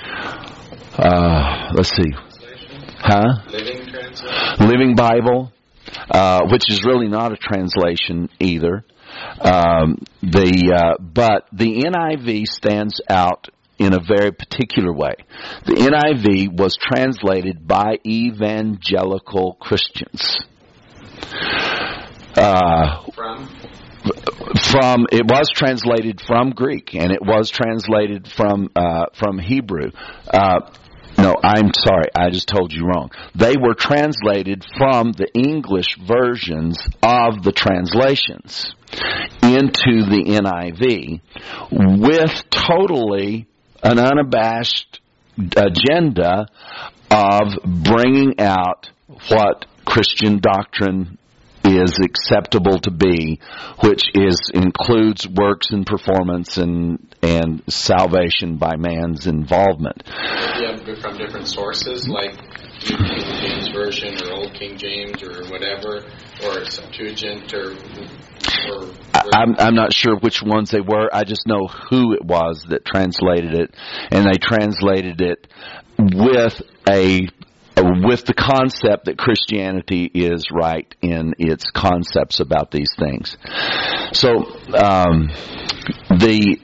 uh, let's see, huh? Living Translation. Living Bible, uh, which is really not a translation either. Um, the uh, but the N I V stands out in a very particular way. The N I V was translated by evangelical Christians. Uh, From? From it was translated from Greek, and it was translated from uh, from Hebrew. Uh, no, I'm sorry, I just told you wrong. They were translated from the English versions of the translations into the N I V with totally an unabashed agenda of bringing out what Christian doctrine is acceptable to be, which is includes works and performance and and salvation by man's involvement. Yeah, from different sources like New King James Version or Old King James or whatever, or Septuagint or. or I'm I'm not sure which ones they were. I just know who it was that translated it, and they translated it with a. with the concept that Christianity is right in its concepts about these things. So, um, the,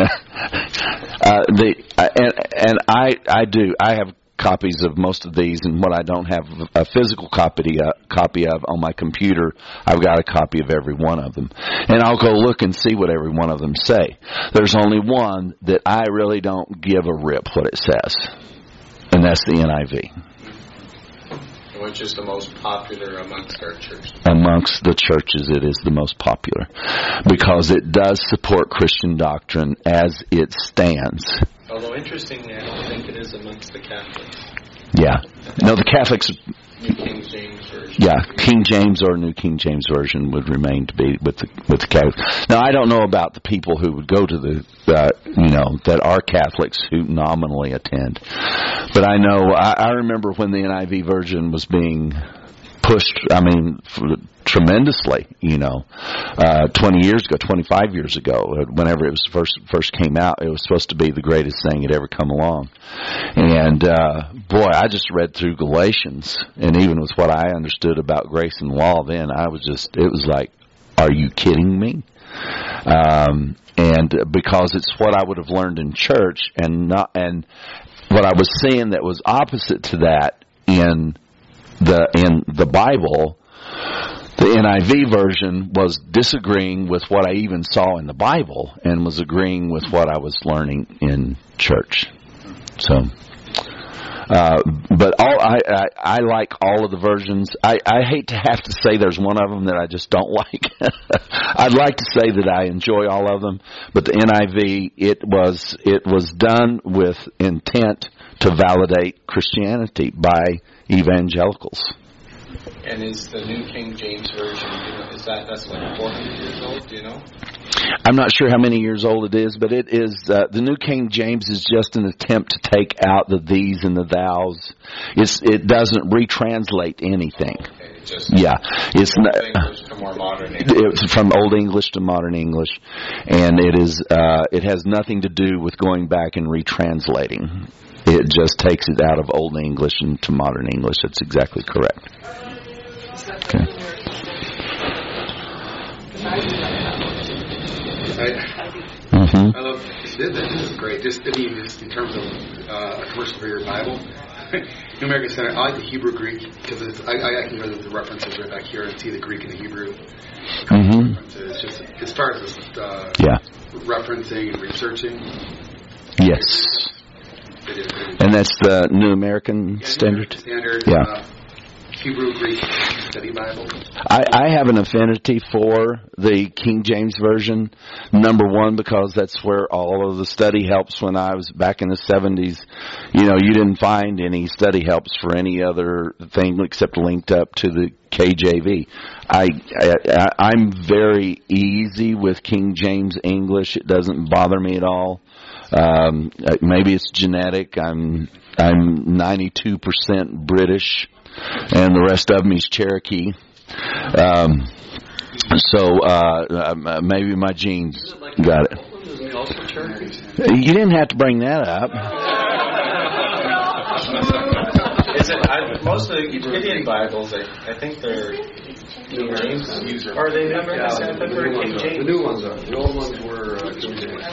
uh, the, uh, and, and I, I do, I have copies of most of these, and what I don't have a physical copy, uh, copy of on my computer, I've got a copy of every one of them. And I'll go look and see what every one of them say. There's only one that I really don't give a rip what it says, and that's the N I V. Which is the most popular amongst our churches? Amongst the churches, it is the most popular because it does support Christian doctrine as it stands. Although, interestingly, I don't think it is amongst the Catholics. Yeah. No, the Catholics... New King James Version. Yeah, King James or New King James Version would remain to be with the with the Catholics. Now, I don't know about the people who would go to the, uh, you know, that are Catholics who nominally attend. But I know, I, I remember when the N I V version was being pushed, I mean, for, tremendously, you know, uh, twenty years ago, twenty-five years ago, whenever it was first first came out, it was supposed to be the greatest thing that ever come along. And, uh, boy, I just read through Galatians, and even with what I understood about grace and law then, I was just, it was like, are you kidding me? Um, and because it's what I would have learned in church, and not, and what I was seeing that was opposite to that in the, in the Bible. The N I V version was disagreeing with what I even saw in the Bible and was agreeing with what I was learning in church. So, uh, but all I, I I like all of the versions. I, I hate to have to say there's one of them that I just don't like. I'd like to say that I enjoy all of them, but the N I V, it was it was done with intent to validate Christianity by evangelicals. And is the New King James Version, you know, is that, that's like four hundred years old, do you know? I'm not sure how many years old it is, but it is, uh, the New King James is just an attempt to take out the these and the thous. It's, it doesn't retranslate anything. Okay, it just yeah. It's from not, Old English to more modern English. It's from Old English to modern English. And it is, uh, it has nothing to do with going back and retranslating. It just takes it out of Old English into modern English. That's exactly correct. Okay. I, Mm-hmm. I love this. This is great. Just I mean, just in terms of uh, a commercial for your Bible, New American Standard. I like the Hebrew Greek because I, I, I can go to the references right back here and see the Greek and the Hebrew. Mm-hmm. It's just as far as uh, yeah. referencing and researching. Yes. It is, it is. And that's the New American Yeah, Standard. Standard. Yeah. Uh, Hebrew Greek Study Bible? I, I have an affinity for the King James Version, number one, because that's where all of the study helps. When I was back in the seventies, you know, you didn't find any study helps for any other thing except linked up to the K J V. I, I, I'm very easy with King James English. It doesn't bother me at all. Um, maybe it's genetic. I'm I'm ninety-two percent British, and the rest of me is Cherokee. Um, so uh, maybe my genes got it. You didn't have to bring that up. Is it? I, most of the Gideon Bibles, I, I think they're new names. Are they numbered? Yeah, the, new King James? The new ones are. The old ones were uh, King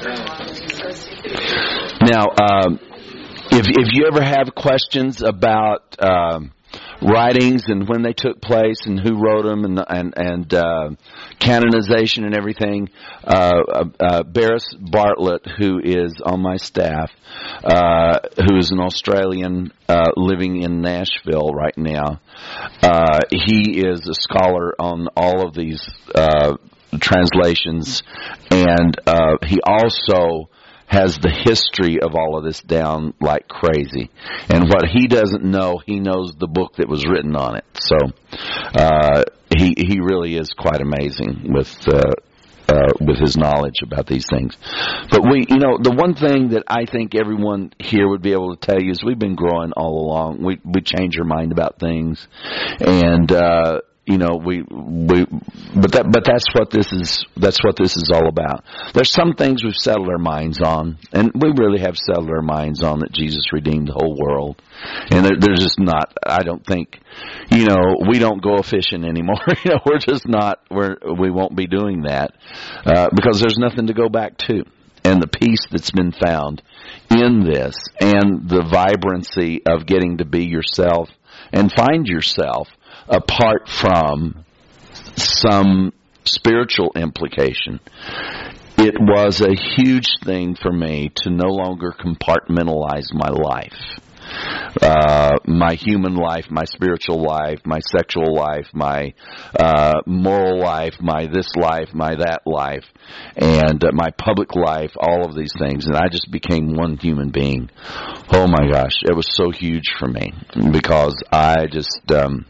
James. Now, um, if if you ever have questions about um, writings and when they took place and who wrote them and and, and uh, canonization and everything, uh, uh, Barris Bartlett, who is on my staff, uh, who is an Australian uh, living in Nashville right now, uh, he is a scholar on all of these uh, translations, and uh, he also has the history of all of this down like crazy. And what he doesn't know, he knows the book that was written on it. So uh, he he really is quite amazing with uh, uh, with his knowledge about these things. But we, you know, the one thing that I think everyone here would be able to tell you is we've been growing all along. We we change our mind about things, and uh, you know, we we, but that but that's what this is. That's what this is all about. There's some things we've settled our minds on, and we really have settled our minds on that Jesus redeemed the whole world. And there, there's just not. I don't think, you know, we don't go fishing anymore. You know, we're just not. We're we won't be doing that uh, because there's nothing to go back to. And the peace that's been found in this, and the vibrancy of getting to be yourself and find yourself apart from some spiritual implication. It was a huge thing for me to no longer compartmentalize my life. Uh, my human life, my spiritual life, my sexual life, my uh, moral life, my this life, my that life, and uh, my public life, all of these things. And I just became one human being. Oh my gosh, it was so huge for me because I just... Um,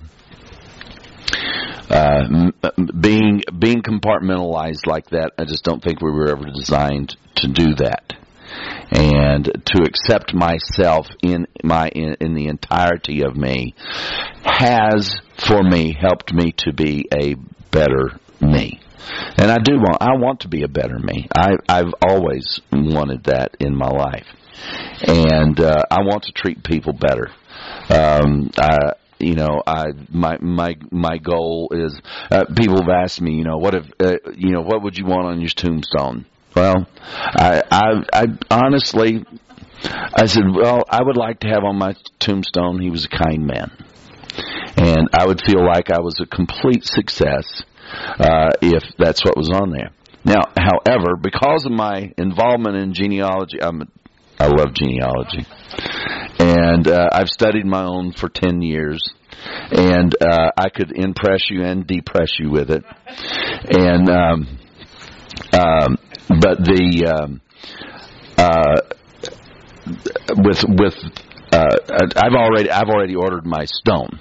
Uh, being being compartmentalized like that, I just don't think we were ever designed to do that. And to accept myself in my in, in the entirety of me has, for me, helped me to be a better me. And I do want I want to be a better me. I, I've always wanted that in my life, and uh, I want to treat people better. Um, I, You know, I my my my goal is. Uh, people have asked me, you know, what if uh, you know, what would you want on your tombstone? Well, I, I I honestly, I said, well, I would like to have on my tombstone, he was a kind man, and I would feel like I was a complete success uh, if that's what was on there. Now, however, because of my involvement in genealogy, I'm a I love genealogy, and uh, I've studied my own for ten years, and uh, I could impress you and depress you with it. And um, um, but the um, uh, with with uh, I've already I've already ordered my stone,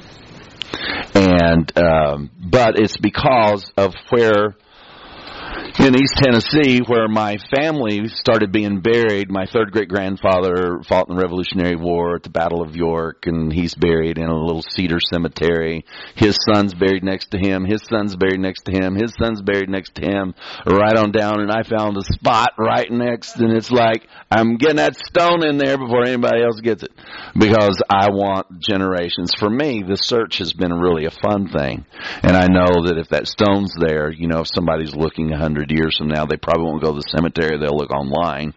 and um, but it's because of where. In East Tennessee, where my family started being buried, my third great-grandfather fought in the Revolutionary War at the Battle of York, and he's buried in a little cedar cemetery. His son's buried next to him. His son's buried next to him. His son's buried next to him, right on down, and I found a spot right next, and it's like, I'm getting that stone in there before anybody else gets it, because I want generations. For me, the search has been really a fun thing, and I know that if that stone's there, you know, if somebody's looking a hundred years from now, they probably won't go to the cemetery, they'll look online.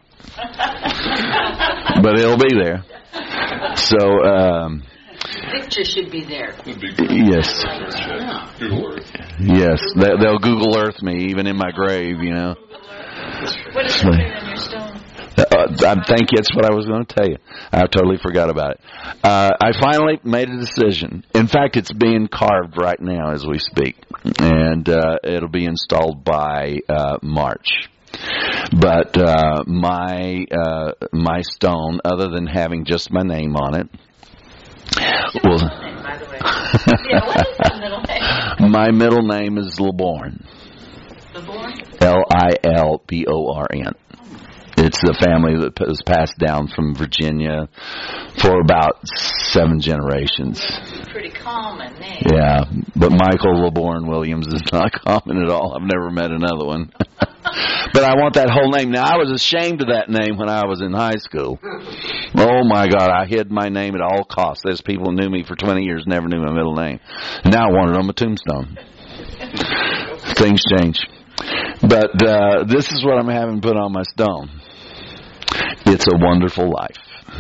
But it'll be there. So, um... picture should be there. Yes. Google Earth. Yes, they, they'll Google Earth me, even in my grave, you know. What is it on your stone? Uh, I think that's what I was going to tell you. I totally forgot about it. Uh, I finally made a decision. In fact, it's being carved right now as we speak, and uh, it'll be installed by uh, March. But uh, my uh, my stone, other than having just my name on it, well, By the way. Yeah, what is that middle name? my middle name is LeBorn. LeBorn? L I L B O R N. It's the family that was passed down from Virginia for about seven generations. Pretty common name. Yeah, but Michael LeBorn Williams is not common at all. I've never met another one. But I want that whole name. Now, I was ashamed of that name when I was in high school. Oh, my God, I hid my name at all costs. There's people who knew me for twenty years, never knew my middle name. Now I want it on my tombstone. Things change. But uh, this is what I'm having put on my stone. It's a wonderful life.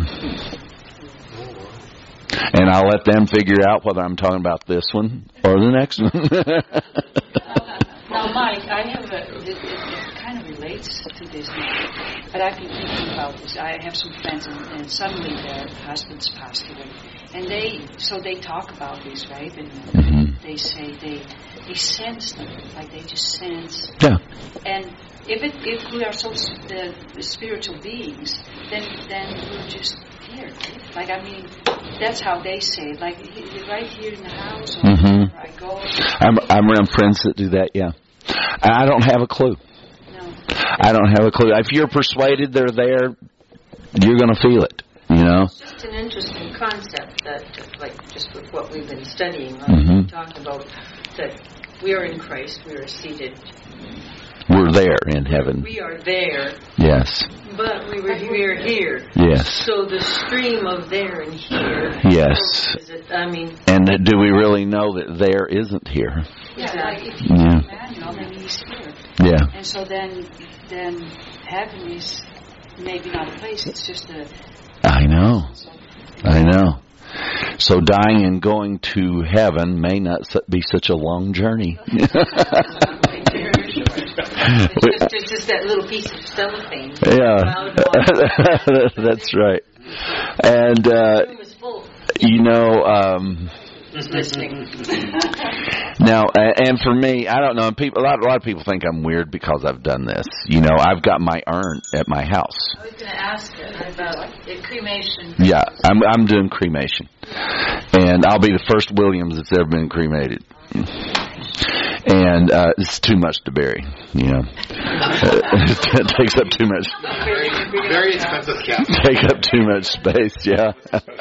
And I'll let them figure out whether I'm talking about this one or the next one. Now, Mike, I have a, it, it, it kind of relates to this, but I've been thinking about this. I have some friends, and, and suddenly their husbands passed away, and they, so they talk about this, right? And Mm-hmm. they say they, they sense them, like they just sense. Yeah. And if it, if we are so uh, spiritual beings, then then we're just here, right? Like, I mean, that's how they say it. Like, he- right here in the house, or Mhm. wherever I go. I'm, I'm around friends that do that, yeah. I don't have a clue. No. I don't have a clue. If you're persuaded they're there, you're going to feel it, you know? It's just an interesting concept that, like, just with what we've been studying, like Mhm. we talked about, that we are in Christ, we are seated. We're there in heaven. We are there, Yes. but we were we are here. Yes. So the stream of there and here. Yes. Is it, I mean, And do we really know that there isn't here? Yeah, like if you Yeah. read Emmanuel, then he's here. Yeah. And so then, then heaven is maybe not a place; it's just a. I know. So, I know. So dying and going to heaven may not su- be such a long journey. it's just, it's just that little piece of cellophane. Yeah. That's right. And, uh, The room is full. you know, um, Listening. now, uh, and for me, I don't know, people, a lot, a lot of people think I'm weird because I've done this. You know, I've got my urn at my house. I was going to ask about the cremation. Yeah, I'm I'm doing cremation, and I'll be the first Williams that's ever been cremated. And uh, it's too much to bury, you know. It takes up too much. Very, very expensive cap. Take up too much space. Yeah.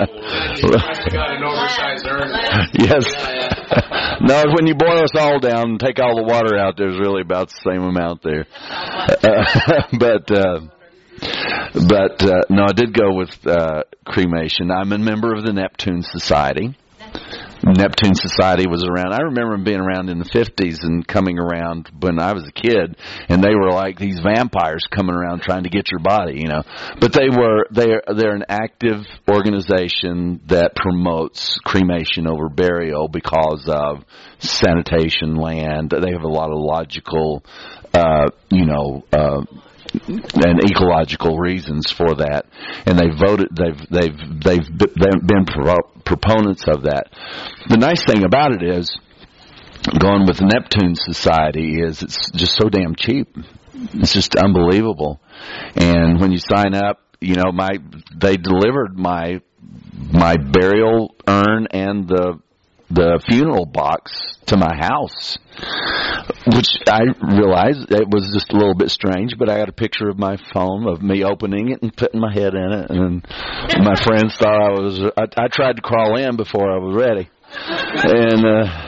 You got an oversized urn. Yes. No, when you boil us all down and take all the water out, there's really about the same amount there. Uh, but. Uh, But, uh, no, I did go with uh, cremation. I'm a member of the Neptune Society. Neptune Society was around. I remember them being around in the fifties and coming around when I was a kid, and they were like these vampires coming around trying to get your body, you know. But they were they're they're an active organization that promotes cremation over burial because of sanitation, land. They have a lot of logical, uh, you know. Uh, and ecological reasons for that, and they voted. They've they've they've been pro- proponents of that. The nice thing about it is, going with the Neptune Society is it's just so damn cheap. It's just unbelievable. And when you sign up, you know, my they delivered my my burial urn and the the funeral box to my house, which I realized it was just a little bit strange, but I got a picture of my phone of me opening it and putting my head in it, and my friends thought I was, I, I tried to crawl in before I was ready. And, uh,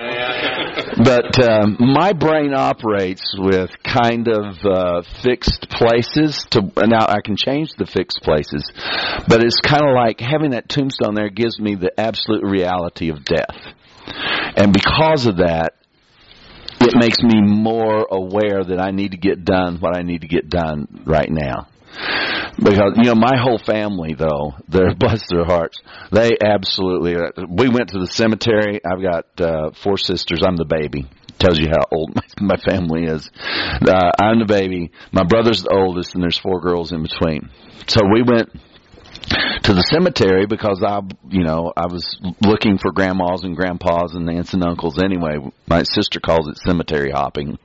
but um, my brain operates with kind of uh, fixed places. To now I can change the fixed places, but it's kind of like having that tombstone there gives me the absolute reality of death, and because of that, it makes me more aware that I need to get done what I need to get done right now. Because, you know, my whole family, though, they're, bless their hearts, they absolutely, we went to the cemetery. I've got uh, four sisters. I'm the baby. tells you how old my, my family is. Uh, I'm the baby. My brother's the oldest, and there's four girls in between. So we went to the cemetery because I, you know, I was looking for grandmas and grandpas and aunts and uncles anyway. My sister calls it cemetery hopping.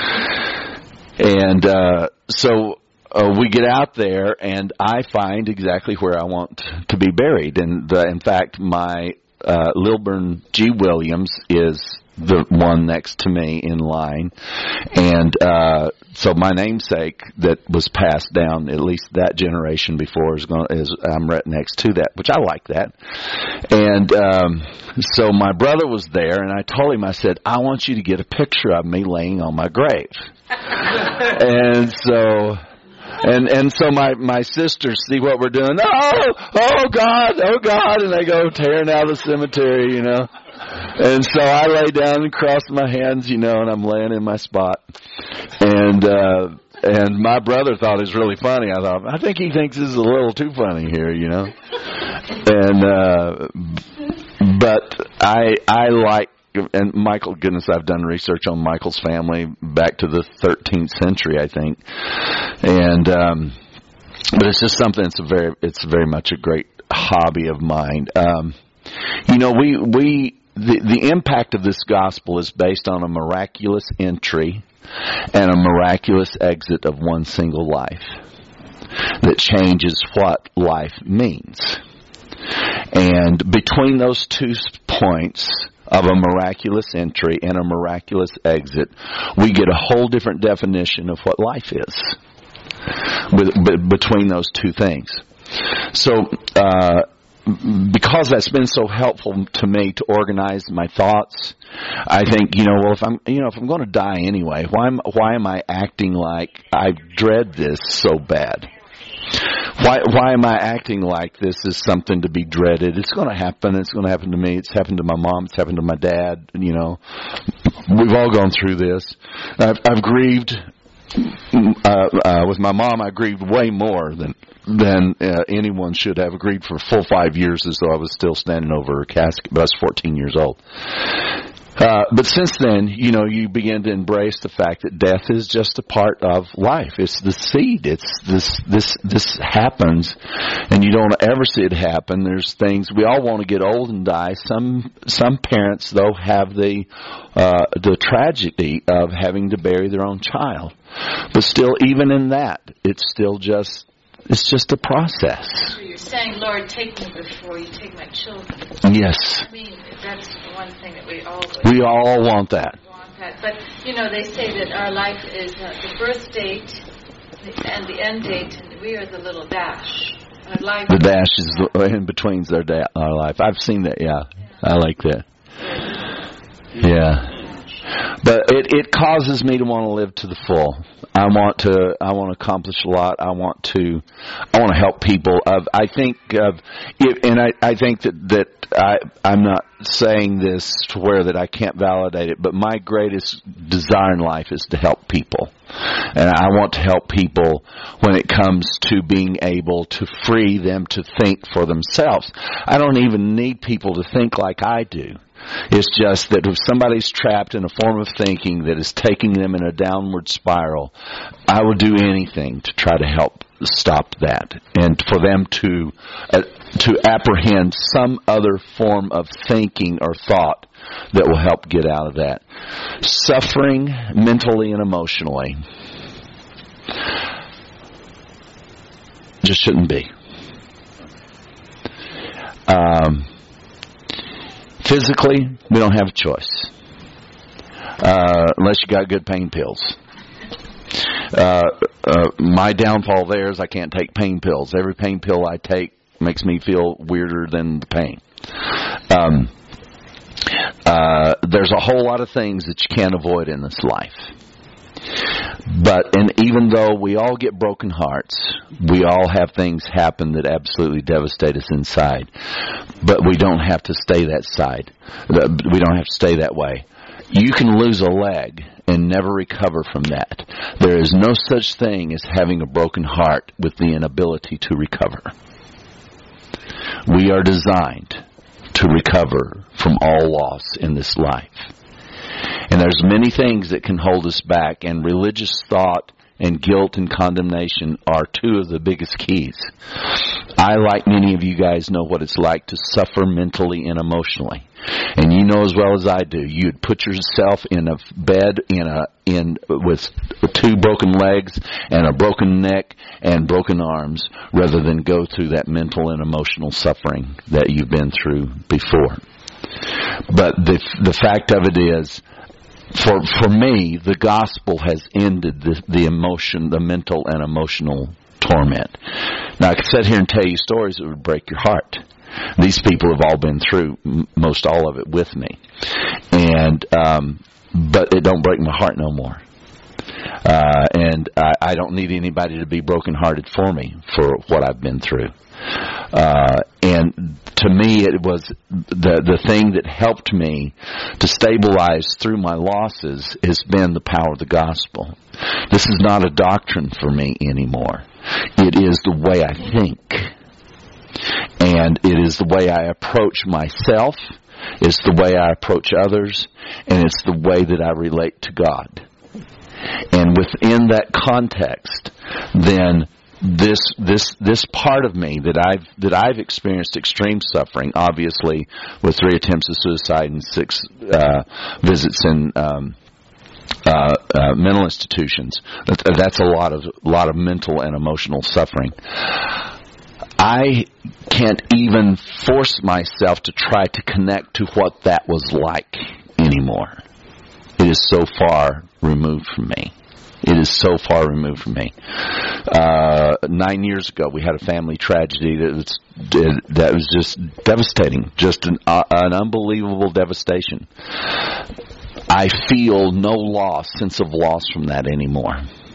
And uh, so uh, we get out there, and I find exactly where I want to be buried. And the, in fact, my uh, Lilburn G. Williams is the one next to me in line. And uh, so my namesake that was passed down, at least that generation before, is going is I'm right next to that, which I like that. And um, so my brother was there, and I told him, I said, I want you to get a picture of me laying on my grave. And so... And and so my, my sisters see what we're doing. Oh, oh God, oh God, and they go tearing out of the cemetery, you know. And so I lay down and cross my hands, you know, and I'm laying in my spot. And uh, and my brother thought it was really funny. I thought, I think he thinks this is a little too funny here, you know. And uh, but I I like. And Michael, goodness, I've done research on Michael's family back to the thirteenth century, I think. And, um, but it's just something that's a very, it's very much a great hobby of mine. Um, you know, we, we, the, the impact of this gospel is based on a miraculous entry and a miraculous exit of one single life that changes what life means. And between those two points of a miraculous entry and a miraculous exit, we get a whole different definition of what life is with, between those two things. So, uh, because that's been so helpful to me to organize my thoughts, I think, you know, well, if I'm, you know, if I'm going to die anyway, why am, why am I acting like I dread this so bad? Why why am I acting like this is something to be dreaded? It's going to happen. It's going to happen to me. It's happened to my mom. It's happened to my dad. You know, we've all gone through this. I've, I've grieved uh, uh, with my mom. I grieved way more than than uh, anyone should have. I grieved for a full five years as though I was still standing over her casket. But I was fourteen years old. Uh, but since then, you know, you begin to embrace the fact that death is just a part of life. It's the seed. It's this, this, this happens, and you don't ever see it happen. There's things, we all want to get old and die. Some, some parents, though, have the, uh, the tragedy of having to bury their own child. But still, even in that, it's still just, it's just a process. So you're saying, Lord, take me before you take my children. Yes. I mean, that's one thing that we all we all want that. Want that. But, you know, they say that our life is uh, the birth date and the end date, and we are the little dash. Our life the dash is the, in between their da- our life. I've seen that, yeah. yeah. I like that. Yeah. But it, it causes me to want to live to the full. I want to I want to accomplish a lot. I want to I want to help people. Uh, I think uh, it, and I, I think that that I I'm not saying this to where that I can't validate it, but my greatest desire in life is to help people. And I want to help people when it comes to being able to free them to think for themselves. I don't even need people to think like I do. It's just that if somebody's trapped in a form of thinking that is taking them in a downward spiral, I will do anything to try to help stop that and for them to uh, to apprehend some other form of thinking or thought that will help get out of that. Suffering mentally and emotionally just shouldn't be. Um... Physically, we don't have a choice, uh, unless you got good pain pills. Uh, uh, my downfall there is I can't take pain pills. Every pain pill I take makes me feel weirder than the pain. Um, uh, there's a whole lot of things that you can't avoid in this life. But and even though we all get broken hearts, we all have things happen that absolutely devastate us inside. But we don't have to stay that side. We don't have to stay that way. You can lose a leg and never recover from that. There is no such thing as having a broken heart with the inability to recover. We are designed to recover from all loss in this life. And there's many things that can hold us back, and religious thought and guilt and condemnation are two of the biggest keys. I, like many of you guys, know what it's like to suffer mentally and emotionally. And you know as well as I do, you'd put yourself in a bed in a in with two broken legs and a broken neck and broken arms rather than go through that mental and emotional suffering that you've been through before. But the the fact of it is, For for me, the gospel has ended the, the emotion, the mental and emotional torment. Now, I could sit here and tell you stories that would break your heart. These people have all been through m- most all of it with me, and um, but it don't break my heart no more. Uh, and I, I don't need anybody to be brokenhearted for me for what I've been through. Uh, and to me, it was the the thing that helped me to stabilize through my losses has been the power of the gospel. This is not a doctrine for me anymore. It is the way I think. And it is the way I approach myself. It's the way I approach others. And it's the way that I relate to God. And within that context, then this this this part of me that I've that I've experienced extreme suffering, obviously with three attempts of suicide and six uh, visits in um, uh, uh, mental institutions. That's, that's a lot of lot of mental and emotional suffering. I can't even force myself to try to connect to what that was like anymore. It is so far removed from me. It is so far removed from me. Uh, nine years ago, we had a family tragedy that was that was just devastating, just an, uh, an unbelievable devastation. I feel no loss, sense of loss from that anymore.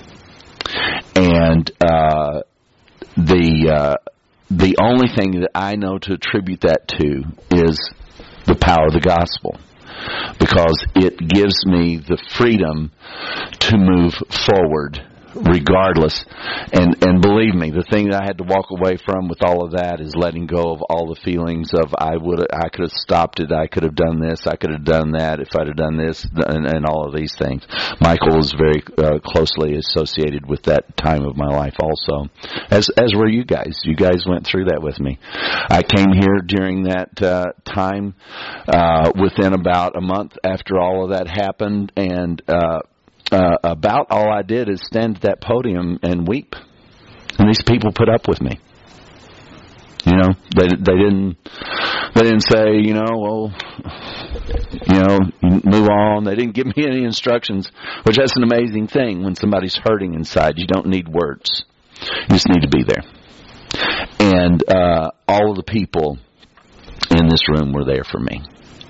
And uh, the uh, the only thing that I know to attribute that to is the power of the gospel. Because it gives me the freedom to move forward regardless. And and believe me, the thing that I had to walk away from with all of that is letting go of all the feelings of I would I could have stopped it, I could have done this, I could have done that if I'd have done this, and, and all of these things. Michael was very uh, closely associated with that time of my life also, as as were you guys. You guys went through that with me. I came here during that uh, time, uh, within about a month after all of that happened, and uh, Uh, about all I did is stand at that podium and weep, and these people put up with me. You know, they they didn't they didn't say, you know, well, you know, move on. They didn't give me any instructions, which that's an amazing thing when somebody's hurting inside. You don't need words; you just need to be there. And uh, all of the people in this room were there for me.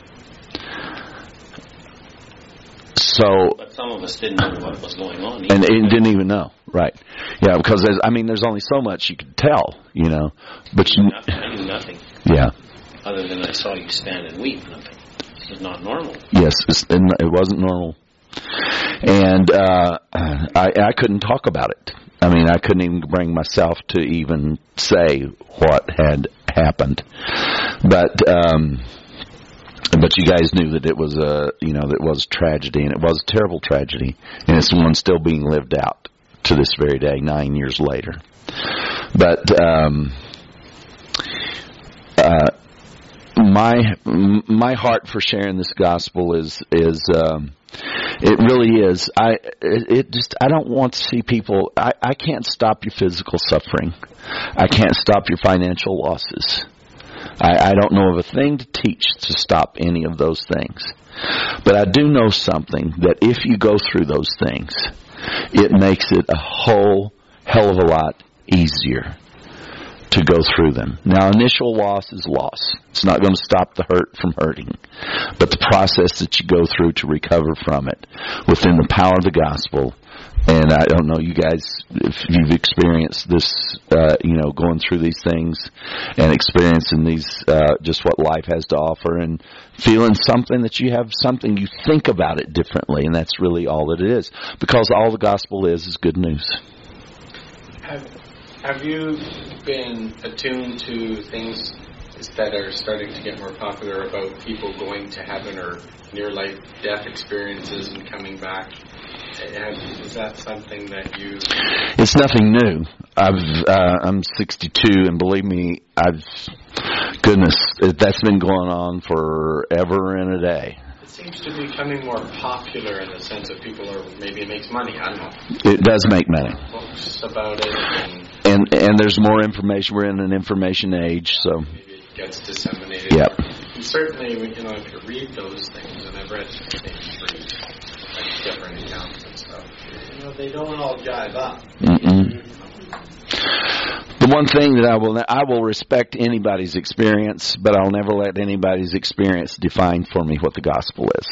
So, but some of us didn't know what was going on. And, and didn't even know, right? Yeah, because there's, I mean, there's only so much you could tell, you know. But you, nothing, I knew nothing. Yeah. Other than I saw you stand and weep. Nothing. This is not normal. Yes, it's, it wasn't normal, and uh, I, I couldn't talk about it. I mean, I couldn't even bring myself to even say what had happened. But. Um, But you guys knew that it was a, you know, that it was tragedy, and it was a terrible tragedy, and it's one still being lived out to this very day, nine years later. But um, uh, my my heart for sharing this gospel is is um, it really is. I it just I don't want to see people. I, I can't stop your physical suffering. I can't stop your financial losses. I, I don't know of a thing to teach to stop any of those things. But I do know something, that if you go through those things, it makes it a whole hell of a lot easier to go through them. Now, initial loss is loss. It's not going to stop the hurt from hurting. But the process that you go through to recover from it within the power of the gospel. And I don't know, you guys, if you've experienced this, uh, you know, going through these things and experiencing these, uh, just what life has to offer, and feeling something that you have something, you think about it differently, and that's really all that it is. Because all the gospel is, is good news. Have, have you been attuned to things that are starting to get more popular about people going to heaven or near-life death experiences and coming back. Is that something that you... It's nothing new. I've, uh, I'm sixty-two, and believe me, I've, goodness, that's been going on forever and a day. It seems to be becoming more popular in the sense that people are, maybe it makes money, I don't know. It does make money. Books about it. And, and, and there's more information. We're in an information age, so... Maybe it gets disseminated. Yep. And certainly, you know, if you read those things, and I've read things for like different accounts and stuff, you know, they don't all jive up. Mm-mm. The one thing that I will I will respect anybody's experience, but I'll never let anybody's experience define for me what the gospel is.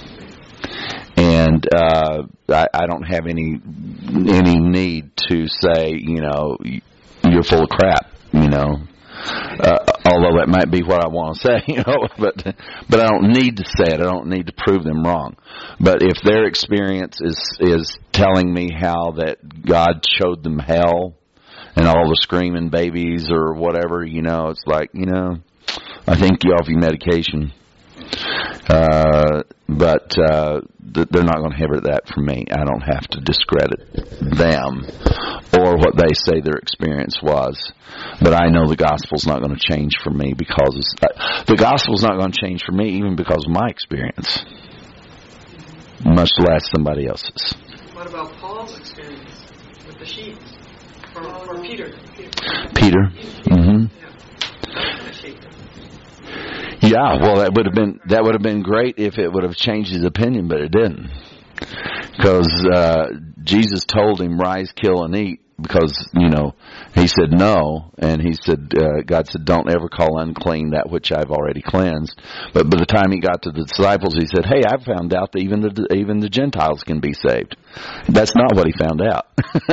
And uh, I, I don't have any any need to say, you know, you're full of crap, you know. Uh, although that might be what I want to say, you know, but but I don't need to say it. I don't need to prove them wrong. But if their experience is is telling me how that God showed them hell and all the screaming babies or whatever, you know, it's like, you know, I think you off your medication. Uh, but uh, th- they're not going to have that from me. I don't have to discredit them or what they say their experience was. But I know the gospel's not going to change for me because uh, the gospel's not going to change for me even because of my experience, much less somebody else's. What about Paul's experience with the sheep? Or, or Peter? Peter. Peter. Mm-hmm. Yeah. Yeah, well, that would have been that would have been great if it would have changed his opinion, but it didn't, because uh, Jesus told him, "Rise, kill, and eat." Because, you know, he said no, and he said, uh, God said, "Don't ever call unclean that which I've already cleansed." But by the time he got to the disciples, he said, "Hey, I've found out that even the even the Gentiles can be saved." That's not what he found out.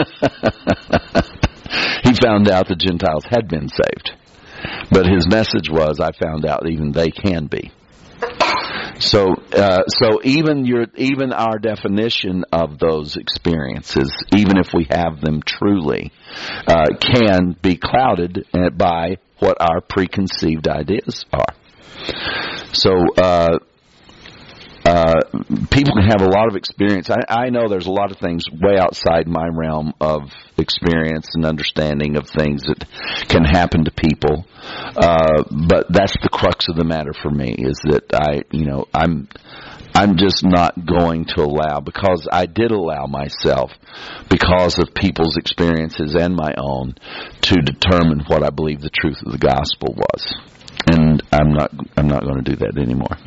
He found out the Gentiles had been saved. But his message was, I found out even they can be. So, uh, so even your, even our definition of those experiences, even if we have them truly, uh, can be clouded by what our preconceived ideas are. So, uh, Uh, people can have a lot of experience. I, I know there's a lot of things way outside my realm of experience and understanding of things that can happen to people. Uh, but that's the crux of the matter for me, is that I, you know, I'm, I'm just not going to allow, because I did allow myself, because of people's experiences and my own, to determine what I believe the truth of the gospel was. And I'm not, I'm not going to do that anymore.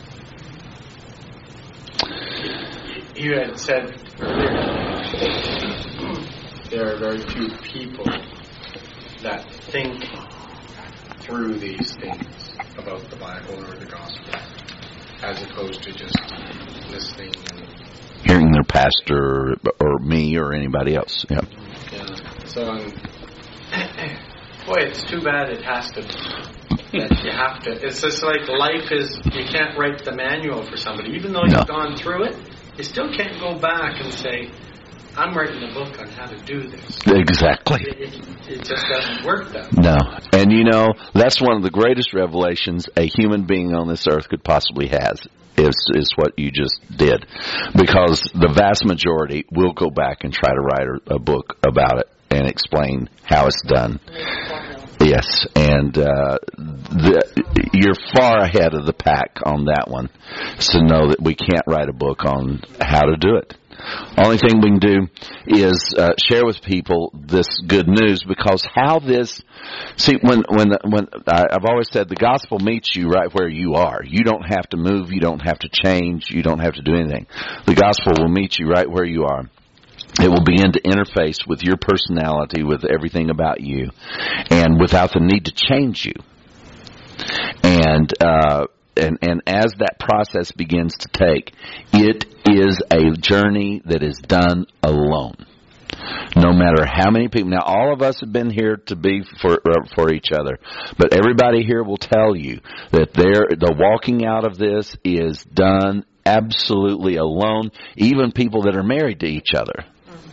You had said earlier there are very few people that think through these things about the Bible or the gospel, as opposed to just listening and hearing their pastor or me or anybody else. Yeah. Yeah. So, um, boy, it's too bad it has to. That you have to. It's just like life is. You can't write the manual for somebody, even though No. you've gone through it. You still can't go back and say, I'm writing a book on how to do this. Exactly. It, it, it just doesn't work that way. No. And you know, that's one of the greatest revelations a human being on this earth could possibly have, is, is what you just did. Because the vast majority will go back and try to write a, a book about it and explain how it's done. Yes, and uh, the, you're far ahead of the pack on that one, to know that we can't write a book on how to do it. Only thing we can do is uh, share with people this good news, because how this, see, when when when I, I've always said the gospel meets you right where you are. You don't have to move, you don't have to change, you don't have to do anything. The gospel will meet you right where you are. It will begin to interface with your personality, with everything about you, and without the need to change you. And uh, and and as that process begins to take, it is a journey that is done alone. No matter how many people. Now, all of us have been here to be for uh, for each other, but everybody here will tell you that they're, the walking out of this is done absolutely alone. Even people that are married to each other.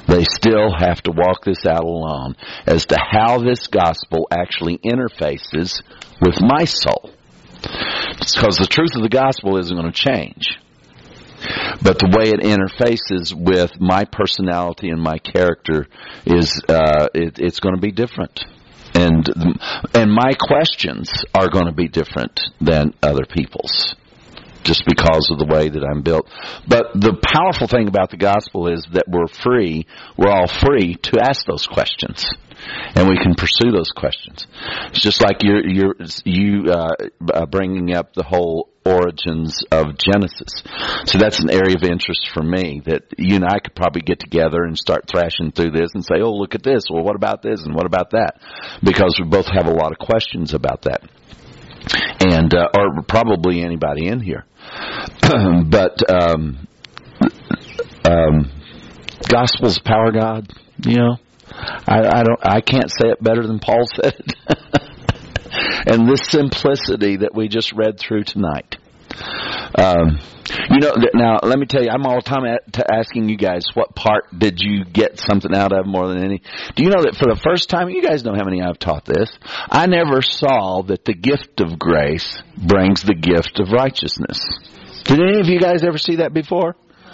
They still have to walk this out alone as to how this gospel actually interfaces with my soul. Because the truth of the gospel isn't going to change. But the way it interfaces with my personality and my character is, uh, it, it's going to be different. And, and my questions are going to be different than other people's, just because of the way that I'm built. But the powerful thing about the gospel is that we're free, we're all free to ask those questions. And we can pursue those questions. It's just like you're, you're, you uh, bringing up the whole origins of Genesis. So that's an area of interest for me, that you and I could probably get together and start thrashing through this and say, oh, look at this. Well, what about this and what about that? Because we both have a lot of questions about that. And, uh, or probably anybody in here. But, um, um, gospel's power, God, you know, I, I don't, I can't say it better than Paul said it. And this simplicity that we just read through tonight. Um, you know, now let me tell you, I'm all the time at, to asking you guys, what part did you get something out of more than any? Do you know that for the first time, you guys know how many I've taught this, I never saw that the gift of grace brings the gift of righteousness. Did any of you guys ever see that before?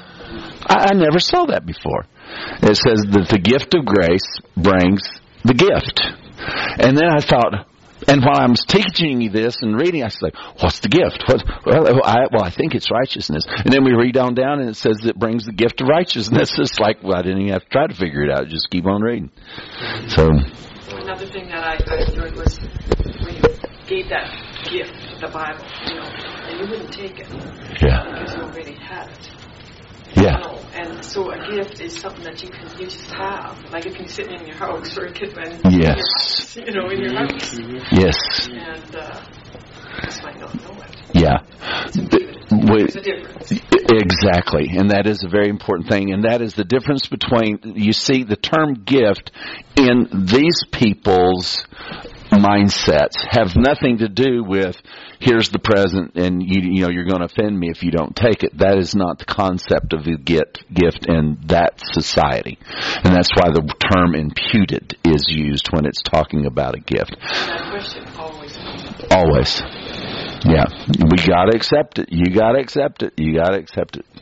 I, I never saw that before. It says that the gift of grace brings the gift. And then I thought, and while I was teaching you this and reading, I was like, what's the gift? What, well, I, well, I think it's righteousness. And then we read on down and it says it brings the gift of righteousness. It's like, well, I didn't even have to try to figure it out. Just keep on reading. So another thing that I, I enjoyed was when you gave that gift of the Bible, you know, and you wouldn't take it. Yeah. Because you already had it. Yeah. You know, and so a gift is something that you can you just have. Like it can sit in your house, or it could be yes. you know, in your house. Yes. And uh, you just might not know it. Yeah. There's a difference. Exactly. And that is a very important thing. And that is the difference between, you see, the term gift in these people's mindsets have nothing to do with, here's the present and you, you know, you're going to offend me if you don't take it. That is not the concept of the gift, gift in that society. And that's why the term imputed is used when it's talking about a gift. And that question always comes up. Always. Yeah. We got to accept it. You got to accept it. You got to accept it.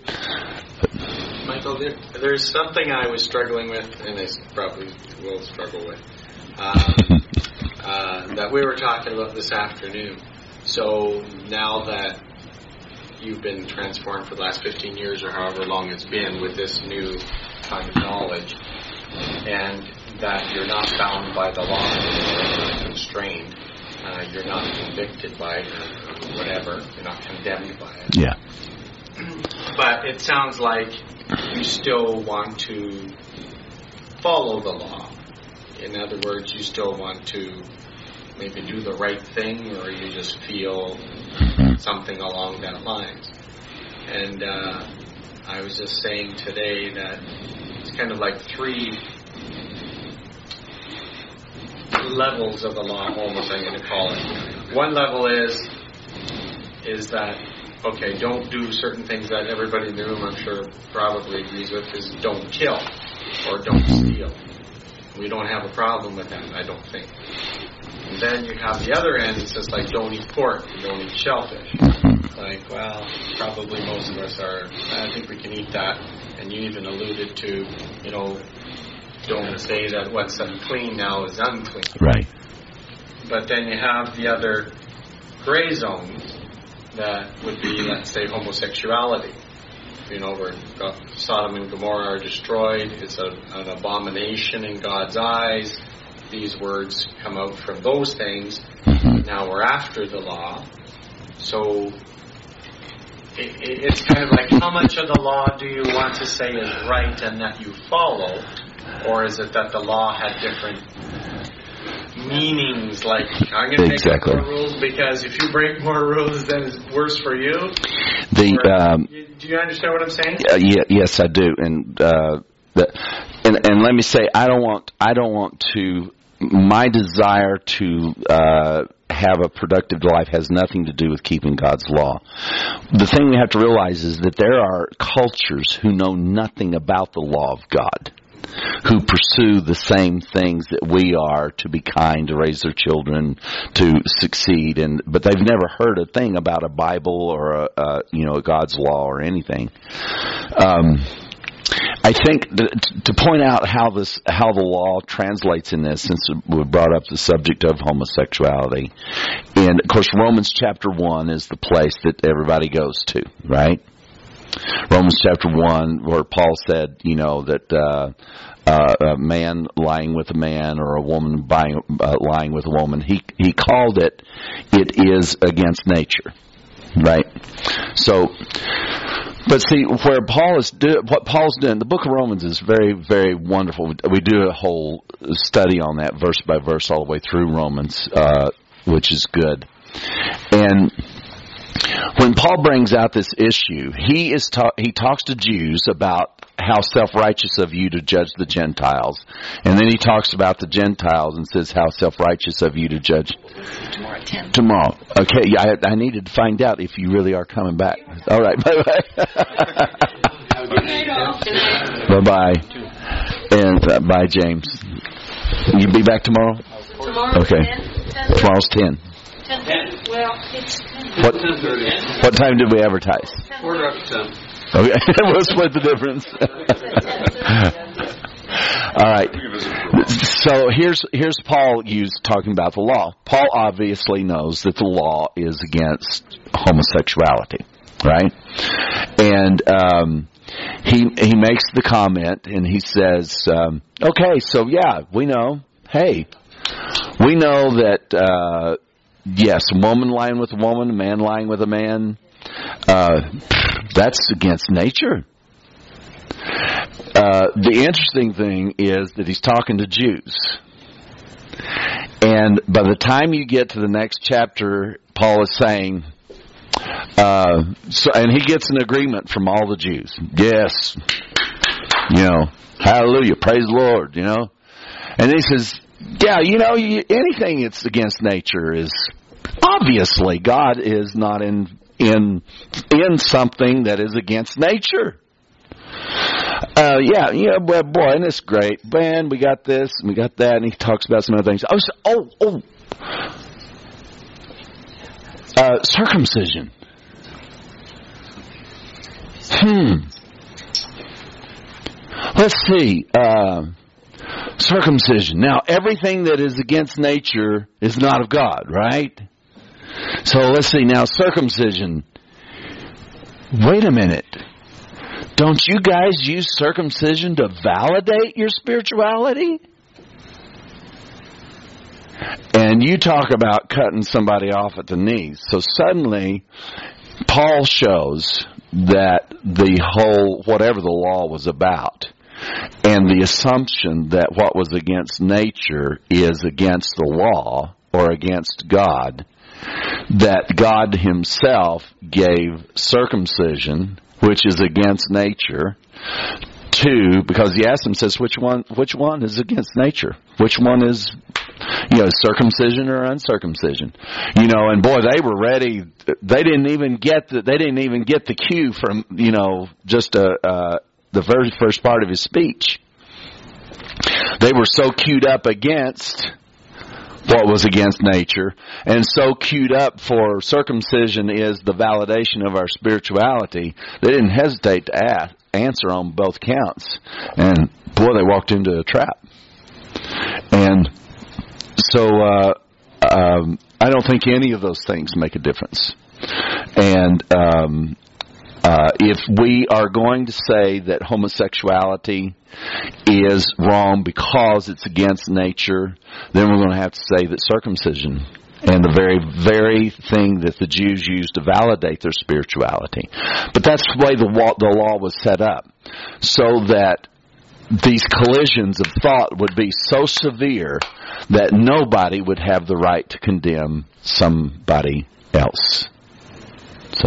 Michael, there, there's something I was struggling with, and I probably will struggle with, um, uh, that we were talking about this afternoon. So now that you've been transformed for the last fifteen years or however long it's been with this new kind of knowledge, and that you're not bound by the law, you're constrained, uh, you're not convicted by it or whatever, you're not condemned by it. Yeah. But it sounds like you still want to follow the law. In other words, you still want to maybe do the right thing, or you just feel something along that lines. And uh, I was just saying today that it's kind of like three levels of the law, almost I'm going to call it. One level is is that, okay, don't do certain things that everybody in the room, I'm sure, probably agrees with, is don't kill or don't steal. We don't have a problem with that, I don't think. And then you have the other end, it says like don't eat pork, don't eat shellfish. Like, well, probably most of us are, I think we can eat that. And you even alluded to, you know, don't say that what's unclean now is unclean. Right. But then you have the other gray zones that would be, let's say, homosexuality. You know, where Sodom and Gomorrah are destroyed. It's a, an abomination in God's eyes. These words come out from those things. Mm-hmm. Now we're after the law. So it, it, it's kind of like, how much of the law do you want to say is right and that you follow? Or is it that the law had different meanings, like I'm going to exactly. make more rules because if you break more rules, then it's worse for you? The or, um, do you understand what I'm saying? Uh, yeah, yes, I do. And uh, the, and and let me say, I don't want I don't want to. My desire to uh, have a productive life has nothing to do with keeping God's law. The thing we have to realize is that there are cultures who know nothing about the law of God. who pursue the same things that we are, to be kind, to raise their children, to succeed, and but they've never heard a thing about a Bible or a, a you know, God's law or anything. Um, I think that to point out how this, how the law translates in this, since we brought up the subject of homosexuality, and of course Romans chapter one is the place that everybody goes to, right? Romans chapter one, where Paul said, you know, that uh, uh, a man lying with a man or a woman buying, uh, lying with a woman, he he called it, it is against nature, right? So, but see, where Paul is do, what Paul's doing, the book of Romans is very, very wonderful. We do a whole study on that, verse by verse, all the way through Romans, uh, which is good. And when Paul brings out this issue, he is ta- he talks to Jews about how self-righteous of you to judge the Gentiles. And then he talks about the Gentiles and says how self-righteous of you to judge Tomorrow at ten. Tomorrow. Okay, yeah, I, I needed to find out if you really are coming back. All right, bye-bye. Bye-bye. And uh, bye, James. You be back tomorrow? Tomorrow Okay. ten? Tomorrow's ten. ten. Well, it's ten. What, what time did we advertise? Quarter after ten. Okay, we'll split the difference. All right. So here's here's Paul used talking about the law. Paul obviously knows that the law is against homosexuality, right? And um, he he makes the comment and he says, um, "Okay, so yeah, we know. Hey, we know that uh, yes, a woman lying with a woman, a man lying with a man." Uh, that's against nature. Uh, the interesting thing is that he's talking to Jews. And by the time you get to the next chapter, Paul is saying, uh, so, and he gets an agreement from all the Jews. Yes. You know, hallelujah, praise the Lord, you know. And he says, yeah, you know, you, anything that's against nature is, obviously, God is not in in in something that is against nature. Uh, yeah, yeah, well, boy, and it's great. Man, we got this and we got that, and he talks about some other things. Oh, so, oh, oh. Uh, circumcision. Hmm. Let's see. Uh, circumcision. Now, everything that is against nature is not of God, right? So let's see now, circumcision. Wait a minute. Don't you guys use circumcision to validate your spirituality? And you talk about cutting somebody off at the knees. So suddenly, Paul shows that the whole, whatever the law was about, and the assumption that what was against nature is against the law or against God, that God himself gave circumcision, which is against nature, to, because he asked him, says, which one, which one is against nature? Which one is, you know, circumcision or uncircumcision? You know, and boy, they were ready. They didn't even get the, they didn't even get the cue from, you know, just a, uh, the very first part of his speech. They were so queued up against what was against nature, and so queued up for circumcision is the validation of our spirituality, they didn't hesitate to ask, answer on both counts. And boy, they walked into a trap. And so uh, um, I don't think any of those things make a difference. And um, uh, if we are going to say that homosexuality is wrong because it's against nature, then we're going to have to say that circumcision and the very, very thing that the Jews used to validate their spirituality. But that's the way the law, the law was set up, so that these collisions of thought would be so severe that nobody would have the right to condemn somebody else. So,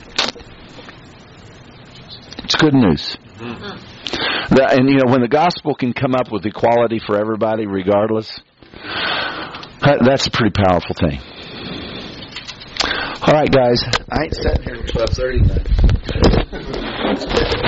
it's good news. Mm-hmm. And, you know, when the gospel can come up with equality for everybody regardless, that's a pretty powerful thing. All right, guys. I ain't sitting here until twelve thirty.